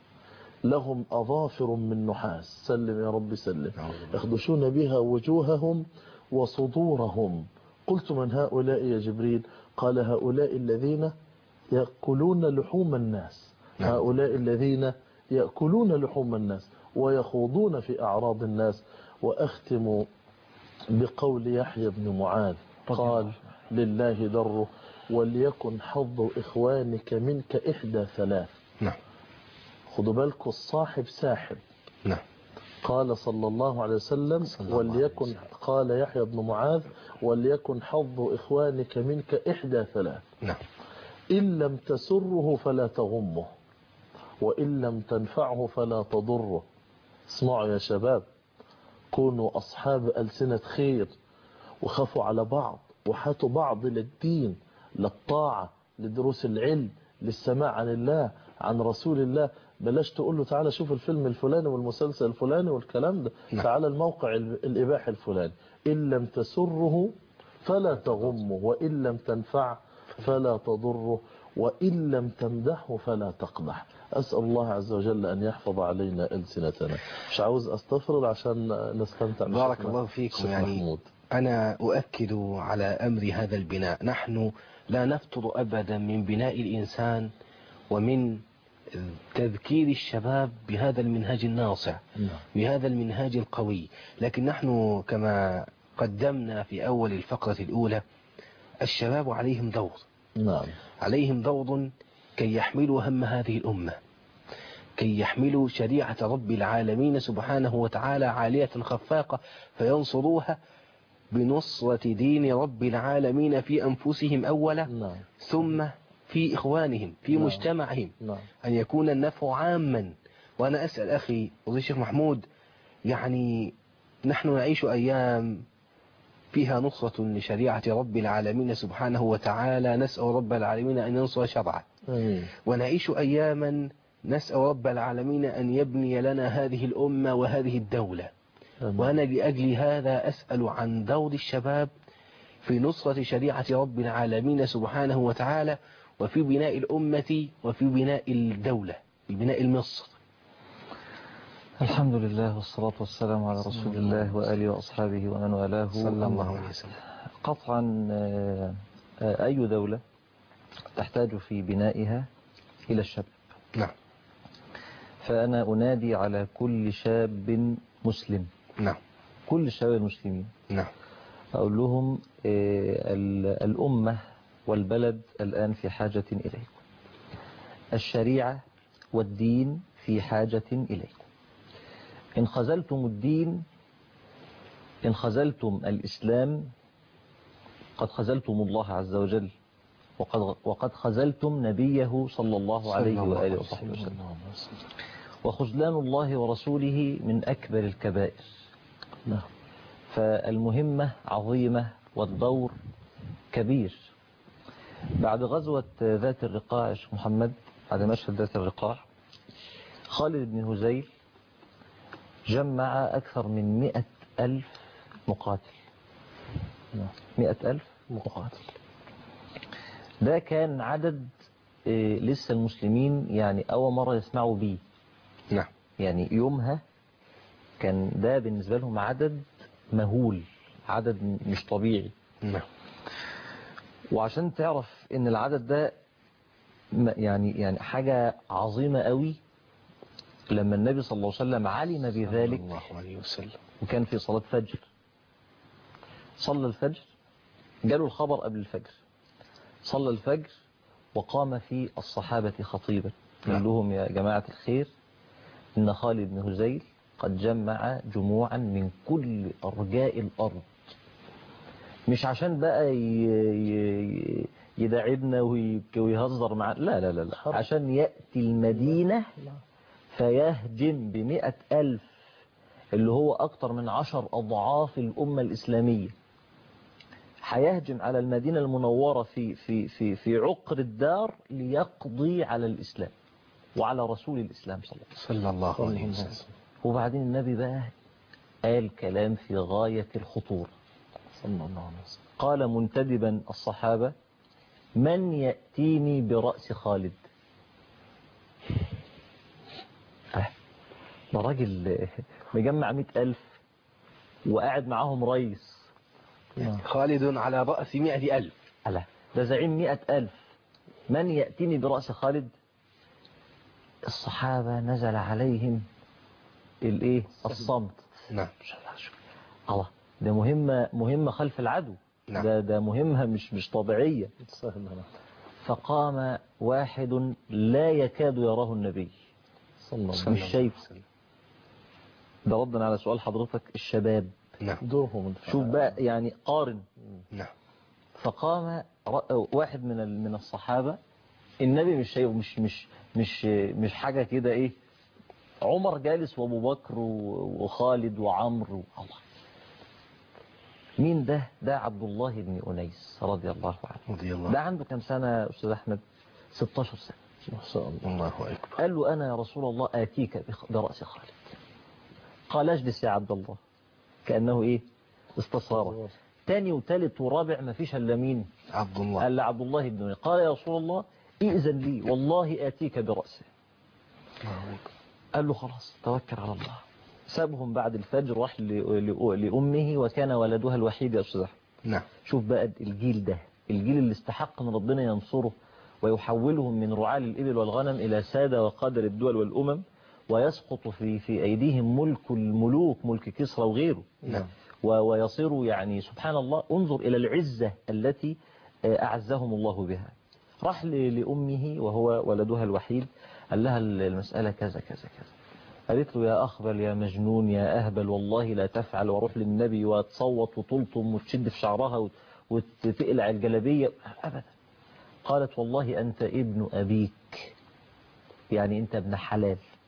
لهم أظافر من نحاس، سلم يا رب سلم، يخدشون بها وجوههم وصدورهم. قلت: من هؤلاء يا جبريل؟ قال: هؤلاء الذين يأكلون لحوم الناس، هؤلاء الذين يأكلون لحوم الناس ويخوضون في أعراض الناس. وأختم بقول يحيى بن معاذ قال: لله دره وليكن حظ إخوانك منك إحدى ثلاث. خدوا بالكم، الصاحب ساحب. قال صلى الله عليه وسلم: وليكن، قال يحيى بن معاذ: وليكن حظ إخوانك منك إحدى ثلاث. إن لم تسره فلا تغمه، وإن لم تنفعه فلا تضره. اسمعوا يا شباب، كونوا أصحاب ألسنة خير، وخافوا على بعض، وحاتوا بعض للدين، للطاعة، لدروس العلم، للسماع عن الله، عن رسول الله. بلاش تقول له تعالى شوف الفيلم الفلاني والمسلسل الفلاني والكلام ده، تعالى الموقع الإباحي الفلاني. إن لم تسره فلا تغمه، وإن لم تنفع فلا تضره، وإن لم تمدحه فلا تقبح. أسأل الله عز وجل أن يحفظ علينا ألسنتنا. مش عاوز أستفرد عشان نستمتع. بارك الله فيكم. يعني أنا أؤكد على أمر هذا البناء. نحن لا نفتر أبدا من بناء الإنسان ومن تذكير الشباب بهذا المنهاج الناصع، بهذا المنهاج القوي. لكن نحن كما قدمنا في أول الفقرة الأولى، الشباب عليهم دور. عليهم دور كي يحملوا هم هذه الأمة، كي يحملوا شريعة رب العالمين سبحانه وتعالى عالية خفاقة، فينصروها بنصرة دين رب العالمين في أنفسهم أولا، ثم في إخوانهم، في مجتمعهم، أن يكون النفع عاما. وأنا أسأل أخي فضيلة الشيخ محمود، يعني نحن نعيش أيام فيها نصرة لشريعة رب العالمين سبحانه وتعالى، نسأل رب العالمين أن ينصر شرعه. ونعيش أياما نسأل رب العالمين أن يبني لنا هذه الأمة وهذه الدولة. وأنا لأجل هذا أسأل عن دور الشباب في نصرة شريعة رب العالمين سبحانه وتعالى، وفي بناء الأمة وفي بناء الدولة، في بناء مصر. الحمد لله والصلاة والسلام على رسول الله وآله وأصحابه ومن والاه صلى الله عليه وسلم. قطعا أي دولة تحتاج في بنائها إلى الشباب. نعم. فأنا أنادي على كل شاب مسلم. نعم. كل الشباب المسلمين. نعم. أقول لهم الأمة والبلد الآن في حاجة إليكم. الشريعة والدين في حاجة إليكم. إن خذلتم الدين، إن خذلتم الإسلام، قد خذلتم الله عز وجل، وقد خذلتم نبيه صلى الله عليه وآله وصحبه وسلم. وخذلان الله ورسوله من أكبر الكبائر. فالمهمة عظيمة والدور كبير. بعد غزوة ذات الرقاع يا محمد، بعد مشهد ذات الرقاع، خالد بن هزيل جمع أكثر من 100,000 مقاتل. 100,000 مقاتل. ده كان عدد لسه المسلمين يعني أول مرة يسمعوا بيه. نعم. يعني يومها كان ده بالنسبة لهم عدد مهول، عدد مش طبيعي. نعم. وعشان تعرف ان العدد ده يعني حاجة عظيمة قوي، لما النبي صلى الله عليه وسلم علم بذلك صلى الله عليه وسلم، وكان في صلاة فجر، صلى الفجر، جاله الخبر قبل الفجر، صلى الفجر وقام في الصحابة خطيبا قال لهم يا جماعة الخير، إن خالد بن هزيل قد جمع جموعا من كل أرجاء الأرض، مش عشان بقى يداعبنا ويهزر معنا، لا لا لا، عشان يأتي المدينة فيهجم ب100,000 اللي هو أكتر من 10 أضعاف الأمة الإسلامية. هيهجم على المدينة المنورة في عقر الدار ليقضي على الإسلام وعلى رسول الإسلام صلى الله عليه وسلم. وبعدين النبي بقى قال كلام في غاية الخطورة صلى الله عليه وسلم. قال منتدبا الصحابة: من يأتيني برأس خالد؟ ده راجل مجمع 100,000 وقاعد معاهم رئيس خالد على رأس 100,000. ألا ده زعيم 100,000، من يأتيني برأس خالد؟ الصحابة نزل عليهم الايه؟ الصمت. نعم. الله، ده مهمة خلف العدو. نعم. ده مهمة مش طبيعية. فقام واحد لا يكاد يراه النبي صلى الله عليه وسلم، مش شايف. ده ردا على سؤال حضرتك، الشباب. نعم. شوف بقى يعني قارن. نعم. فقام واحد من الصحابة، النبي مش شايف، مش حاجة كده ايه، عمر جالس وابو بكر وخالد وعمرو. الله، مين ده؟ ده عبد الله بن أنيس رضي الله عنه. ده عنده كم سنة يا أستاذ أحمد؟ 16 سنة. ما شاء الله أكبر. قال له: أنا يا رسول الله آتيك برأس خالد. قال: اجلس يا عبد الله. كأنه إيه؟ استصاره. تاني وتالت ورابع ما فيش إلا مين؟ عبد الله. قال عبد الله بن أنيس. قال: يا رسول الله إئذن لي والله آتيك برأسه. قال له: خلاص توكل على الله. سابهم بعد الفجر، راح لأمه وكان ولدها الوحيد يا أستاذ أحمد. نعم. شوف بقى الجيل ده، الجيل اللي استحق ان ربنا ينصره ويحولهم من رعاة الإبل والغنم إلى سادة وقادر الدول والأمم، ويسقط في أيديهم ملك الملوك، ملك كسرى وغيره. نعم. ويصيروا يعني سبحان الله، انظر إلى العزة التي أعزهم الله بها. راح لأمه وهو ولدها الوحيد، قال لها المسألة كذا كذا كذا. قالت له: يا أخبل يا مجنون يا أهبل، والله لا تفعل. واروح للنبي وتصوت وتلطم وتشد في شعرها وتقلع الجلبية. أبدا. قالت: والله أنت ابن أبيك، يعني أنت ابن حلال،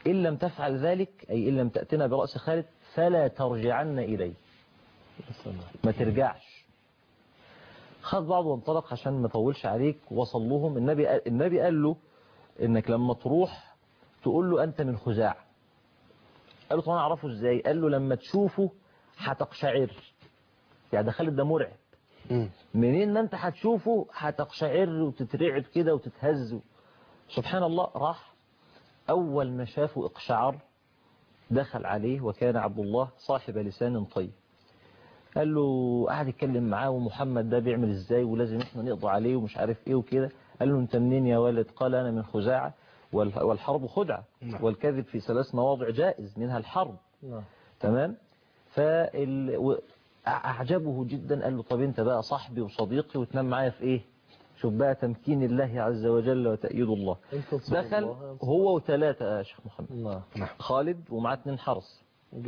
إن لم تفعل ذلك أي إن لم تأتنا برأس خالد فلا ترجعن إلي، ما ترجعش. خذ بعضه وانطلق عشان ما اطولش عليك، وصلهم. النبي قال له إنك لما تروح تقول له أنت من خزاعة. قال له طبعا أعرفه إزاي؟ قال له لما تشوفه هتقشعر، يعني ده خالد ده مرعب، منين ما أنت هتشوفه هتقشعر وتترعب كده وتتهز. سبحان الله. راح أول ما شافه اقشعر، دخل عليه وكان عبد الله صاحب لسان طيب. قال له، قعد يتكلم معاه، ومحمد ده بيعمل ازاي ولازم احنا نقضي عليه ومش عارف ايه وكده. قال له انت منين يا ولد؟ قال انا من خزاعة والحرب خدعة والكذب في 3 مواضع جائز منها الحرب. تمام. فأعجبه جدا. قال له طب انت بقى صاحبي وصديقي وتنام معايا في ايه؟ شوف بقى تمكين الله عز وجل وتأييد الله. دخل هو و3 يا شيخ محمد. خالد ومعاه 2 حرس.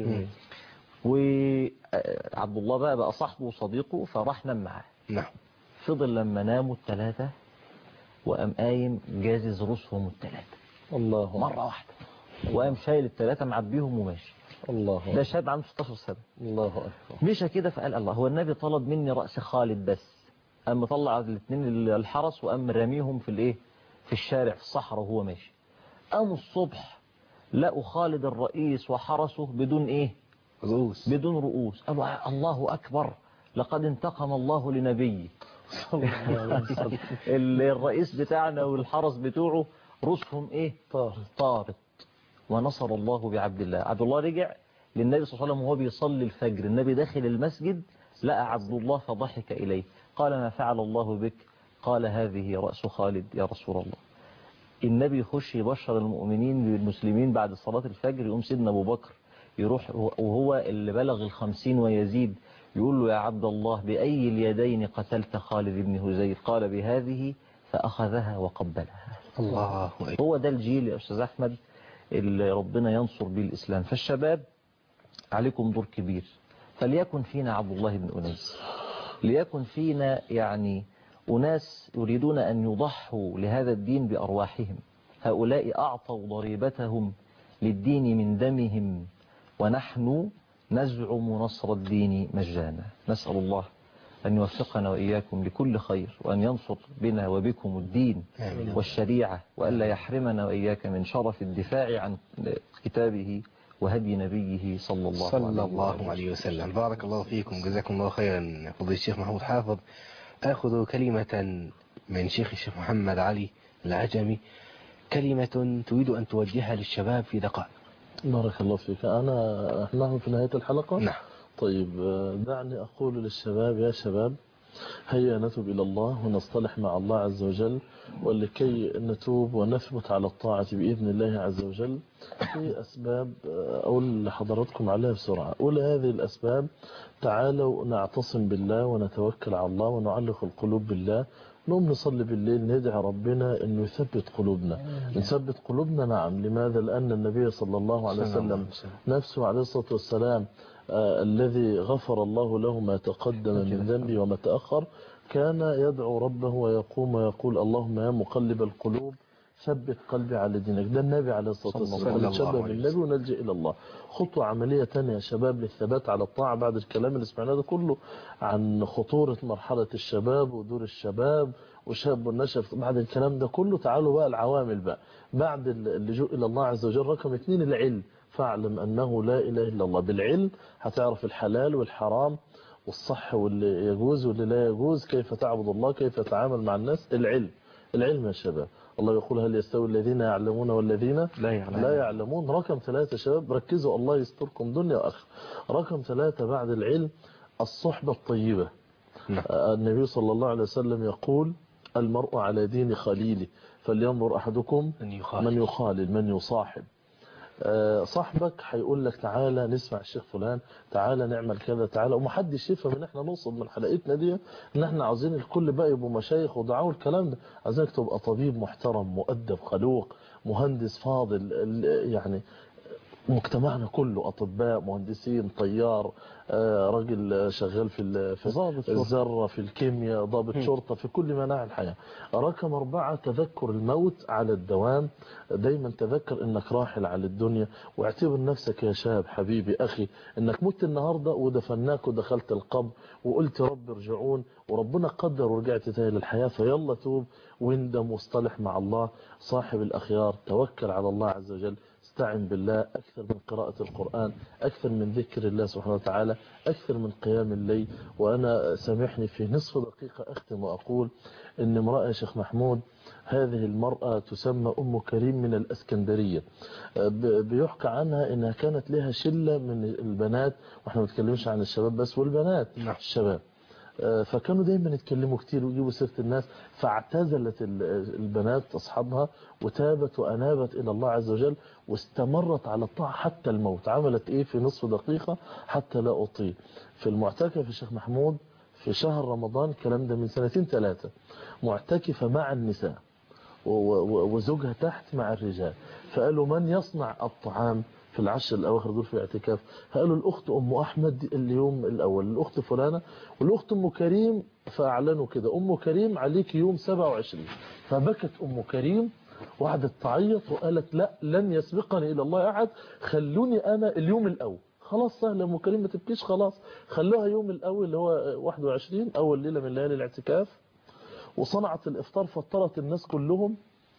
وعبد الله بقى صاحبه وصديقه، فراح نام معاه. فضل لما ناموا ال3 وقام قايم جازز رؤوسهم ال3 الله مرة واحدة، وقام شايل ال3 معبيهم وماشي. الله. ده شاب عنده 16 سنة. الله أكبر. مشى كده فقال الله، هو النبي طلب مني رأس خالد بس، قام طلع ال2 الحرس وقام راميهم في الايه، في الشارع في الصحراء وهو ماشي. قاموا الصبح لقوا خالد الرئيس وحرسه بدون ايه؟ رؤوس. بدون رؤوس. قالوا الله أكبر، لقد انتقم الله لنبيه. الرئيس بتاعنا والحرس بتوعه رؤوسهم ايه؟ طارت. ونصر الله بعبد الله. عبد الله رجع للنبي صلى الله عليه وسلم وهو بيصلي الفجر. النبي داخل المسجد لقى عبد الله فضحك إليه، قال ما فعل الله بك؟ قال هذه رأس خالد يا رسول الله. النبي يخش يبشر المؤمنين بالمسلمين بعد صلاة الفجر، يقوم سيدنا أبو بكر يروح وهو اللي بلغ 50 ويزيد، يقول له يا عبد الله بأي اليدين قتلت خالد بن هزيل؟ قال بهذه، فأخذها وقبلها. الله. هو ده الجيل يا أستاذ أحمد اللي ربنا ينصر به الإسلام. فالشباب عليكم دور كبير، فليكن فينا عبد الله بن أنيس، ليكن فينا يعني أناس يريدون أن يضحوا لهذا الدين بأرواحهم. هؤلاء أعطوا ضريبتهم للدين من دمهم، ونحن نزعم نصر الدين مجانا. نسأل الله أن يوفقنا وإياكم لكل خير، وأن ينصر بنا وبكم الدين والشريعة، وأن لا يحرمنا وإياك من شرف الدفاع عن كتابه وهدي نبيه صلى الله عليه وسلم. بارك الله فيكم، جزاكم الله خيرا فضيلة الشيخ محمود حافظ. أخذ كلمة من شيخ الشيخ محمد علي العجمي، كلمة تريد أن توجهها للشباب في دقائق. بارك الله فيك. نحن في نهاية الحلقة. نعم. طيب دعني أقول للشباب يا شباب، هيا نتوب إلى الله ونصطلح مع الله عز وجل، ولكي نتوب ونثبت على الطاعة بإذن الله عز وجل. في أسباب أقول لحضراتكم عليها بسرعة. أولى هذه الأسباب، تعالوا نعتصم بالله ونتوكل على الله ونعلق القلوب بالله، نقوم نصلي بالليل، ندعي ربنا أنه يثبت قلوبنا. نثبت قلوبنا نعم. لماذا؟ لأن النبي صلى الله عليه وسلم نفسه عليه الصلاة والسلام الذي غفر الله له ما تقدم من ذنبه وما تأخر، كان يدعو ربه ويقوم ويقول اللهم يا مقلب القلوب ثبت قلبي على دينك. ده النبي عليه الصلاة والسلام. نتشبه بالنبي ونلجئ إلى الله. خطوة عملية تانية يا شباب للثبات على الطاعة، بعد الكلام اللي سمعناه ده كله عن خطورة مرحلة الشباب ودور الشباب وشاب والنشأ، بعد الكلام ده كله تعالوا بقى العوامل بقى بعد اللجوء إلى الله عز وجل. رقم 2 العلم. فاعلم أنه لا إله إلا الله. بالعلم هتعرف الحلال والحرام والصح واللي يجوز واللي لا يجوز، كيف تعبد الله، كيف تتعامل مع الناس. العلم يا شباب. الله يقول هل يستوي الذين يعلمون والذين لا يعلمون. رقم 3 شباب ركزوا، الله يستركم دنيا وآخرة. رقم 3 بعد العلم الصحبة الطيبة. النبي صلى الله عليه وسلم يقول المرء على دين خليله، فلينظر أحدكم من يخالل من يصاحب. صاحبك هيقول لك تعالى نسمع الشيخ فلان، تعالى نعمل كذا، تعالى. ومحدش يفهم ان احنا نوصل من حلقتنا دي ان احنا عاوزين الكل بقى يبقوا مشايخ ودعاء الكلام ده. عايزينك تبقى طبيب محترم مؤدب خلوق مهندس فاضل، يعني مجتمعنا كله أطباء، مهندسين، طيار، راجل شغال في الذرة، في الكيمياء، ضابط شرطة، في كل مناحي الحياة. رقم 4 تذكر الموت على الدوام. دايما تذكر انك راحل على الدنيا، واعتبر نفسك يا شاب حبيبي أخي انك مت النهاردة ودفناك ودخلت القبر وقلت رب ارجعون، وربنا قدر ورجعت تاني للحياة. فيلا توب واندم واصطلح مع الله. صاحب الأخيار توكل على الله عز وجل، استعن بالله، أكثر من قراءة القرآن، أكثر من ذكر الله سبحانه وتعالى، أكثر من قيام الليل. وأنا سامحني في نصف دقيقة أختم وأقول إن امرأة يا شيخ محمود، هذه المرأة تسمى أم كريم من الأسكندرية. بيحكى عنها إنها كانت لها شلة من البنات، وإحنا ما بنتكلمش عن الشباب بس، والبنات الشباب، فكانوا دايما يتكلموا كتير ويجيبوا سيرة الناس. فاعتزلت البنات أصحابها وتابت وأنابت إلى الله عز وجل، واستمرت على الطاعة حتى الموت. عملت إيه في نصف دقيقة حتى لا أطيل؟ في المعتكف الشيخ محمود في شهر رمضان، الكلام ده من 2-3 معتكفة مع النساء وزوجها تحت مع الرجال. فقالوا من يصنع الطعام في العشر الأواخر دول في الاعتكاف؟ فقالوا الأخت أم أحمد اليوم الأول، الأخت فلانة، والأخت أم كريم. فأعلنوا كده أم كريم عليك يوم 27. فبكت أم كريم وقعدت تعيط وقالت لا، لن يسبقني إلى الله أحد، خلوني أنا اليوم الأول. خلاص سهل أم كريم ما تبكيش، خلاص خلوها يوم الأول اللي هو 21 أول ليلة من ليالي الاعتكاف. وصنعت الإفطار، فطرت الناس كلهم،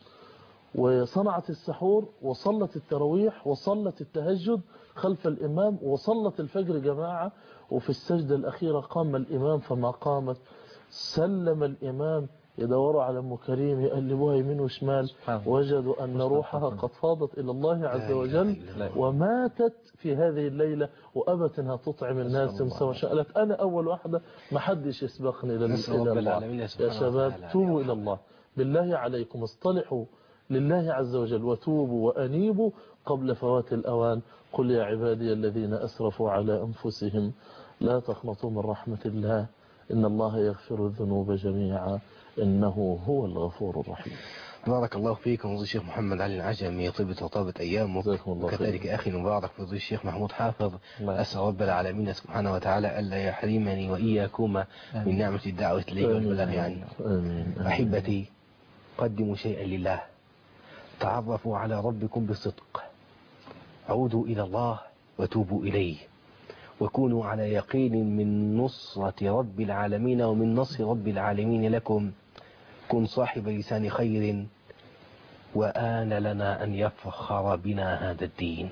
وصنعت السحور، وصلت التراويح، وصلت التهجد خلف الإمام، وصلت الفجر جماعة. وفي السجدة الأخيرة قام الإمام فما قامت، سلم الإمام، يدوروا على أم كريم يقلبوها يمين وشمال، وجدوا أن روحها قد فاضت إلى الله عز وجل، وماتت في هذه الليلة، وأبت أنها تطعم الناس. قالت أنا أول واحدة، ما حدش يسبقني إلى الله. يا شباب توبوا إلى الله، بالله عليكم اصطلحوا لله عز وجل وتوبوا وأنيبوا قبل فوات الأوان. قل يا عبادي الذين أسرفوا على أنفسهم لا تقنطوا من رحمة الله، إن الله يغفر الذنوب جميعا إنه هو الغفور الرحيم. بارك الله فيكم فضيلة الشيخ محمد علي العجمي، طيبة وطابت أيامك، وكذلك أخي المبارك فضيلة الشيخ محمود حافظ. أسأل رب العالمين سبحانه وتعالى ألا يحرمني وإياكما من نعمة الدعوة إليه والبلاغ عنه. أحبتي، قدموا شيئا لله، تعرفوا على ربكم بصدق، عودوا إلى الله وتوبوا إليه، وكونوا على يقين من نصرة رب العالمين ومن نصر رب العالمين لكم. كن صاحب لسان خير، وآن لنا أن يفخر بنا هذا الدين.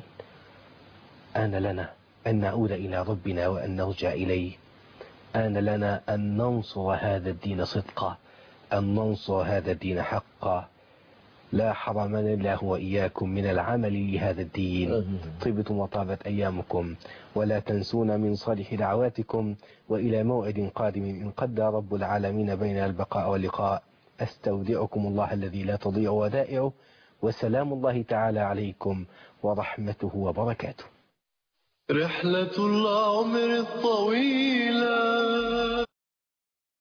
آن لنا أن نعود إلى ربنا وأن نرجع إليه. آن لنا أن ننصر هذا الدين صدقا، أن ننصر هذا الدين حقا. لا حرمنا الله وإياكم من العمل لهذا الدين. طبتم وطابت أيامكم، ولا تنسونا من صالح دعواتكم. وإلى موعد قادم إن قدر رب العالمين بين البقاء واللقاء. أستودعكم الله الذي لا تضيع ودائعه، وسلام الله تعالى عليكم ورحمته وبركاته. رحلة العمر الطويلة